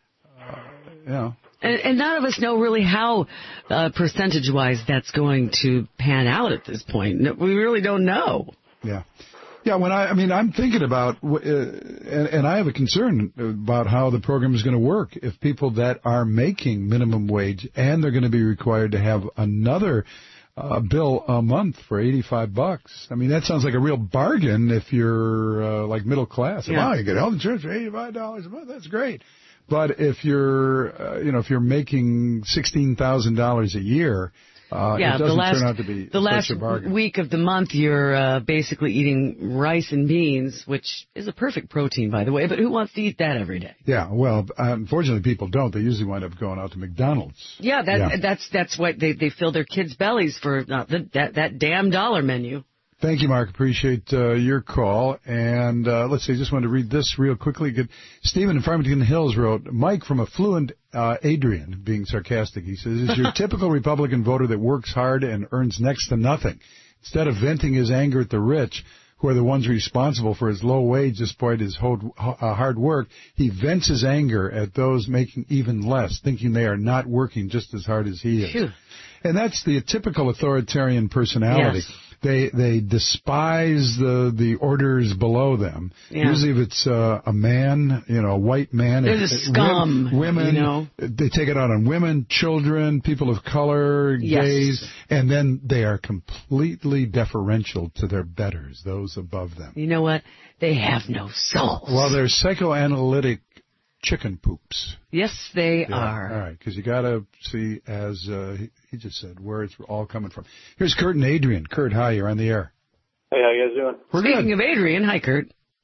you know. And, and none of us know really how, uh, percentage-wise, that's going to pan out at this point. No, we really don't know. Yeah. Yeah, when I, I mean, I'm thinking about, uh, and, and I have a concern about how the program is going to work. If people that are making minimum wage and they're going to be required to have another uh, bill a month for eighty-five bucks. I mean, that sounds like a real bargain if you're uh, like middle class. Yeah. Wow, you get health insurance for eighty-five dollars a month. That's great. But if you're, uh, you know, if you're making sixteen thousand dollars a year, uh, yeah, it doesn't the last, turn out to be the last such a bargain. week of the month, you're uh, basically eating rice and beans, which is a perfect protein, by the way. But who wants to eat that every day? Yeah, well, unfortunately, people don't. They usually wind up going out to McDonald's. Yeah, that, Yeah. that's that's what they they fill their kids' bellies for uh, the, that that damn dollar menu. Thank you, Mark. Appreciate uh, your call. And uh, let's see, just wanted to read this real quickly. Good. Stephen in Farmington Hills wrote, Mike from affluent uh, Adrian, being sarcastic, he says, is your typical Republican voter that works hard and earns next to nothing. Instead of venting his anger at the rich, who are the ones responsible for his low wage despite his ho- uh, hard work, he vents his anger at those making even less, thinking they are not working just as hard as he is. Phew. And that's the typical authoritarian personality. Yes. They they despise the the orders below them. Yeah. Usually, if it's uh, a man, you know, a white man, They're if, the if scum, Women, you know. they take it out on women, children, people of color, Yes. gays, and then they are completely deferential to their betters, those above them. You know what? They have no soul. Well, they're psychoanalytic chicken poops. Yes, they Yeah, are. All right, because you got to see, as uh, he, he just said, where it's all coming from. Here's Kurt and Adrian. Kurt, hi, you're on the air. Hey, how you guys doing? We're Speaking good. of Adrian, hi, Kurt.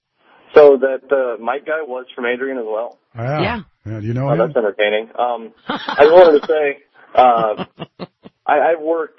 So that uh, Mike guy was from Adrian as well. Yeah. Yeah. Yeah, do you know Oh, him? that's entertaining. Um, I just wanted to say, uh, I, I've worked,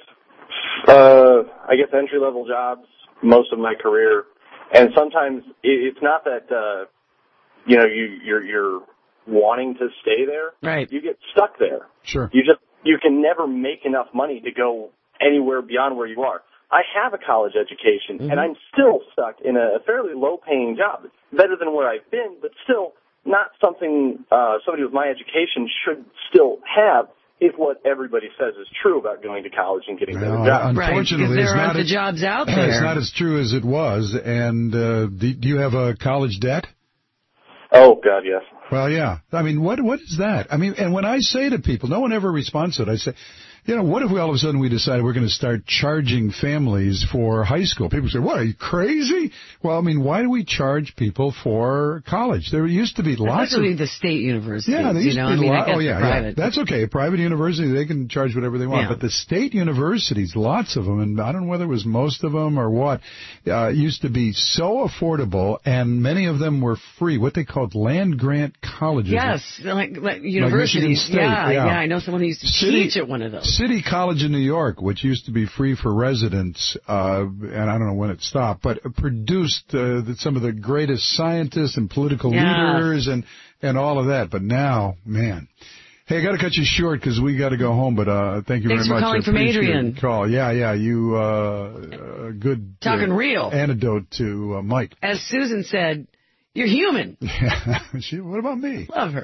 uh, I guess, entry-level jobs most of my career, and sometimes it, it's not that, uh, you know, you, you're, you're wanting to stay there. Right. You get stuck there. Sure. You just, you can never make enough money to go anywhere beyond where you are. I have a college education, Mm-hmm. and I'm still stuck in a fairly low-paying job. It's better than where I've been, but still not something uh, somebody with my education should still have if what everybody says is true about going to college and getting better Well, jobs. unfortunately, Right, because it's there not aren't the as- jobs out It's there. not as true as it was. And uh, do, do you have a college debt? Oh, God, yes. Well, yeah. I mean, what what is that? I mean, and when I say to people, no one ever responds to it. I say, you know, what if we all of a sudden we decide we're going to start charging families for high school? People say, what, are you crazy? Well, I mean, why do we charge people for college? There used to be lots Especially of... the state universities. Yeah, there you used know, to be I mean, a lot. I guess Oh, the yeah, yeah. private. That's okay. A private university, they can charge whatever they want. Yeah. But the state universities, lots of them, and I don't know whether it was most of them or what, uh, used to be so affordable, and many of them were free, what they called land grant colleges. Yes, like, like universities. Michigan State, yeah, yeah. yeah, I know someone who used to City- teach at one of those. City College in New York, which used to be free for residents, uh, and I don't know when it stopped, but produced uh, the, some of the greatest scientists and political Yeah. leaders and, and all of that. But now, man. Hey, I got to cut you short because we got to go home, but uh, thank you Thanks very for much. calling I from appreciate Adrian. your Call. Yeah, yeah, you, uh, uh good. Talking uh, real. Antidote to uh, Mike. As Susan said, you're human. Yeah. She, what about me? Love her.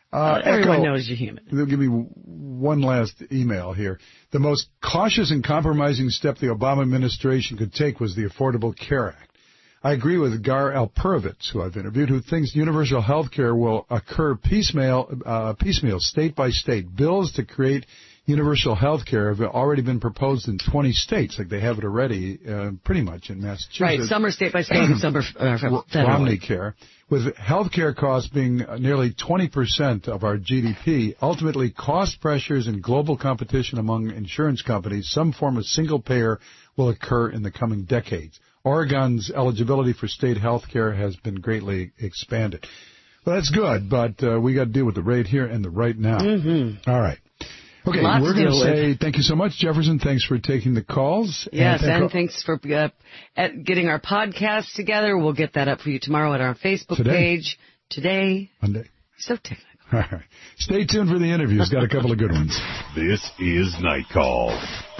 Uh, Everyone Echo, knows you're human. They'll give me one last email here. The most cautious and compromising step the Obama administration could take was the Affordable Care Act. I agree with Gar Alperovitz, who I've interviewed, who thinks universal health care will occur piecemeal, uh, piecemeal, state by state. Bills to create universal health care have already been proposed in twenty states, like they have it already, uh, pretty much in Massachusetts. Right, some are state by state and some are uh, federal. Romney Care. With health care costs being nearly twenty percent of our G D P, ultimately cost pressures and global competition among insurance companies, some form of single payer will occur in the coming decades. Oregon's eligibility for state health care has been greatly expanded. Well, that's good, but uh, we got to deal with the right here and the right now. Mm-hmm. All right. Okay, Lots we're going to to say with. thank you so much, Jefferson. Thanks for taking the calls. Yes, and, and thanks for uh, at getting our podcast together. We'll get that up for you tomorrow at our Facebook Today. page. Today. Monday. So technical. All right. Stay tuned for the interviews. Got a couple of good ones. This is Night Call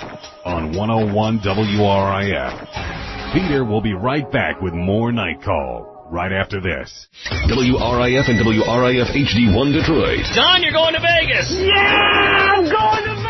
on one oh one W R I F. Peter will be right back with more Night Call right after this. W R I F and W R I F H D one Detroit. Don, you're going to Vegas. Yeah, I'm going to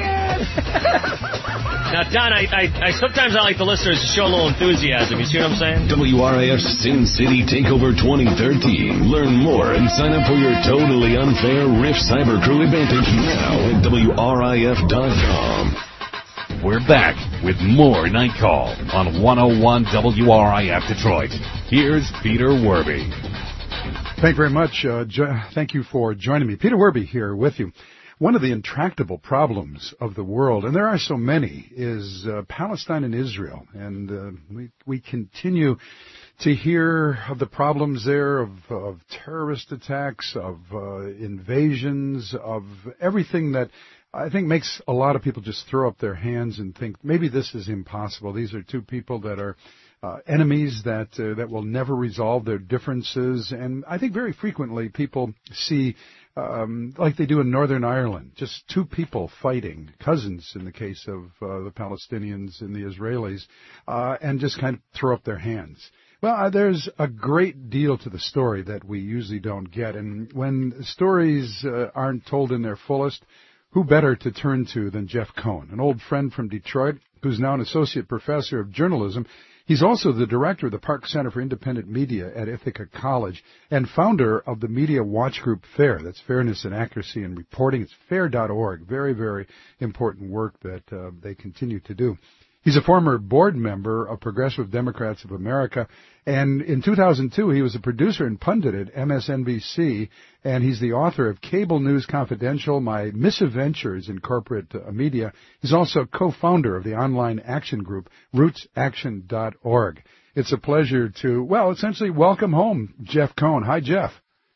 Vegas. Now, Don, I, I, I sometimes I like the listeners to show a little enthusiasm. You see what I'm saying? W R I F's Sin City Takeover twenty thirteen. Learn more and sign up for your totally unfair Rift Cyber Crew advantage now at W R I F dot com. We're back with more Night Call on one oh one W R I F Detroit. Here's Peter Werby. Thank you very much. Uh, jo- thank you for joining me. Peter Werby here with you. One of the intractable problems of the world, and there are so many, is uh, Palestine and Israel. And uh, we, we continue to hear of the problems there, of, of terrorist attacks, of uh, invasions, of everything that I think makes a lot of people just throw up their hands and think maybe this is impossible. These are two people that are uh, enemies that uh, that will never resolve their differences. And I think very frequently people see, um, like they do in Northern Ireland, just two people fighting, cousins in the case of uh, the Palestinians and the Israelis, uh, and just kind of throw up their hands. Well, uh, there's a great deal to the story that we usually don't get. And when stories uh, aren't told in their fullest, who better to turn to than Jeff Cohn, an old friend from Detroit who's now an associate professor of journalism. He's also the director of the Park Center for Independent Media at Ithaca College and founder of the Media Watch Group FAIR. That's Fairness and Accuracy in Reporting. It's fair dot org. Very, very important work that uh, they continue to do. He's a former board member of Progressive Democrats of America, and in two thousand two he was a producer and pundit at M S N B C, and he's the author of Cable News Confidential, My Misadventures in Corporate uh, Media. He's also co-founder of the online action group, roots action dot org. It's a pleasure to, well, essentially welcome home Jeff Cohn. Hi, Jeff.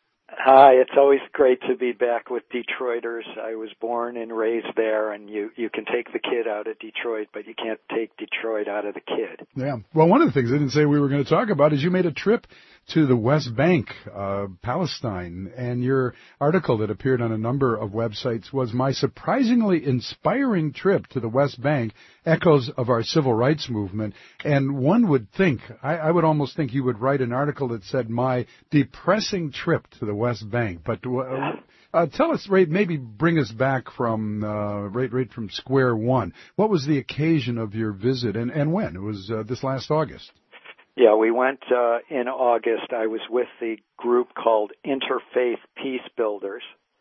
Hi, it's always great to be back with Detroiters. I was born and raised there, and you, you can take the kid out of Detroit, but you can't take Detroit out of the kid. Yeah. Well, one of the things I didn't say we were going to talk about is you made a trip to the West Bank, uh, Palestine, and your article that appeared on a number of websites was My Surprisingly Inspiring Trip to the West Bank, Echoes of Our Civil Rights Movement. And one would think, I, I would almost think you would write an article that said My Depressing Trip to the West Bank. But uh, uh, tell us, right, maybe bring us back from uh, right, right from square one. What was the occasion of your visit, and, and when? It was uh, this last August. Yeah, we went uh, in August. I was with the group called Interfaith Peace Builders.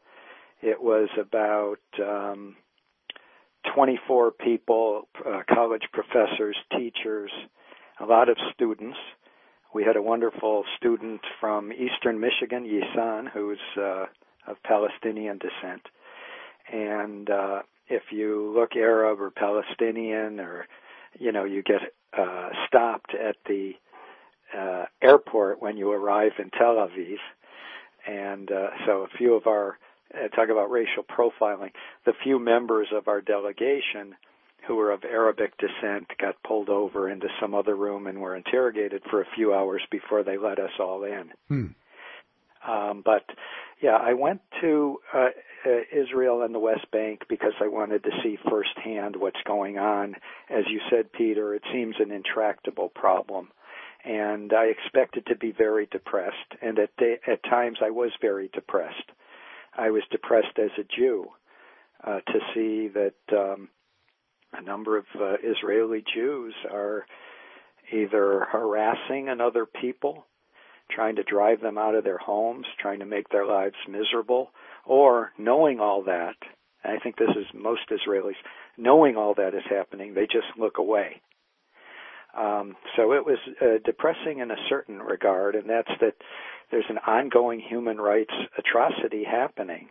It was about um, twenty-four people, uh, college professors, teachers, a lot of students. We had a wonderful student from Eastern Michigan, Yisan, who's uh, of Palestinian descent. And uh, if you look Arab or Palestinian, or, you know, you get uh, stopped at the uh, airport when you arrive in Tel Aviv. And uh, so a few of our, uh, talk about racial profiling, the few members of our delegation who were of Arabic descent got pulled over into some other room and were interrogated for a few hours before they let us all in. Hmm. Um, but, yeah, I went to uh, uh, Israel and the West Bank because I wanted to see firsthand what's going on. As you said, Peter, it seems an intractable problem. And I expected to be very depressed, and at, de- at times I was very depressed. I was depressed as a Jew uh, to see that um, a number of uh, Israeli Jews are either harassing another people, trying to drive them out of their homes, trying to make their lives miserable, or knowing all that, and I think this is most Israelis, knowing all that is happening, they just look away. Um, so it was uh, depressing in a certain regard, and that's that there's an ongoing human rights atrocity happening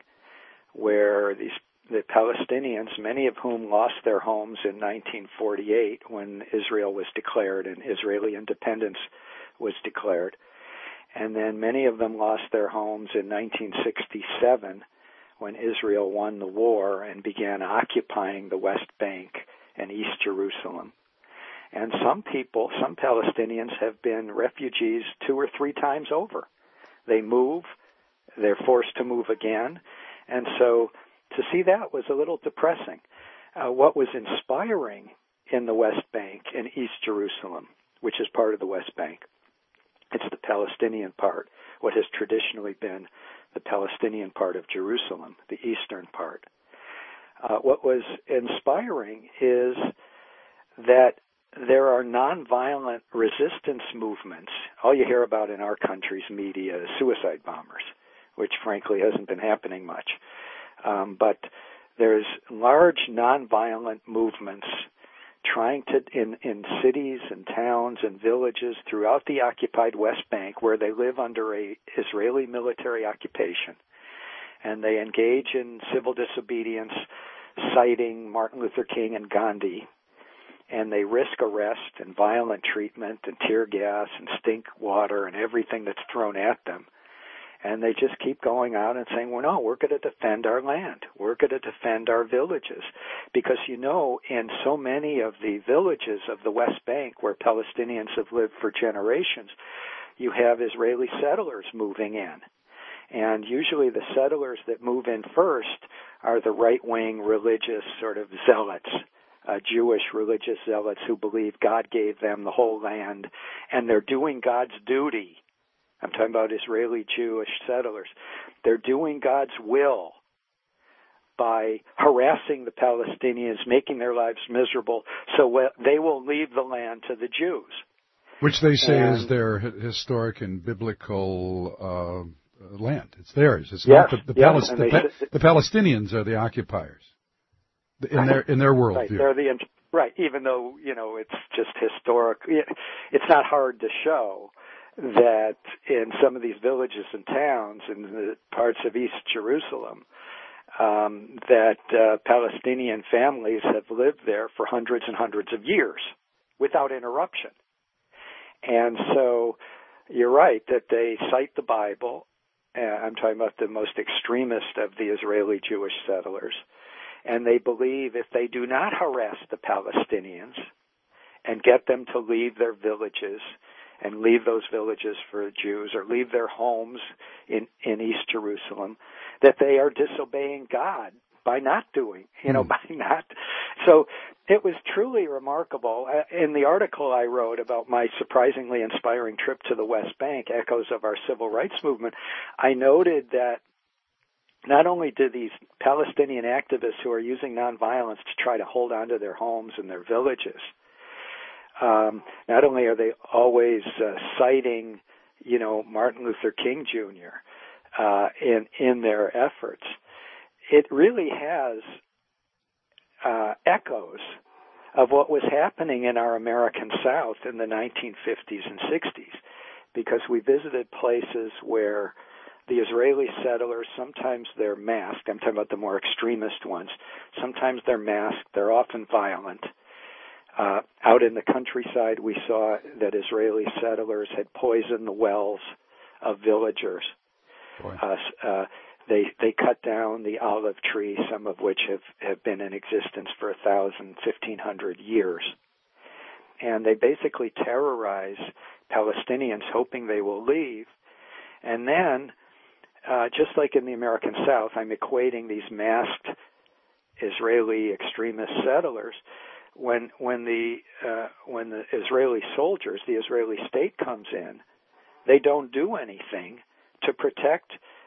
where these the Palestinians, many of whom lost their homes in nineteen forty-eight when Israel was declared and Israeli independence was declared, and then many of them lost their homes in nineteen sixty-seven when Israel won the war and began occupying the West Bank and East Jerusalem. And some people, some Palestinians have been refugees two or three times over. They move, they're forced to move again, and so to see that was a little depressing. Uh, what was inspiring in the West Bank and East Jerusalem, which is part of the West Bank, it's the Palestinian part, what has traditionally been the Palestinian part of Jerusalem, the eastern part. Uh, what was inspiring is that there are nonviolent resistance movements. All you hear about in our country's media is suicide bombers, which frankly hasn't been happening much. Um, but there's large nonviolent movements trying to, in, in cities and towns and villages throughout the occupied West Bank where they live under a Israeli military occupation, and they engage in civil disobedience, citing Martin Luther King and Gandhi, and they risk arrest and violent treatment and tear gas and stink water and everything that's thrown at them. And they just keep going out and saying, well, no, we're going to defend our land. We're going to defend our villages. Because, you know, in so many of the villages of the West Bank where Palestinians have lived for generations, you have Israeli settlers moving in. And usually the settlers that move in first are the right-wing religious sort of zealots, uh, Jewish religious zealots who believe God gave them the whole land, and they're doing God's duty. I'm talking about Israeli Jewish settlers. They're doing God's will by harassing the Palestinians, making their lives miserable, so they will leave the land to the Jews. Which they say and, is their historic and biblical uh, land. It's theirs. It's yes, not the, the, yes, Palis- the, pa- the Palestinians are the occupiers in their in their worldview. Right, they're the right. Even though you know it's just historic, it's not hard to show that in some of these villages and towns in the parts of East Jerusalem, um, that uh, Palestinian families have lived there for hundreds and hundreds of years without interruption. And so you're right that they cite the Bible. Uh, I'm talking about the most extremist of the Israeli Jewish settlers. And they believe if they do not harass the Palestinians and get them to leave their villages and leave those villages for Jews or leave their homes in, in East Jerusalem, that they are disobeying God by not doing, you know, mm. by not. So it was truly remarkable. In the article I wrote about my surprisingly inspiring trip to the West Bank, Echoes of Our Civil Rights Movement, I noted that not only do these Palestinian activists who are using nonviolence to try to hold on to their homes and their villages, Um, not only are they always uh, citing, you know, Martin Luther King Junior Uh, in in their efforts, it really has uh, echoes of what was happening in our American South in the nineteen fifties and sixties, because we visited places where the Israeli settlers, sometimes they're masked. I'm talking about the more extremist ones. Sometimes they're masked. They're often violent. Uh, out in the countryside, we saw that Israeli settlers had poisoned the wells of villagers. Uh, uh, they they cut down the olive tree, some of which have, have been in existence for a thousand, fifteen hundred years. And they basically terrorize Palestinians, hoping they will leave. And then, uh, just like in the American South, I'm equating these masked Israeli extremist settlers. When when the uh, when the Israeli soldiers, the Israeli state comes in, they don't do anything to protect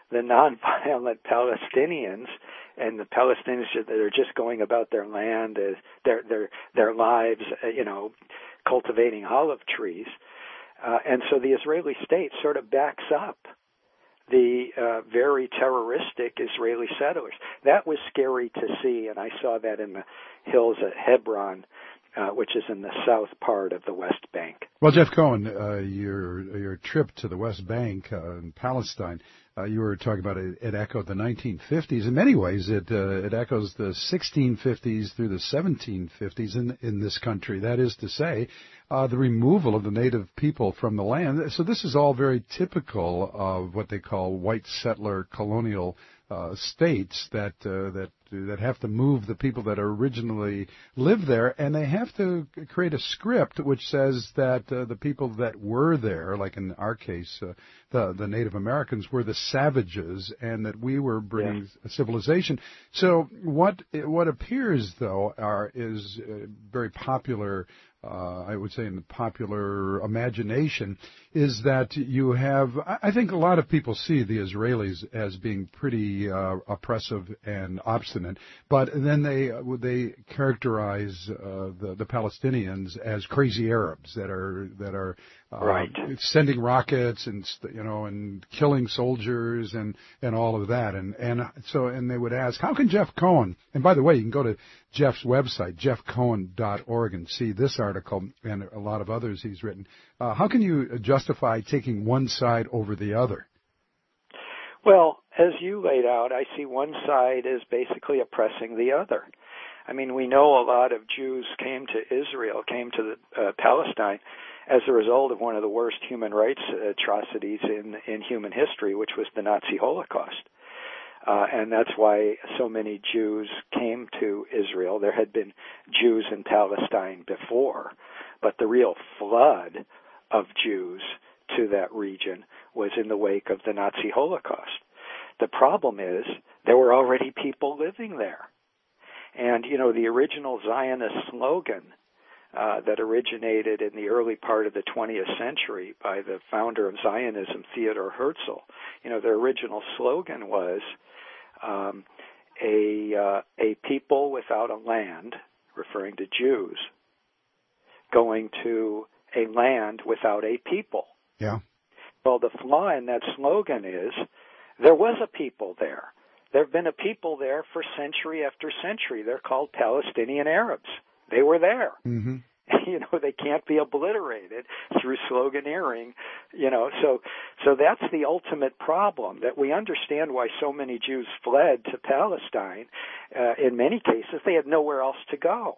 the nonviolent Palestinians and the Palestinians that are just going about their land, as their their their lives, uh, you know, cultivating olive trees, uh, and so the Israeli state sort of backs up the uh, very terroristic Israeli settlers. That was scary to see, and I saw that in the hills at Hebron, uh, which is in the south part of the West Bank. Well, Jeff Cohen, uh, your your trip to the West Bank uh, in Palestine, uh, you were talking about it, it echoed the nineteen fifties. In many ways, it uh, it echoes the sixteen fifties through the seventeen fifties in in this country. That is to say, uh, the removal of the native people from the land. So this is all very typical of what they call white settler colonial uh, states that uh, that that have to move the people that originally lived there, and they have to create a script which says that uh, the people that were there, like in our case, uh, the the Native Americans, were the savages, and that we were bringing yeah. civilization. So what what appears though are is uh, very popular. Uh, I would say in the popular imagination, is that you have, I think a lot of people see the Israelis as being pretty uh, oppressive and obstinate, but then they they characterize uh, the, the Palestinians as crazy Arabs that are that are uh, right. sending rockets and you know and killing soldiers and, and all of that, and and so and they would ask, how can Jeff Cohen? And by the way, you can go to Jeff's website, jeff cohen dot org, and see this article and a lot of others he's written. Uh, how can you justify taking one side over the other? Well, as you laid out, I see one side as basically oppressing the other. I mean, we know a lot of Jews came to Israel, came to the, uh, Palestine as a result of one of the worst human rights atrocities in, in human history, which was the Nazi Holocaust. Uh, and that's why so many Jews came to Israel. There had been Jews in Palestine before, but the real flood of Jews to that region was in the wake of the Nazi Holocaust. The problem is there were already people living there. And, you know, the original Zionist slogan uh, that originated in the early part of the twentieth century by the founder of Zionism, Theodor Herzl, you know, their original slogan was um, a, uh, a people without a land, referring to Jews, going to a land without a people. Yeah. Well, the flaw in that slogan is there was a people there. There have been a people there for century after century. They're called Palestinian Arabs. They were there. Mm-hmm. You know, they can't be obliterated through sloganeering, you know. So so that's the ultimate problem, that we understand why so many Jews fled to Palestine. Uh, in many cases, they had nowhere else to go.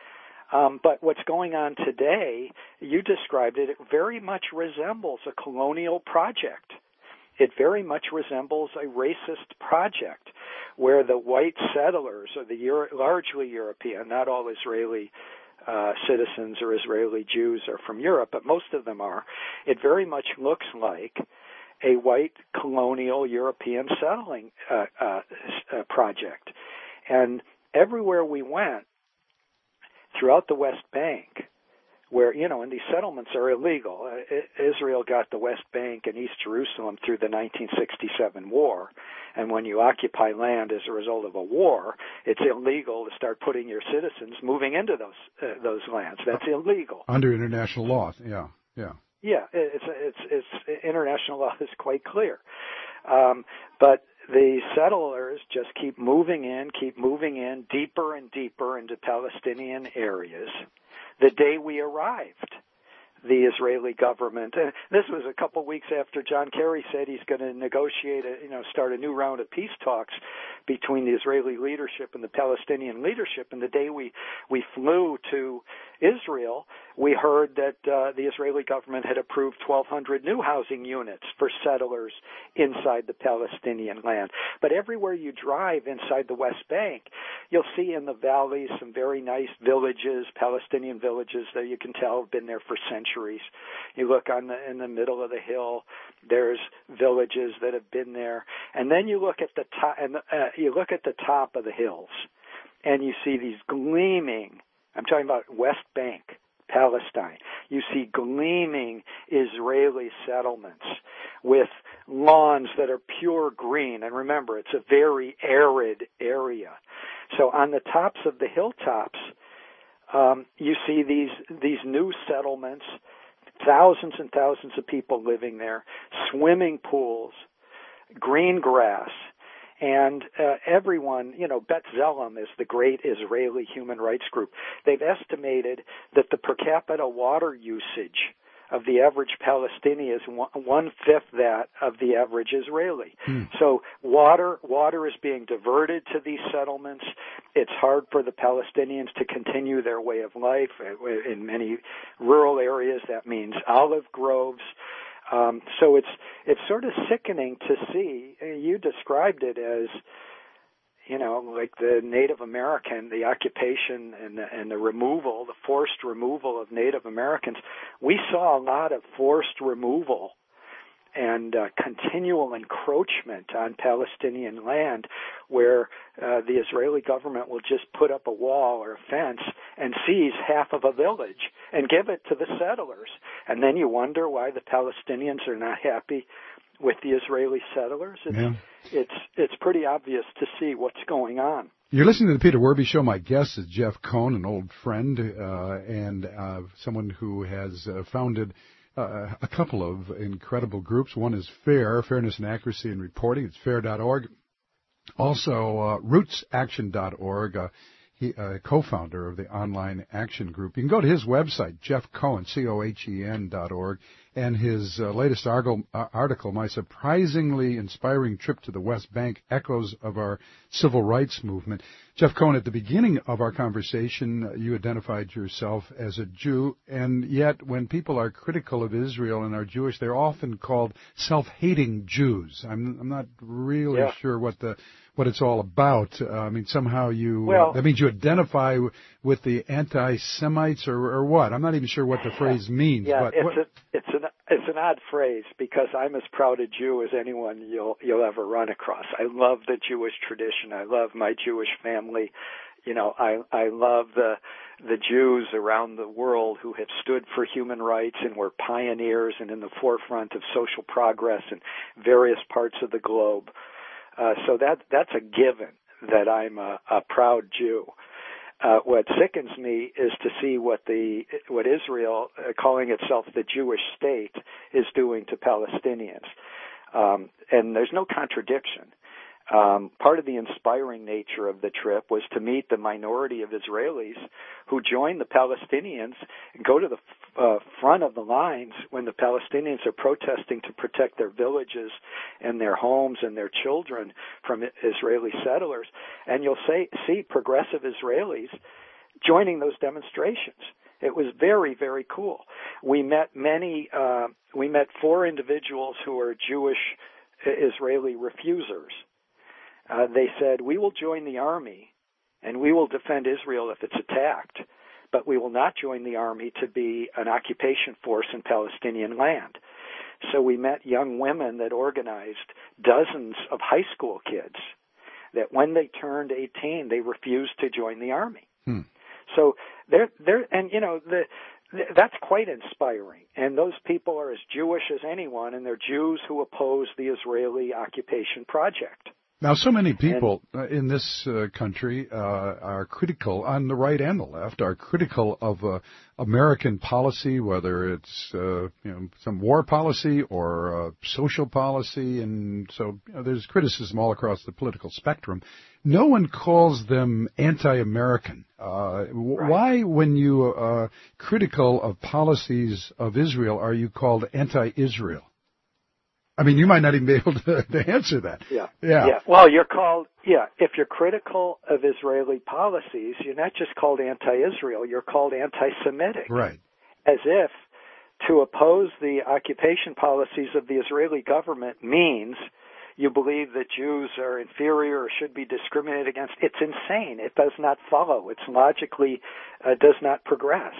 Um, but what's going on today, you described it, it very much resembles a colonial project. It very much resembles a racist project where the white settlers, or the Euro- largely European, not all Israeli uh, citizens or Israeli Jews are from Europe, but most of them are, it very much looks like a white colonial European settling uh, uh, uh, project. And everywhere we went, throughout the West Bank, where, you know, and these settlements are illegal. Uh, Israel got the West Bank and East Jerusalem through the nineteen sixty-seven war, and when you occupy land as a result of a war, it's illegal to start putting your citizens moving into those uh, those lands. That's illegal. Under international law, yeah, yeah. Yeah, it's, it's, it's, international law is quite clear. Um, but the settlers just keep moving in, keep moving in deeper and deeper into Palestinian areas. The day we arrived, the Israeli government, and this was a couple of weeks after John Kerry said he's going to negotiate, a, you know, start a new round of peace talks between the Israeli leadership and the Palestinian leadership. And the day we, we flew to Israel, we heard that uh, the Israeli government had approved twelve hundred new housing units for settlers inside the Palestinian land. But everywhere you drive inside the West Bank, you'll see in the valleys some very nice villages, Palestinian villages that you can tell have been there for centuries. You look on the, in the middle of the hill, there's villages that have been there. And then you look at the top, and uh, you look at the top of the hills, and you see these gleaming, I'm talking about West Bank, Palestine. You see gleaming Israeli settlements with lawns that are pure green. And remember, it's a very arid area. So on the tops of the hilltops, um, you see these these new settlements, thousands and thousands of people living there, swimming pools, green grass. And uh, everyone, you know, B'Tselem is the great Israeli human rights group. They've estimated that the per capita water usage of the average Palestinian is one, one-fifth that of the average Israeli. Hmm. So water water is being diverted to these settlements. It's hard for the Palestinians to continue their way of life. In many rural areas, that means olive groves. Um, so it's it's sort of sickening to see. You described it as, you know, like the Native American, the occupation and the, and the removal, the forced removal of Native Americans. We saw a lot of forced removal and uh, continual encroachment on Palestinian land, where uh, the Israeli government will just put up a wall or a fence and seize half of a village and give it to the settlers. And then you wonder why the Palestinians are not happy with the Israeli settlers. It's, yeah. it's, it's pretty obvious to see what's going on. You're listening to the Peter Werby Show. My guest is Jeff Cohn, an old friend uh, and uh, someone who has uh, founded Uh, a couple of incredible groups. One is FAIR, Fairness and Accuracy in Reporting. It's fair dot org. Also, uh, roots action dot org, uh, he, uh, co-founder of the online action group. You can go to his website, Jeff Cohen, C O H E N dot org, and his uh, latest article, uh, article, My Surprisingly Inspiring Trip to the West Bank, Echoes of Our Civil Rights Movement. Jeff Cohen, at the beginning of our conversation, you identified yourself as a Jew, and yet when people are critical of Israel and are Jewish, they're often called self-hating Jews. I'm, I'm not really yeah. sure what the what it's all about. Uh, I mean, somehow you, well, uh, that means you identify w- with the anti-Semites or, or what? I'm not even sure what the phrase means. Yeah, but it's, what, a, it's, an, it's an odd phrase because I'm as proud a Jew as anyone you'll, you'll ever run across. I love the Jewish tradition. I love my Jewish family. You know, I, I love the, the Jews around the world who have stood for human rights and were pioneers and in the forefront of social progress in various parts of the globe. Uh, so that that's a given that I'm a, a proud Jew. Uh, what sickens me is to see what the what Israel, uh, calling itself the Jewish state, is doing to Palestinians. Um, and there's no contradiction. Um, part of the inspiring nature of the trip was to meet the minority of Israelis who join the Palestinians and go to the uh, front of the lines when the Palestinians are protesting to protect their villages and their homes and their children from Israeli settlers. And you'll say, see progressive Israelis joining those demonstrations. It was very, very cool. We met many, uh, we met four individuals who are Jewish Israeli refusers. Uh, they said, we will join the army and we will defend Israel if it's attacked, but we will not join the army to be an occupation force in Palestinian land. So we met young women that organized dozens of high school kids that when they turned eighteen, they refused to join the army. Hmm. So they're, they're, and you know, the, that's quite inspiring. And those people are as Jewish as anyone, and they're Jews who oppose the Israeli occupation project. Now, so many people uh, in this uh, country uh, are critical, on the right and the left, are critical of uh, American policy, whether it's uh, you know, some war policy or uh, social policy, and so you know, there's criticism all across the political spectrum. No one calls them anti-American. Uh, w- right. Why, when you are critical of policies of Israel, are you called anti-Israel? I mean, you might not even be able to, to answer that. Yeah. Yeah. Yeah. Well, you're called, yeah, if you're critical of Israeli policies, you're not just called anti-Israel, you're called anti-Semitic. Right. As if to oppose the occupation policies of the Israeli government means you believe that Jews are inferior or should be discriminated against. It's insane. It does not follow. It's logically uh, does not progress.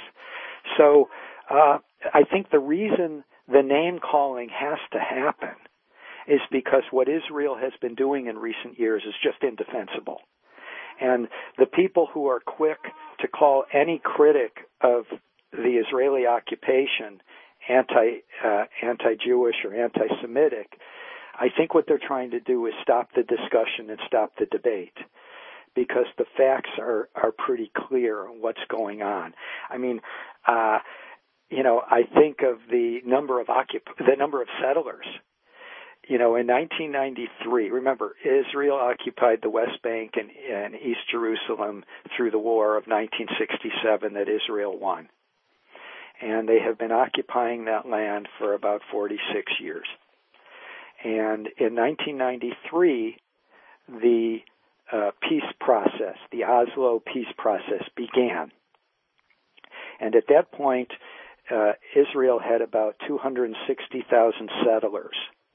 So uh, I think the reason the name-calling has to happen is because what Israel has been doing in recent years is just indefensible. And the people who are quick to call any critic of the Israeli occupation anti uh, anti-Jewish or anti-Semitic, I think what they're trying to do is stop the discussion and stop the debate, because the facts are, are pretty clear on what's going on. I mean, uh, you know, I think of the number of occup- the number of settlers. You know, in nineteen ninety-three, remember, Israel occupied the West Bank and, and East Jerusalem through the war of nineteen sixty-seven that Israel won. And they have been occupying that land for about forty-six years. And in nineteen ninety-three, the uh, peace process, the Oslo peace process began. And at that point, uh, Israel had about two hundred sixty thousand settlers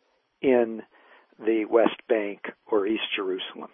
in the West Bank or East Jerusalem.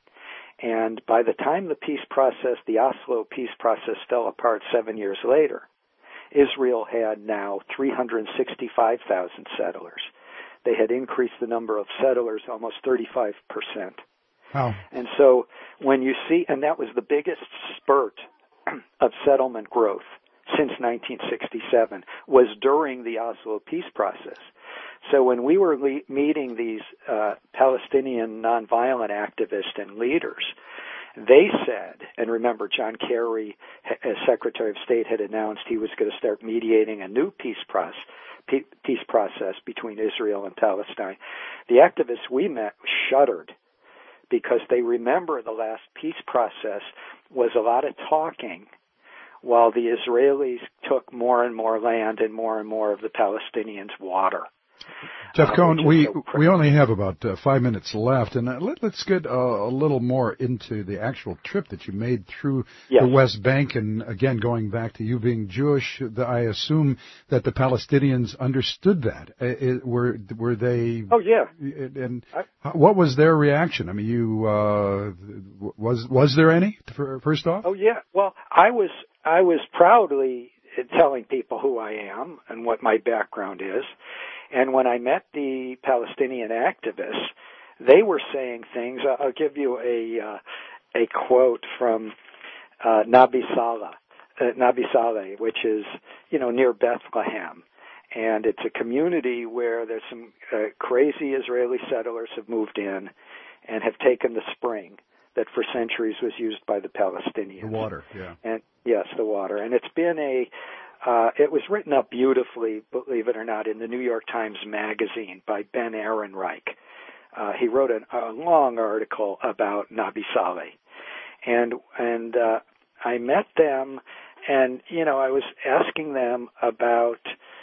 And by the time the peace process, the Oslo peace process fell apart seven years later, Israel had now three hundred sixty-five thousand settlers. They had increased the number of settlers almost thirty-five percent. Wow. And so when you see, and that was the biggest spurt of settlement growth since nineteen sixty-seven, was during the Oslo peace process. So when we were le- meeting these uh, Palestinian nonviolent activists and leaders, they said, and remember, John Kerry, as Secretary of State, had announced he was going to start mediating a new peace process, peace process between Israel and Palestine. The activists we met shuddered because they remember the last peace process was a lot of talking while the Israelis took more and more land and more and more of the Palestinians' water. Jeff uh, Cohen, we so we only have about uh, five minutes left, and uh, let, let's get uh, a little more into the actual trip that you made through yes. the West Bank. And again, going back to you being Jewish, the, I assume that the Palestinians understood that. Uh, it, were were they? Oh yeah. And I, what was their reaction? I mean, you uh, was was there any? First off. Oh yeah. Well, I was I was proudly telling people who I am and what my background is. And when I met the Palestinian activists, they were saying things. I'll give you a uh, a quote from uh, Nabi Saleh, uh, Nabi Saleh, which is you know near Bethlehem, and it's a community where there's some uh, crazy Israeli settlers have moved in and have taken the spring that for centuries was used by the Palestinians. The water, yeah. And yes, the water, and it's been a Uh, it was written up beautifully, believe it or not, in the New York Times Magazine by Ben Ehrenreich. Uh, he wrote an, a long article about Nabi Saleh. And, and, uh, I met them and, you know, I was asking them about,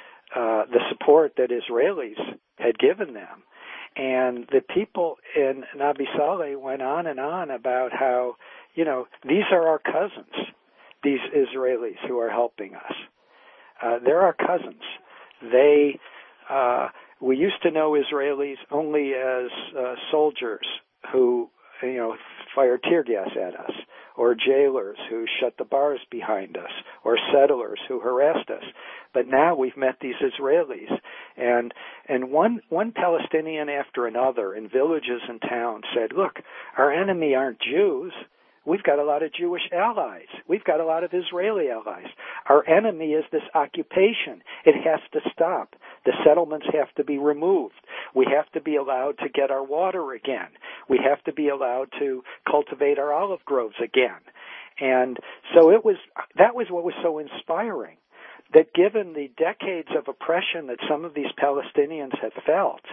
uh, the support that Israelis had given them. And the people in Nabi Saleh went on and on about how, you know, these are our cousins, these Israelis who are helping us. Uh, they're our cousins. They, uh, we used to know Israelis only as uh, soldiers who, you know, fired tear gas at us, or jailers who shut the bars behind us, or settlers who harassed us. But now we've met these Israelis, and and one one Palestinian after another in villages and towns said, "Look, our enemy aren't Jews. We've got a lot of Jewish allies. We've got a lot of Israeli allies. Our enemy is this occupation. It has to stop. The settlements have to be removed. We have to be allowed to get our water again. We have to be allowed to cultivate our olive groves again." And so it was, that was what was so inspiring, that given the decades of oppression that some of these Palestinians have felt,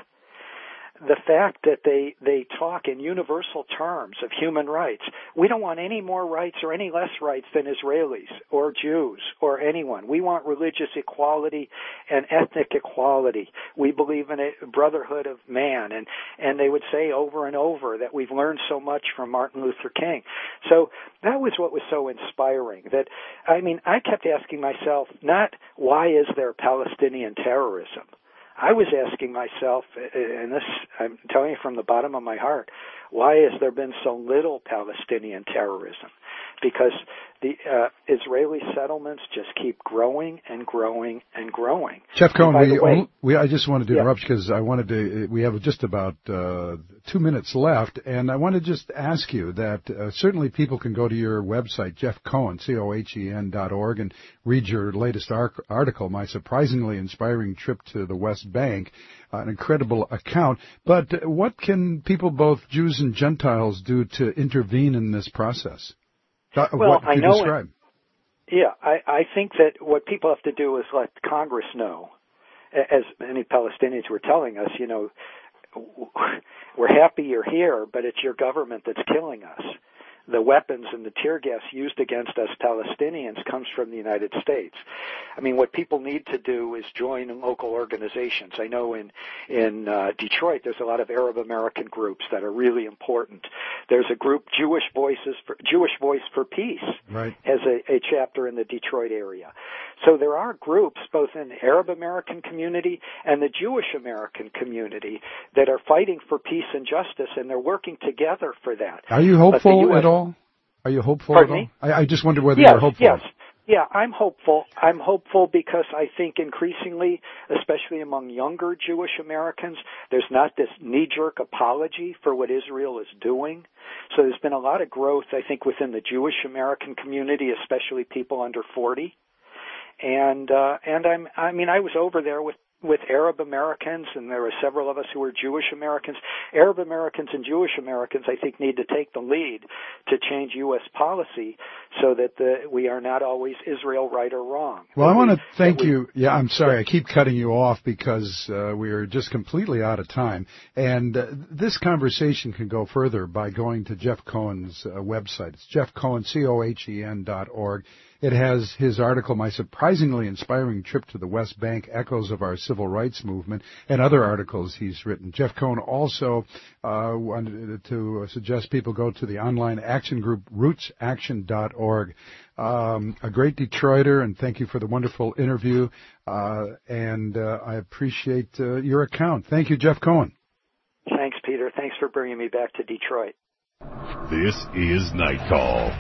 the fact that they, they talk in universal terms of human rights. We don't want any more rights or any less rights than Israelis or Jews or anyone. We want religious equality and ethnic equality. We believe in a brotherhood of man. And, and they would say over and over that we've learned so much from Martin Luther King. So that was what was so inspiring. That, I mean, I kept asking myself, not why is there Palestinian terrorism? I was asking myself, and this I'm telling you from the bottom of my heart, why has there been so little Palestinian terrorism? because the uh, Israeli settlements just keep growing and growing and growing. Jeff Cohen, we, way, we I just wanted to yeah. interrupt because I wanted to. We have just about uh, two minutes left, and I want to just ask you that uh, certainly people can go to your website, Jeff Cohen, C O H E N dot org, and read your latest arc- article, My Surprisingly Inspiring Trip to the West Bank, uh, an incredible account. But what can people, both Jews and Gentiles, do to intervene in this process? Uh, well, what I you know. describe? It, yeah, I, I think that what people have to do is let Congress know, as many Palestinians were telling us, you know, we're happy you're here, but it's your government that's killing us. The weapons and the tear gas used against us Palestinians comes from the United States. I mean, what people need to do is join local organizations. I know in in uh, Detroit there's a lot of Arab American groups that are really important. There's a group, Jewish Voices for, Jewish Voice for Peace, right. has a, a chapter in the Detroit area. So there are groups both in the Arab American community and the Jewish American community that are fighting for peace and justice, and they're working together for that. Are you hopeful U S at all? Are you hopeful Pardon at all? me? I, I just wonder whether yes, you're hopeful. Yes, yeah, I'm hopeful. I'm hopeful because I think increasingly, especially among younger Jewish Americans, there's not this knee-jerk apology for what Israel is doing. So there's been a lot of growth, I think, within the Jewish American community, especially people under forty. And uh, and I'm I mean I was over there with with Arab Americans, and there were several of us who were Jewish Americans. Arab Americans and Jewish Americans, I think, need to take the lead to change U S policy so that the, we are not always Israel right or wrong. Well, I want to thank we, you. Yeah, I'm sorry. I keep cutting you off because uh, we are just completely out of time. And uh, this conversation can go further by going to Jeff Cohen's uh, website. It's Jeff Cohen, C O H E N dot org. It has his article, My Surprisingly Inspiring Trip to the West Bank, Echoes of Our Civil Rights Movement, and other articles he's written. Jeff Cohen also uh, wanted to suggest people go to the online action group, roots action dot org. Um, a great Detroiter, and thank you for the wonderful interview. Uh, and uh, I appreciate uh, your account. Thank you, Jeff Cohen. Thanks, Peter. Thanks for bringing me back to Detroit. This is Night Call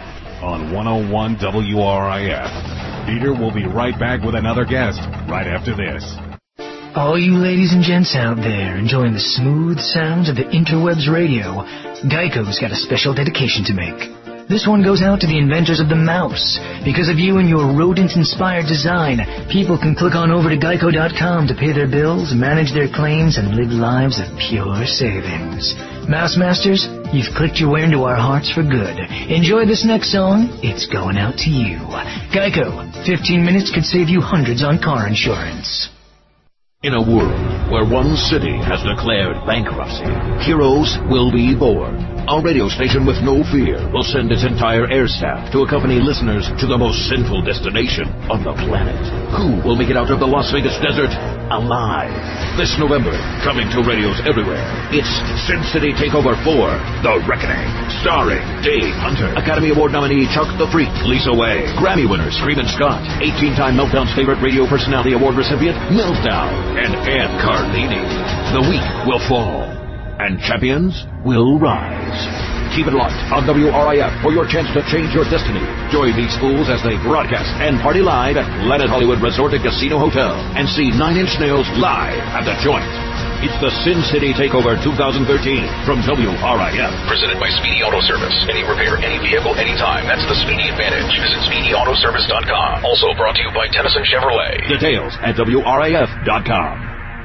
on one oh one W R I F. Peter will be right back with another guest right after this. All you ladies and gents out there enjoying the smooth sounds of the interwebs radio, Geico's got a special dedication to make. This one goes out to the inventors of the mouse. Because of you and your rodent-inspired design, people can click on over to geico dot com to pay their bills, manage their claims, and live lives of pure savings. Mouse Masters, you've clicked your way into our hearts for good. Enjoy this next song. It's going out to you. Geico. fifteen minutes could save you hundreds on car insurance. In a world where one city has declared bankruptcy, heroes will be born. Our radio station with no fear will send its entire air staff to accompany listeners to the most sinful destination on the planet. Who will make it out of the Las Vegas desert alive? This November, coming to radios everywhere, it's Sin City Takeover four, The Reckoning. Starring Dave Hunter, Academy Award nominee Chuck the Freak, Lisa Way, Grammy winners Freeman Scott, eighteen-time Meltdown's favorite radio personality award recipient Meltdown, and Ann Carlini. The week will fall, and champions will rise. Keep it locked on W R I F for your chance to change your destiny. Join these fools as they broadcast and party live at Planet Hollywood Resort and Casino Hotel and see Nine Inch Nails live at the Joint. It's the Sin City Takeover twenty thirteen from W R I F. Presented by Speedy Auto Service. Any repair, any vehicle, anytime. That's the Speedy Advantage. Visit speedy auto service dot com. Also brought to you by Tennyson Chevrolet. Details at W R I F dot com.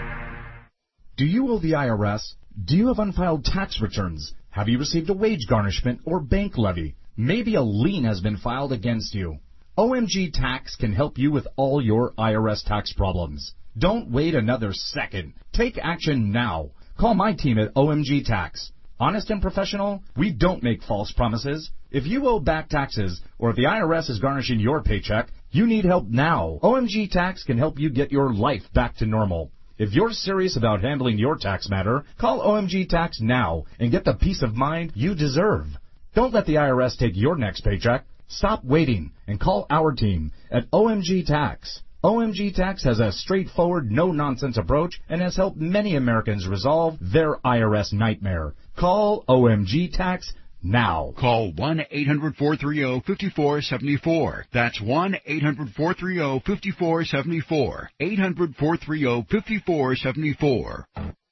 Do you owe the I R S? Do you have unfiled tax returns? Have you received a wage garnishment or bank levy? Maybe a lien has been filed against you. O M G Tax can help you with all your I R S tax problems. Don't wait another second. Take action now. Call my team at O M G Tax. Honest and professional, we don't make false promises. If you owe back taxes or if the I R S is garnishing your paycheck, you need help now. O M G Tax can help you get your life back to normal. If you're serious about handling your tax matter, call O M G Tax now and get the peace of mind you deserve. Don't let the I R S take your next paycheck. Stop waiting and call our team at O M G Tax. O M G Tax has a straightforward, no-nonsense approach and has helped many Americans resolve their I R S nightmare. Call O M G Tax now. Call one eight hundred four three zero five four seven four. That's one eight hundred four three zero five four seven four. eight hundred four three zero five four seven four.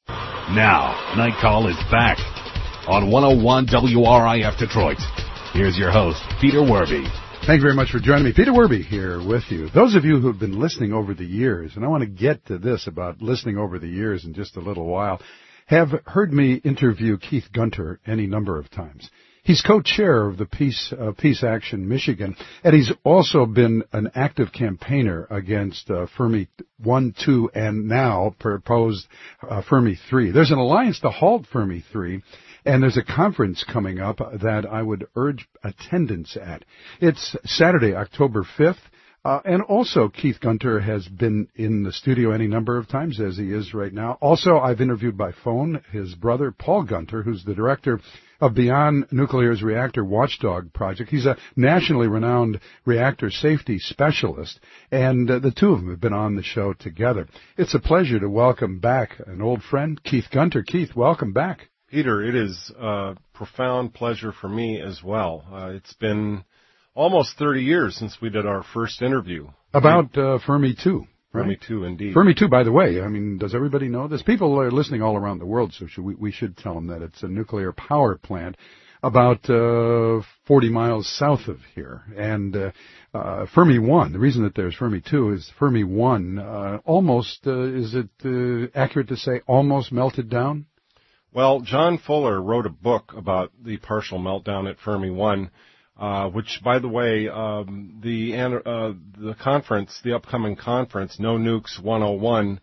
Now, Night Call is back on one oh one W R I F Detroit. Here's your host, Peter Werby. Thank you very much for joining me. Peter Werby here with you. Those of you who have been listening over the years, and I want to get to this about listening over the years in just a little while, have heard me interview Keith Gunter any number of times. He's co-chair of the Peace uh, Peace Action Michigan, and he's also been an active campaigner against uh, Fermi one, two, and now proposed uh, Fermi three. There's an alliance to halt Fermi three, and there's a conference coming up that I would urge attendance at. It's Saturday, October fifth. Uh, and also, Keith Gunter has been in the studio any number of times, as he is right now. Also, I've interviewed by phone his brother, Paul Gunter, who's the director of Beyond Nuclear's Reactor Watchdog Project. He's a nationally renowned reactor safety specialist, and uh, the two of them have been on the show together. It's a pleasure to welcome back an old friend, Keith Gunter. Keith, welcome back. Peter, it is a profound pleasure for me as well. Uh, it's been almost thirty years since we did our first interview. About uh, Fermi two, right? Fermi two, indeed. Fermi two, by the way, I mean, does everybody know this? People are listening all around the world, so should we, we should tell them that it's a nuclear power plant about uh, forty miles south of here. And uh, uh, Fermi one, the reason that there's Fermi two is Fermi one uh, almost, uh, is it uh, accurate to say, almost melted down? Well, John Fuller wrote a book about the partial meltdown at Fermi one. Uh, which, by the way, um, the uh, the conference, the upcoming conference, No Nukes one oh one,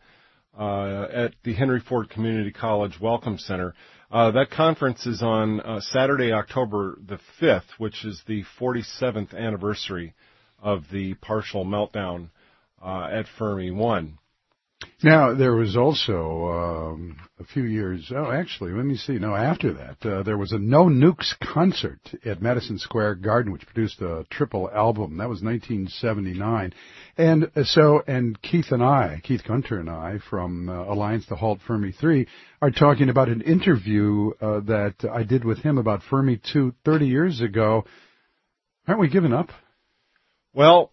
uh, at the Henry Ford Community College Welcome Center. Uh, that conference is on uh, Saturday, October the fifth, which is the forty-seventh anniversary of the partial meltdown uh, at Fermi one. Now, there was also um, a few years, oh, actually, let me see, no, after that, uh, there was a No Nukes concert at Madison Square Garden, which produced a triple album. That was nineteen seventy-nine. And uh, so, and Keith and I, Keith Gunter and I, from uh, Alliance to Halt Fermi three, are talking about an interview uh, that I did with him about Fermi two thirty years ago. Aren't we giving up? Well,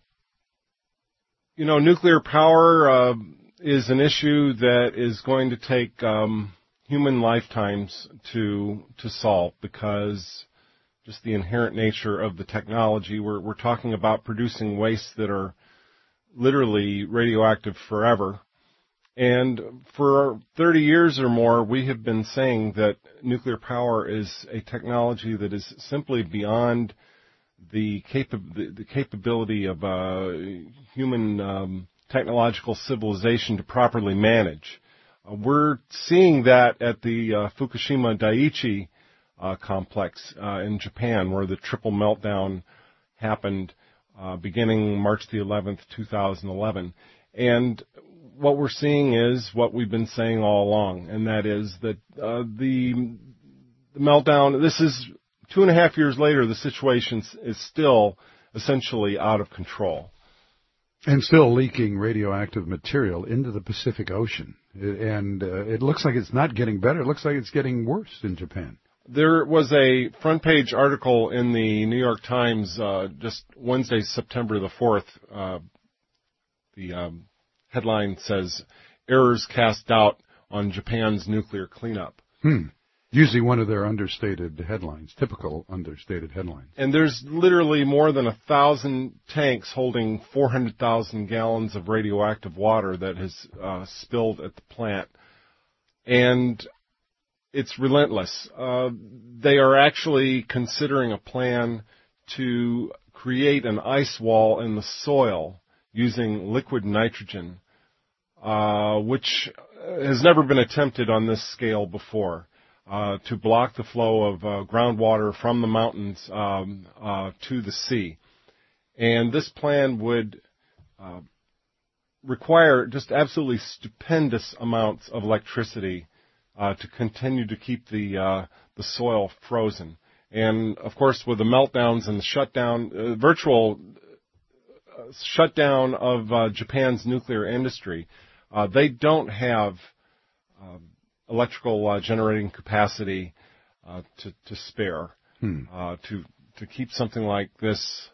you know, nuclear power uh, is an issue that is going to take um, human lifetimes to to solve, because just the inherent nature of the technology. We're we're talking about producing wastes that are literally radioactive forever. And for thirty years or more, we have been saying that nuclear power is a technology that is simply beyond the, capa- the, the capability of uh, human um, technological civilization to properly manage. Uh, we're seeing that at the uh, Fukushima Daiichi uh, complex uh, in Japan, where the triple meltdown happened uh, beginning March the eleventh, two thousand eleven. And what we're seeing is what we've been saying all along, and that is that uh, the, the meltdown, this is two and a half years later, the situation is still essentially out of control. And still leaking radioactive material into the Pacific Ocean. And uh, it looks like it's not getting better. It looks like it's getting worse in Japan. There was a front page article in the New York Times uh, just Wednesday, September the fourth. Uh, the um, headline says, "Errors Cast Doubt on Japan's Nuclear Cleanup." Hmm. Usually one of their understated headlines, typical understated headlines. And there's literally more than a thousand tanks holding four hundred thousand gallons of radioactive water that has uh, spilled at the plant. And it's relentless. Uh, they are actually considering a plan to create an ice wall in the soil using liquid nitrogen, uh, which has never been attempted on this scale before. Uh, to block the flow of uh, groundwater from the mountains um, uh, to the sea. And this plan would uh, require just absolutely stupendous amounts of electricity uh, to continue to keep the uh, the soil frozen. And, of course, with the meltdowns and the shutdown, uh, virtual uh, shutdown of uh, Japan's nuclear industry, uh, they don't have Uh, electrical uh, generating capacity uh, to, to spare. Hmm. uh, to to keep something like this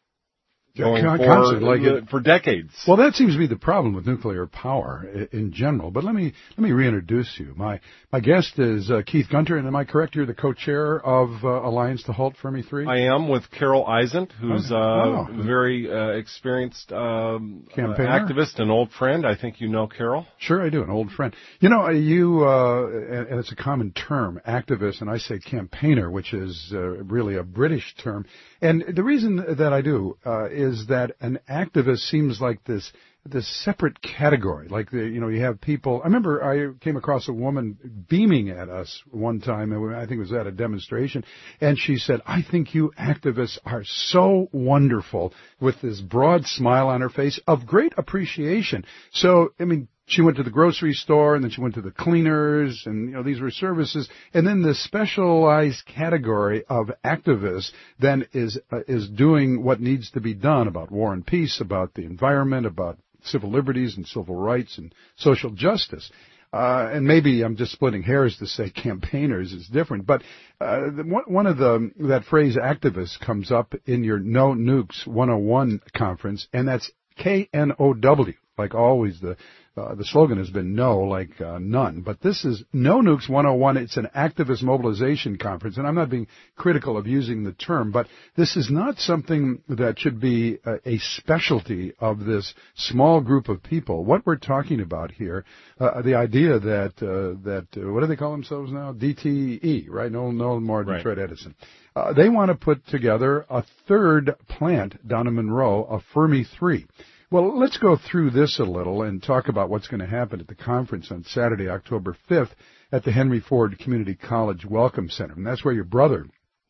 Yeah, going con- for, constant, like it- for decades. Well, that seems to be the problem with nuclear power i- in general. But let me let me reintroduce you. My my guest is uh, Keith Gunter, and am I correct? You're the co-chair of uh, Alliance to Halt Fermi three. I am with Carol Eisent, who's Okay. uh, Oh. a very uh, experienced um, uh, Campaigner? activist and old friend. I think you know Carol. Sure, I do. An old friend. You know, you uh, and, and it's a common term, activist, and I say campaigner, which is uh, really a British term. And the reason that I do uh, is that an activist seems like this this separate category. Like the, you know, you have people. I remember I came across a woman beaming at us one time, and I think it was at a demonstration, and she said, "I think you activists are so wonderful," with this broad smile on her face of great appreciation. So, I mean, she went to the grocery store, and then she went to the cleaners, and, you know, these were services. And then the specialized category of activists then is uh, is doing what needs to be done about war and peace, about the environment, about civil liberties and civil rights and social justice. Uh, and maybe I'm just splitting hairs to say campaigners is different, but uh, the, one, one of the that phrase activist comes up in your No Nukes one oh one conference, and that's K N O W. Like always, the uh, the slogan has been no, like uh, none. But this is No Nukes one oh one. It's an activist mobilization conference, and I'm not being critical of using the term, but this is not something that should be a, a specialty of this small group of people. What we're talking about here, uh, the idea that uh, that uh, what do they call themselves now? D T E, right? No, no more Right. Detroit Edison. Uh, they want to put together a third plant down in Monroe, a Fermi three. Well, let's go through this a little and talk about what's going to happen at the conference on Saturday, October fifth, at the Henry Ford Community College Welcome Center. And that's where your brother,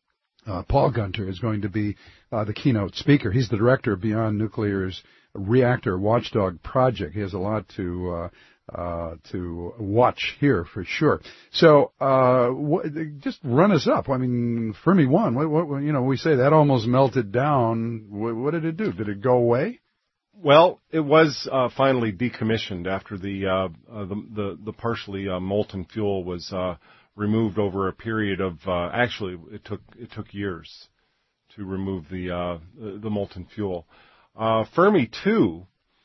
uh, Paul Gunter, is going to be uh, the keynote speaker. He's the director of Beyond Nuclear's Reactor Watchdog Project. He has a lot to uh, uh, to watch here for sure. So, uh, wh- just run us up. I mean, Fermi one, what, what, you know, we say that almost melted down. What, what did it do? Did it go away? Well, it was uh, finally decommissioned after the uh, uh, the, the the partially uh, molten fuel was uh, removed over a period of uh, actually it took it took years to remove the uh, the molten fuel. Uh, Fermi two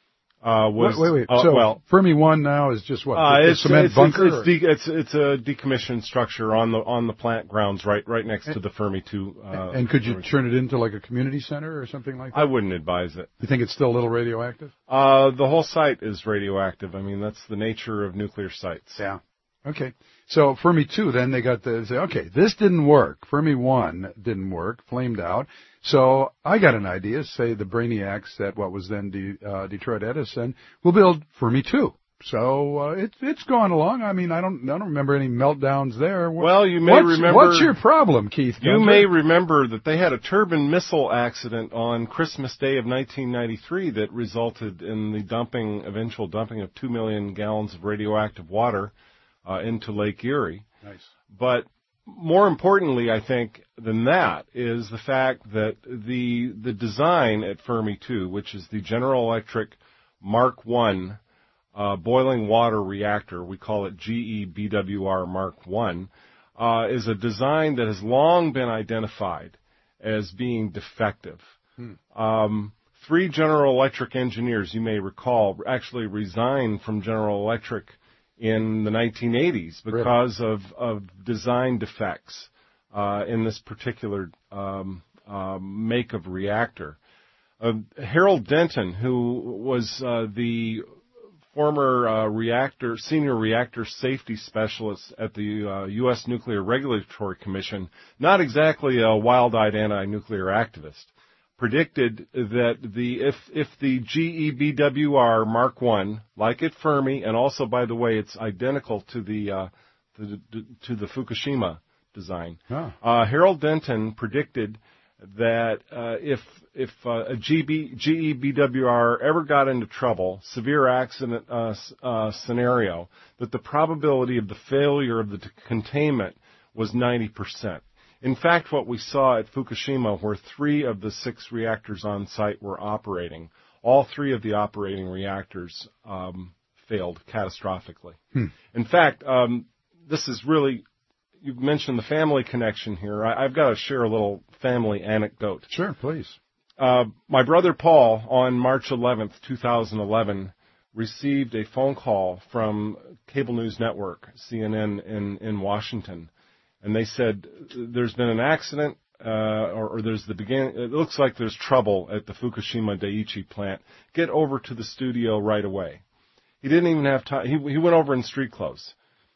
uh, was wait, wait, wait. Uh, so well. Fermi one now is just what? Uh, the it's, cement it's, bunker? It's, it's, de- it's it's a decommissioned structure on the on the plant grounds, right right next to the Fermi two. Uh, and could you Fermi turn it into like a community center or something like that? I wouldn't advise it. You think it's still a little radioactive? Uh, the whole site is radioactive. I mean, that's the nature of nuclear sites. Yeah. Okay. So Fermi two, then they got to say, okay, this didn't work. Fermi one didn't work, flamed out. So I got an idea, say the brainiacs at what was then De, uh, Detroit Edison will build Fermi two. So uh, it's it's gone along. I mean, I don't I don't remember any meltdowns there. Well, you may what's, remember. What's your problem, Keith? You Gunter? may remember that they had a turbine missile accident on Christmas Day of nineteen ninety-three that resulted in the dumping, eventual dumping of two million gallons of radioactive water uh, into Lake Erie. Nice. But more importantly, I think, than that is the fact that the the design at Fermi two, which is the General Electric Mark one uh, boiling water reactor, we call it G E B W R Mark one, uh, is a design that has long been identified as being defective. Hmm. Um, three General Electric engineers, you may recall, actually resigned from General Electric in the nineteen eighties because really? of, of design defects uh, in this particular um, uh, make of reactor. Uh, Harold Denton, who was uh, the former uh, reactor senior reactor safety specialist at the uh, U S Nuclear Regulatory Commission, not exactly a wild-eyed anti-nuclear activist, predicted that the if if the G E B W R Mark one, like at Fermi, and also, by the way, it's identical to the uh, to, the, to the Fukushima design. Oh. Uh, Harold Denton predicted that uh, if if uh, a G E B W R ever got into trouble, severe accident uh, uh, scenario, that the probability of the failure of the t- containment was ninety percent. In fact, what we saw at Fukushima, where three of the six reactors on site were operating, all three of the operating reactors um, failed catastrophically. Hmm. In fact, um, this is really, you've mentioned the family connection here. I, I've got to share a little family anecdote. Sure, please. Uh, my brother Paul, on March eleventh, twenty eleven, received a phone call from Cable News Network, C N N, in, in Washington. And they said, there's been an accident, uh, or, or there's the beginning, it looks like there's trouble at the Fukushima Daiichi plant. Get over to the studio right away. He didn't even have time. He, he went over in street clothes.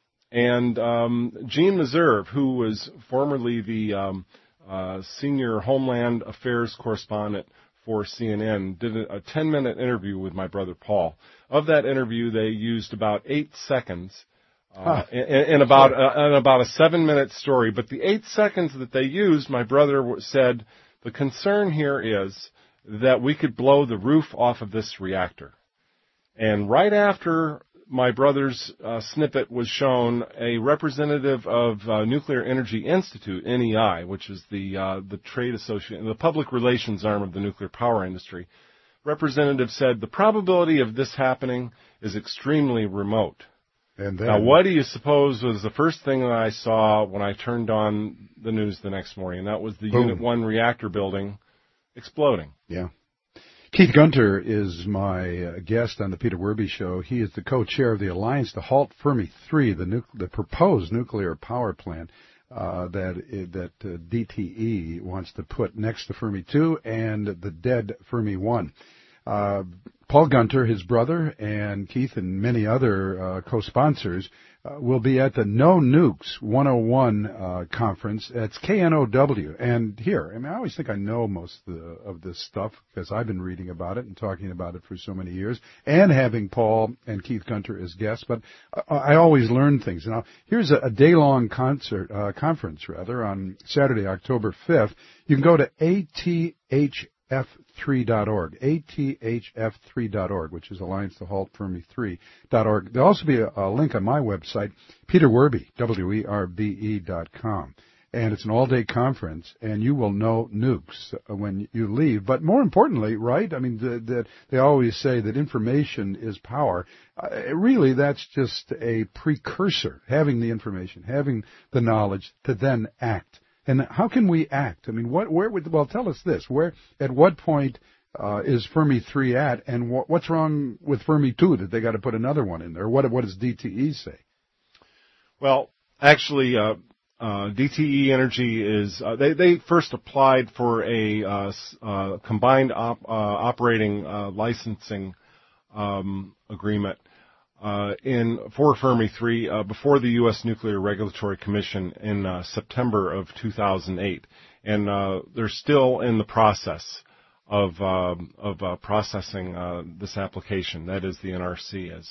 And um, Gene Meserve, who was formerly the um, uh, senior Homeland Affairs correspondent for C N N, did a ten-minute interview with my brother Paul. Of that interview, they used about eight seconds uh, huh. in, in about uh, in about a seven-minute story. But the eight seconds that they used, my brother said, the concern here is that we could blow the roof off of this reactor. And right after my brother's uh, snippet was shown, a representative of uh, Nuclear Energy Institute, N E I, which is the uh, the trade association, the public relations arm of the nuclear power industry, representative said the probability of this happening is extremely remote. And then, now, what do you suppose was the first thing that I saw when I turned on the news the next morning? And that was the boom. Unit one reactor building exploding. Yeah. Keith Gunter is my uh, guest on the Peter Werby Show. He is the co-chair of the Alliance to Halt Fermi three, the, nu- the proposed nuclear power plant uh, that uh, that uh, D T E wants to put next to Fermi two and the dead Fermi one. Uh, Paul Gunter, his brother, and Keith and many other uh, co-sponsors uh, will be at the No Nukes one oh one uh, conference. It's K N O W. And here, I mean, I always think I know most of, the, of this stuff because I've been reading about it and talking about it for so many years and having Paul and Keith Gunter as guests. But I, I always learn things. Now, here's a, a day-long concert, uh, conference, rather, on Saturday, October fifth. You can go to A T H F three dot org, A T H F three dot org, which is Alliance to Halt Fermi three dot org. There'll also be a, a link on my website, Peter Werby, W E R B E dot com. And it's an all-day conference, and you will know nukes when you leave. But more importantly, right, I mean, the, the, they always say that information is power. Uh, really, that's just a precursor, having the information, having the knowledge to then act. And how can we act? I mean, what, where would, well, tell us this. Where, at what point uh, is Fermi three at, and what, what's wrong with Fermi two that they got to put another one in there? What, what does D T E say? Well, actually, uh, uh, D T E Energy is, uh, they, they first applied for a uh, uh, combined op, uh, operating uh, licensing um, agreement Uh, in for Fermi three uh, before the U S Nuclear Regulatory Commission in uh, September of two thousand eight, and uh, they're still in the process of uh, of uh, processing uh, this application. That is, the N R C is.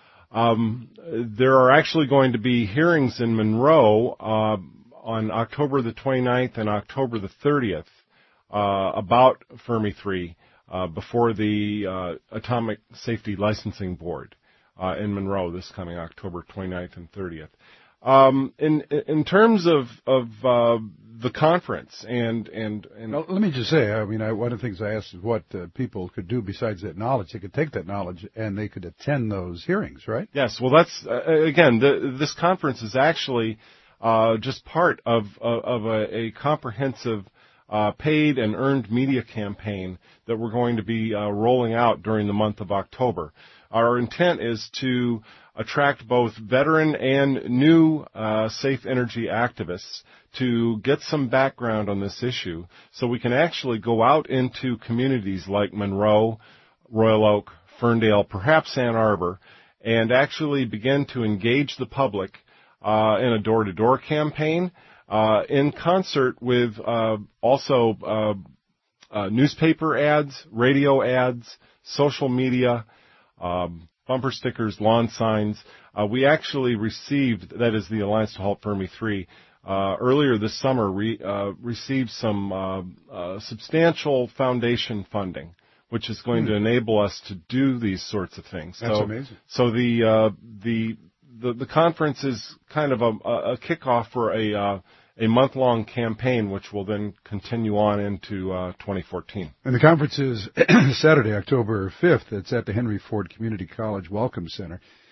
Um, there are actually going to be hearings in Monroe uh, on October the twenty-ninth and October the thirtieth uh, about Fermi three uh, before the uh, Atomic Safety Licensing Board. Uh, in Monroe this coming October twenty-ninth and thirtieth. Um, in in terms of of uh, the conference and and, and now, let me just say, I mean, I, one of the things I asked is what uh, people could do besides that knowledge. They could take that knowledge and they could attend those hearings, right? Yes. Well, that's uh, again, the, this conference is actually uh, just part of of, of a, a comprehensive uh, paid and earned media campaign that we're going to be uh, rolling out during the month of October. Our intent is to attract both veteran and new uh, safe energy activists to get some background on this issue so we can actually go out into communities like Monroe, Royal Oak, Ferndale, perhaps Ann Arbor, and actually begin to engage the public uh, in a door-to-door campaign uh, in concert with uh, also uh, uh, newspaper ads, radio ads, social media, Um, bumper stickers, lawn signs. Uh, we actually received, that is the Alliance to Halt Fermi three, uh, earlier this summer re, uh, received some uh, uh, substantial foundation funding, which is going hmm. to enable us to do these sorts of things. That's so, amazing. So the, uh, the the the conference is kind of a, a kickoff for a uh, a month-long campaign, which will then continue on into uh, twenty fourteen. And the conference is Saturday, October fifth. It's at the Henry Ford Community College Welcome Center.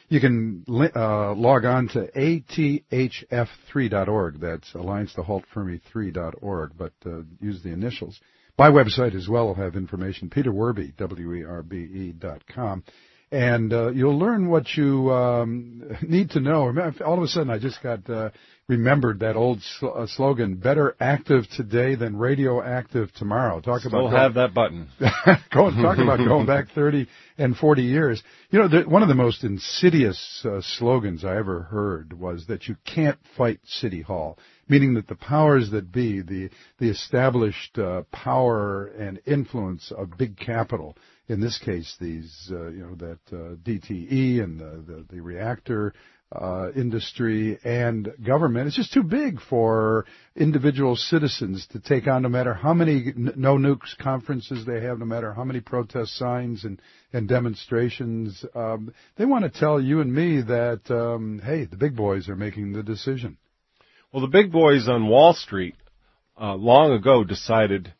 You can uh, log on to A T H F three dot org. That's Alliance to Halt Fermi three dot org, but uh, use the initials. My website as well will have information, Peter Werbe, W E R B E dot com. And uh, you'll learn what you um, need to know. All of a sudden, I just got uh, remembered that old sl- uh, slogan, better active today than radioactive tomorrow. Talk Still about have that button. Go, talk about going back thirty and forty years. You know, the, one of the most insidious uh, slogans I ever heard was that you can't fight City Hall, meaning that the powers that be, the, the established uh, power and influence of big capital, in this case, these, uh, you know, that uh, D T E and the, the, the reactor uh, industry and government, it's just too big for individual citizens to take on, no matter how many n- no nukes conferences they have, no matter how many protest signs and, and demonstrations. Um, they want to tell you and me that, um, hey, the big boys are making the decision. Well, the big boys on Wall Street uh, long ago decided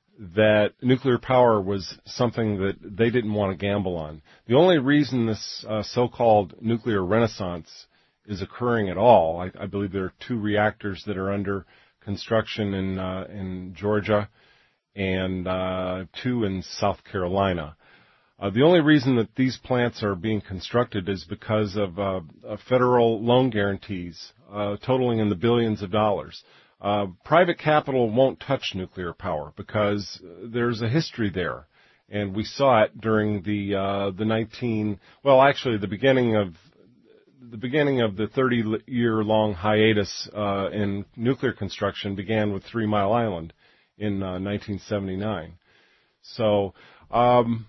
that nuclear power was something that they didn't want to gamble on. The only reason this uh, so-called nuclear renaissance is occurring at all, I, I believe there are two reactors that are under construction in uh, in Georgia and uh, two in South Carolina. Uh, the only reason that these plants are being constructed is because of uh, uh, federal loan guarantees uh, totaling in the billions of dollars. Uh, private capital won't touch nuclear power because there's a history there, and we saw it during the uh, the nineteen well, actually the beginning of the beginning of the thirty-year-long hiatus uh, in nuclear construction began with Three Mile Island in uh, nineteen seventy-nine. So. Um,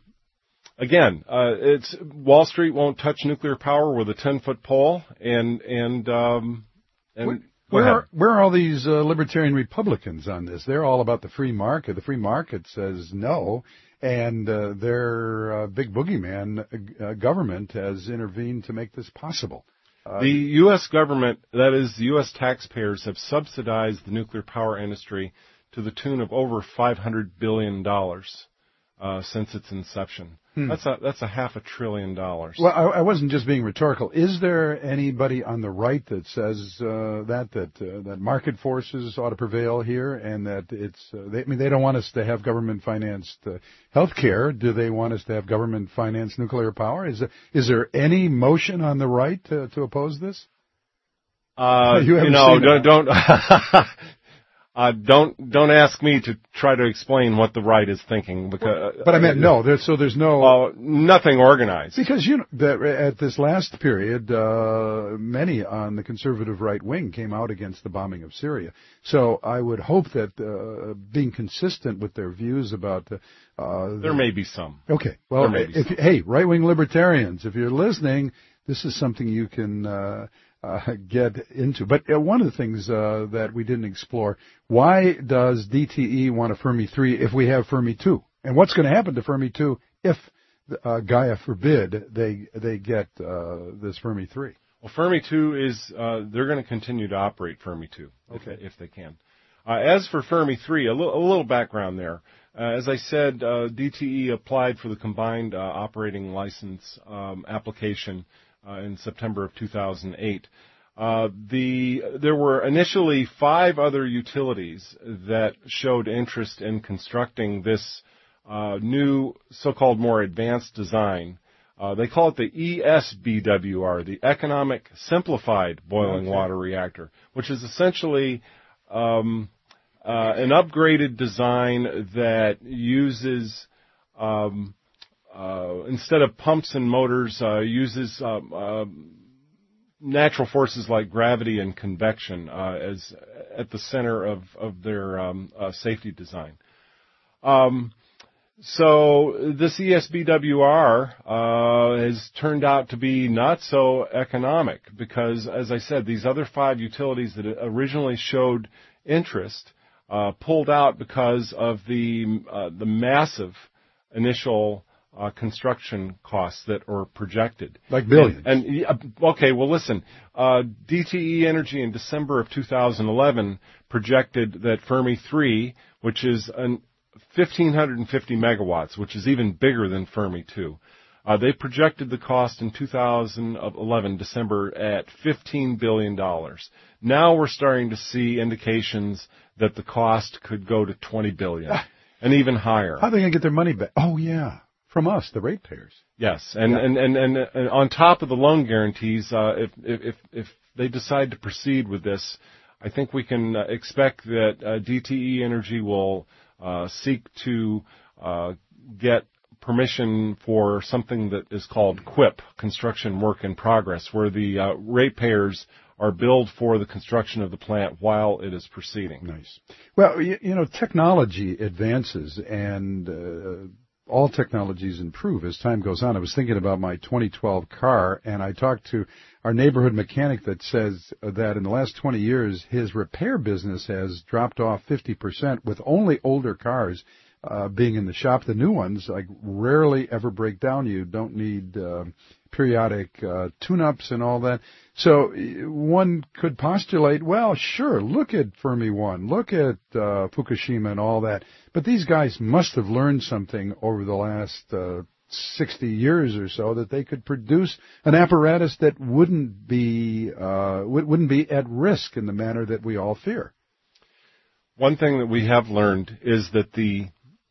Again, uh, it's Wall Street won't touch nuclear power with a ten-foot pole, and and um, and where are, where are all these uh, libertarian Republicans on this? They're all about the free market. The free market says no, and uh, their uh, big boogeyman uh, government has intervened to make this possible. Uh, the U S government, that is, the U S taxpayers, have subsidized the nuclear power industry to the tune of over five hundred billion dollars uh, since its inception. Hmm. That's a that's a half a trillion dollars. Well, I, I wasn't just being rhetorical. Is there anybody on the right that says uh, that that uh, that market forces ought to prevail here, and that it's? Uh, they, I mean, they don't want us to have government financed uh, health care. Do they want us to have government financed nuclear power? Is there is there any motion on the right to, to oppose this? Uh, you, you know, don't don't. Uh, don't don't ask me to try to explain what the right is thinking, because. But I meant no. There's, so there's no. Uh, nothing organized. Because you know that at this last period, uh, many on the conservative right wing came out against the bombing of Syria. So I would hope that uh, being consistent with their views about. Uh, uh, there may be some. Okay. Well, there may be if some. hey, right wing libertarians, if you're listening, this is something you can. Uh, Uh, get into. But uh, one of the things uh, that we didn't explore, why does D T E want a Fermi three if we have Fermi two? And what's going to happen to Fermi two if, uh, Gaia forbid, they they get uh, this Fermi three? Well, Fermi two is, uh, they're going to continue to operate Fermi two okay. if, if they can. Uh, as for Fermi three, a, l- a little background there. Uh, as I said, uh, D T E applied for the combined uh, operating license um, application Uh, in September of two thousand eight. Uh, the there were initially five other utilities that showed interest in constructing this uh, new so-called more advanced design. Uh, they call it the E S B W R, the Economic Simplified Boiling okay. Water Reactor, which is essentially um, uh, an upgraded design that uses um, Uh, instead of pumps and motors, uh, uses uh, uh, natural forces like gravity and convection uh, as at the center of of their um, uh, safety design. Um, so this E S B W R uh, has turned out to be not so economic because, as I said, these other five utilities that originally showed interest uh, pulled out because of the uh, the massive initial Uh, construction costs that are projected. Like billions. And, and okay, well listen, uh, D T E Energy in December of two thousand eleven projected that Fermi three, which is an fifteen fifty megawatts, which is even bigger than Fermi two, Uh, they projected the cost in two thousand eleven, December, at fifteen billion dollars. Now we're starting to see indications that the cost could go to twenty billion dollars and even higher. How are they going to get their money back? Oh, yeah, from us, the ratepayers. Yes, and, yeah. and, and, and, and on top of the loan guarantees, uh, if, if, if they decide to proceed with this, I think we can uh, expect that uh, D T E Energy will uh, seek to uh, get permission for something that is called C W I P, Construction Work in Progress, where the uh, ratepayers are billed for the construction of the plant while it is proceeding. Nice. Well, you, you know, technology advances and uh, all technologies improve as time goes on. I was thinking about my twenty twelve car, and I talked to our neighborhood mechanic that says that in the last twenty years, his repair business has dropped off fifty percent with only older cars uh, being in the shop. The new ones, like, rarely ever break down. You don't need uh, periodic uh, tune-ups and all that. So one could postulate, well, sure, look at Fermi one, look at uh, Fukushima and all that. But these guys must have learned something over the last uh, sixty years or so that they could produce an apparatus that wouldn't be uh, wouldn't be at risk in the manner that we all fear. One thing that we have learned is that the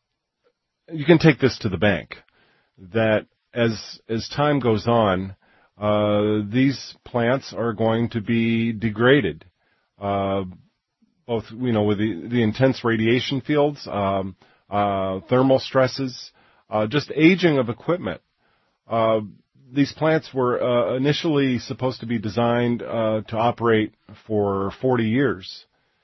you can take this to the bank, that as as time goes on, uh, these plants are going to be degraded, uh, both, you know, with the, the intense radiation fields, um, uh, thermal stresses, uh, just aging of equipment. Uh, these plants were uh, initially supposed to be designed uh, to operate for forty years.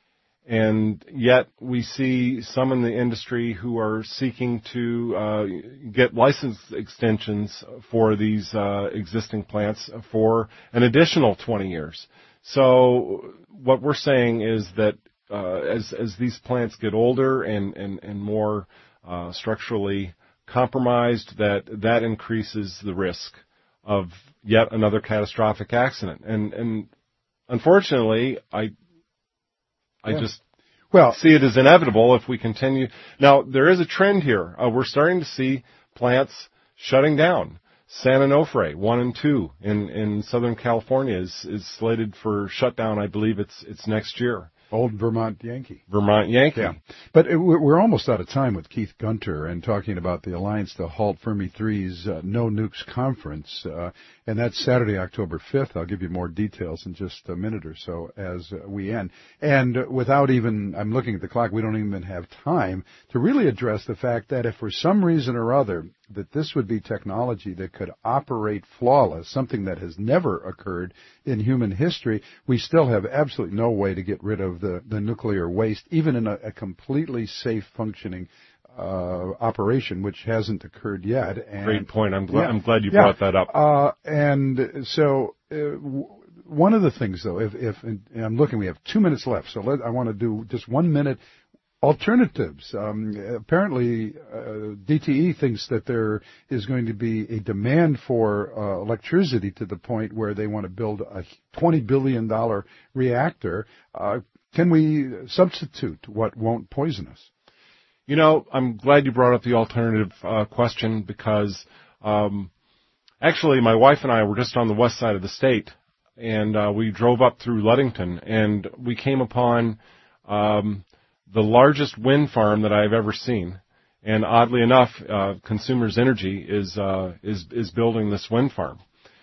And yet we see some in the industry who are seeking to uh, get license extensions for these uh, existing plants for an additional twenty years. So what we're saying is that uh, as as these plants get older and and and more uh, structurally compromised, that that increases the risk of yet another catastrophic accident. And and unfortunately, I. I yeah. just well, see it as inevitable if we continue. Now, there is a trend here. Uh, we're starting to see plants shutting down. San Onofre, one and two in, in Southern California is, is slated for shutdown. I believe it's, it's next year. Old Vermont Yankee. Vermont Yankee. Yeah. But it, we're almost out of time with Keith Gunter and talking about the Alliance to Halt Fermi three's uh, No Nukes Conference. Uh, and that's Saturday, October fifth. I'll give you more details in just a minute or so as uh, we end. And without even, I'm looking at the clock, we don't even have time to really address the fact that if for some reason or other that this would be technology that could operate flawless, something that has never occurred in human history, we still have absolutely no way to get rid of the, the nuclear waste, even in a, a completely safe functioning uh, operation, which hasn't occurred yet. And, Great point. I'm glad, yeah, I'm glad you yeah. brought that up. Uh, and so uh, w- one of the things, though, if, if and I'm looking, we have two minutes left, so let, I want to do just one minute. Alternatives. Um, apparently, uh, D T E thinks that there is going to be a demand for uh, electricity to the point where they want to build a twenty billion dollars reactor. Uh, can we substitute what won't poison us? You know, I'm glad you brought up the alternative uh, question because um, actually my wife and I were just on the west side of the state, and uh, we drove up through Ludington, and we came upon um, the largest wind farm that I've ever seen. And oddly enough, uh, Consumers Energy is, uh, is, is building this wind farm.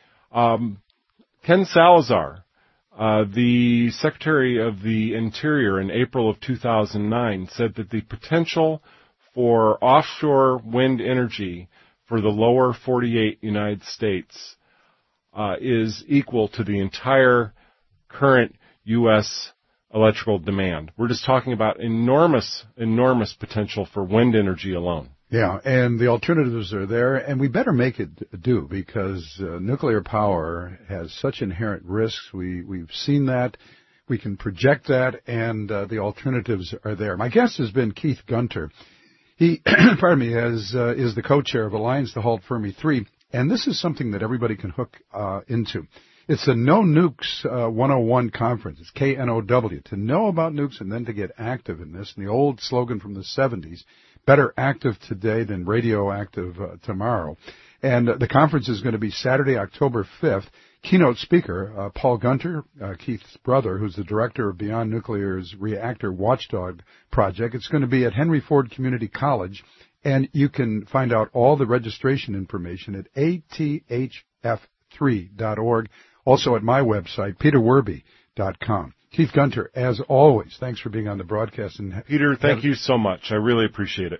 Um, Ken Salazar, uh, the Secretary of the Interior in April of two thousand nine, said that the potential for offshore wind energy for the lower forty-eight United States, uh, is equal to the entire current U S electrical demand. We're just talking about enormous, enormous potential for wind energy alone. Yeah, and the alternatives are there, and we better make it do because uh, nuclear power has such inherent risks. We, we've seen that. We can project that, and uh, the alternatives are there. My guest has been Keith Gunter. He, pardon me, has, uh, is the co-chair of Alliance to Halt Fermi three, and this is something that everybody can hook uh, into. It's a No Nukes uh, one oh one conference. It's K N O W. To know about nukes and then to get active in this. And the old slogan from the seventies, better active today than radioactive uh, tomorrow. And uh, the conference is going to be Saturday, October fifth. Keynote speaker, uh, Paul Gunter, uh, Keith's brother, who's the director of Beyond Nuclear's Reactor Watchdog project. It's going to be at Henry Ford Community College, and you can find out all the registration information at A T H F three dot org, also at my website, peter werby dot com. Keith Gunter, as always, thanks for being on the broadcast. And Peter, thank you so much. I really appreciate it.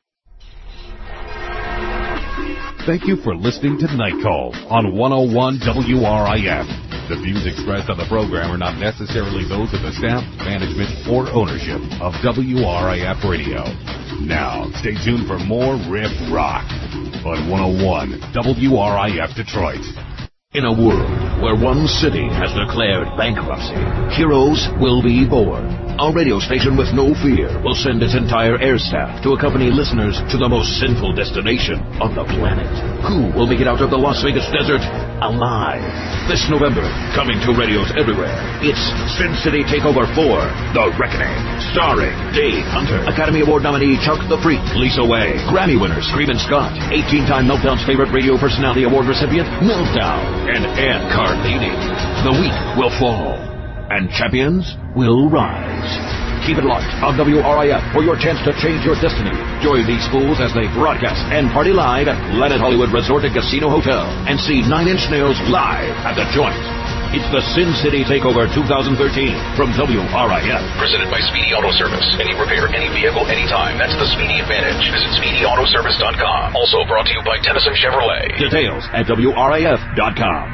Thank you for listening to Night Call on one oh one W R I F. The views expressed on the program are not necessarily those of the staff, management, or ownership of W R I F Radio. Now, stay tuned for more Riff Rock on one oh one W R I F Detroit. In a world where one city has declared bankruptcy, heroes will be born. Our radio station with no fear will send its entire air staff to accompany listeners to the most sinful destination on the planet. Who will make it out of the Las Vegas desert alive? This November, coming to radios everywhere, it's Sin City Takeover four, The Reckoning. Starring Dave Hunter, Academy Award nominee Chuck the Freak, Lisa Way, Grammy winner Screamin' Scott, eighteen-time Meltdown's favorite radio personality award recipient Meltdown, and Ann Carlini. The week will fall, and champions will rise. Keep it locked on W R I F for your chance to change your destiny. Join these fools as they broadcast and party live at Planet Hollywood Resort and Casino Hotel and see Nine Inch Nails live at the Joint. It's the Sin City Takeover twenty thirteen from W R I F. Presented by Speedy Auto Service. Any repair, any vehicle, anytime. That's the Speedy Advantage. Visit speedy auto service dot com. Also brought to you by Tennyson Chevrolet. Details at W R I F dot com.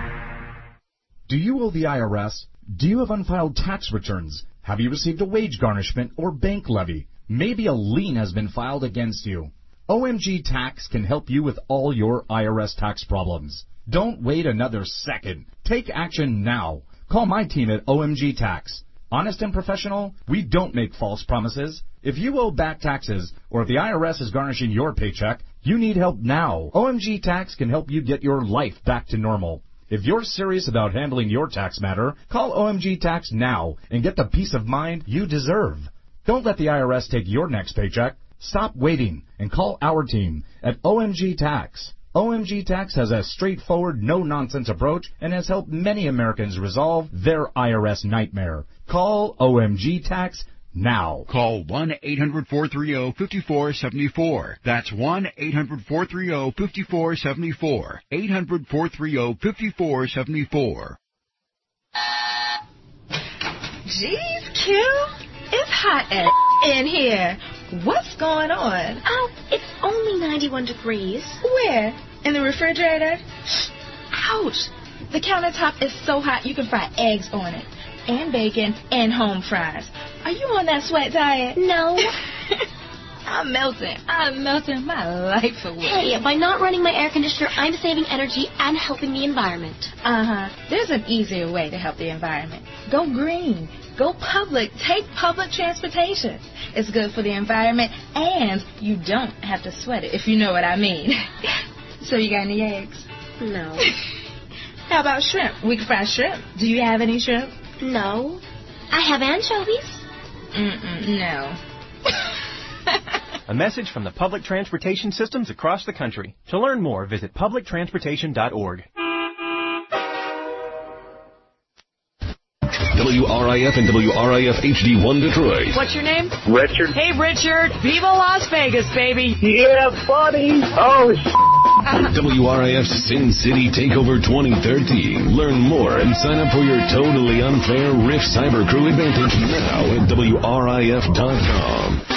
Do you owe the I R S? Do you have unfiled tax returns? Have you received a wage garnishment or bank levy? Maybe a lien has been filed against you. O M G Tax can help you with all your I R S tax problems. Don't wait another second. Take action now. Call my team at O M G Tax. Honest and professional, we don't make false promises. If you owe back taxes, or if the I R S is garnishing your paycheck, you need help now. O M G Tax can help you get your life back to normal. If you're serious about handling your tax matter, call O M G Tax now and get the peace of mind you deserve. Don't let the I R S take your next paycheck. Stop waiting and call our team at O M G Tax. O M G Tax has a straightforward, no-nonsense approach and has helped many Americans resolve their I R S nightmare. Call O M G Tax now. Call one eight hundred four three zero five four seven four. That's one eight hundred four three zero five four seven four. eight hundred four three zero five four seven four. Jeez, Q, it's hot as in here. What's going on? Oh, it's only ninety-one degrees. Where? In the refrigerator? Ouch! The countertop is so hot you can fry eggs on it. And bacon, and home fries. Are you on that sweat diet? No. I'm melting. I'm melting my life away. Hey, by not running my air conditioner, I'm saving energy and helping the environment. Uh-huh. There's an easier way to help the environment. Go green. Go public. Take public transportation. It's good for the environment, and you don't have to sweat it, if you know what I mean. So you got any eggs? No. How about shrimp? We can fry shrimp. Do you have any shrimp? No. I have anchovies. Mm-mm, no. A message from the public transportation systems across the country. To learn more, visit public transportation dot org. W R I F and W R I F H D one Detroit. What's your name? Richard. Hey, Richard. Viva Las Vegas, baby. Yeah, buddy. Oh, W R I F's Sin City Takeover twenty thirteen. Learn more and sign up for your totally unfair Riff Cyber Crew Advantage now at W R I F dot com.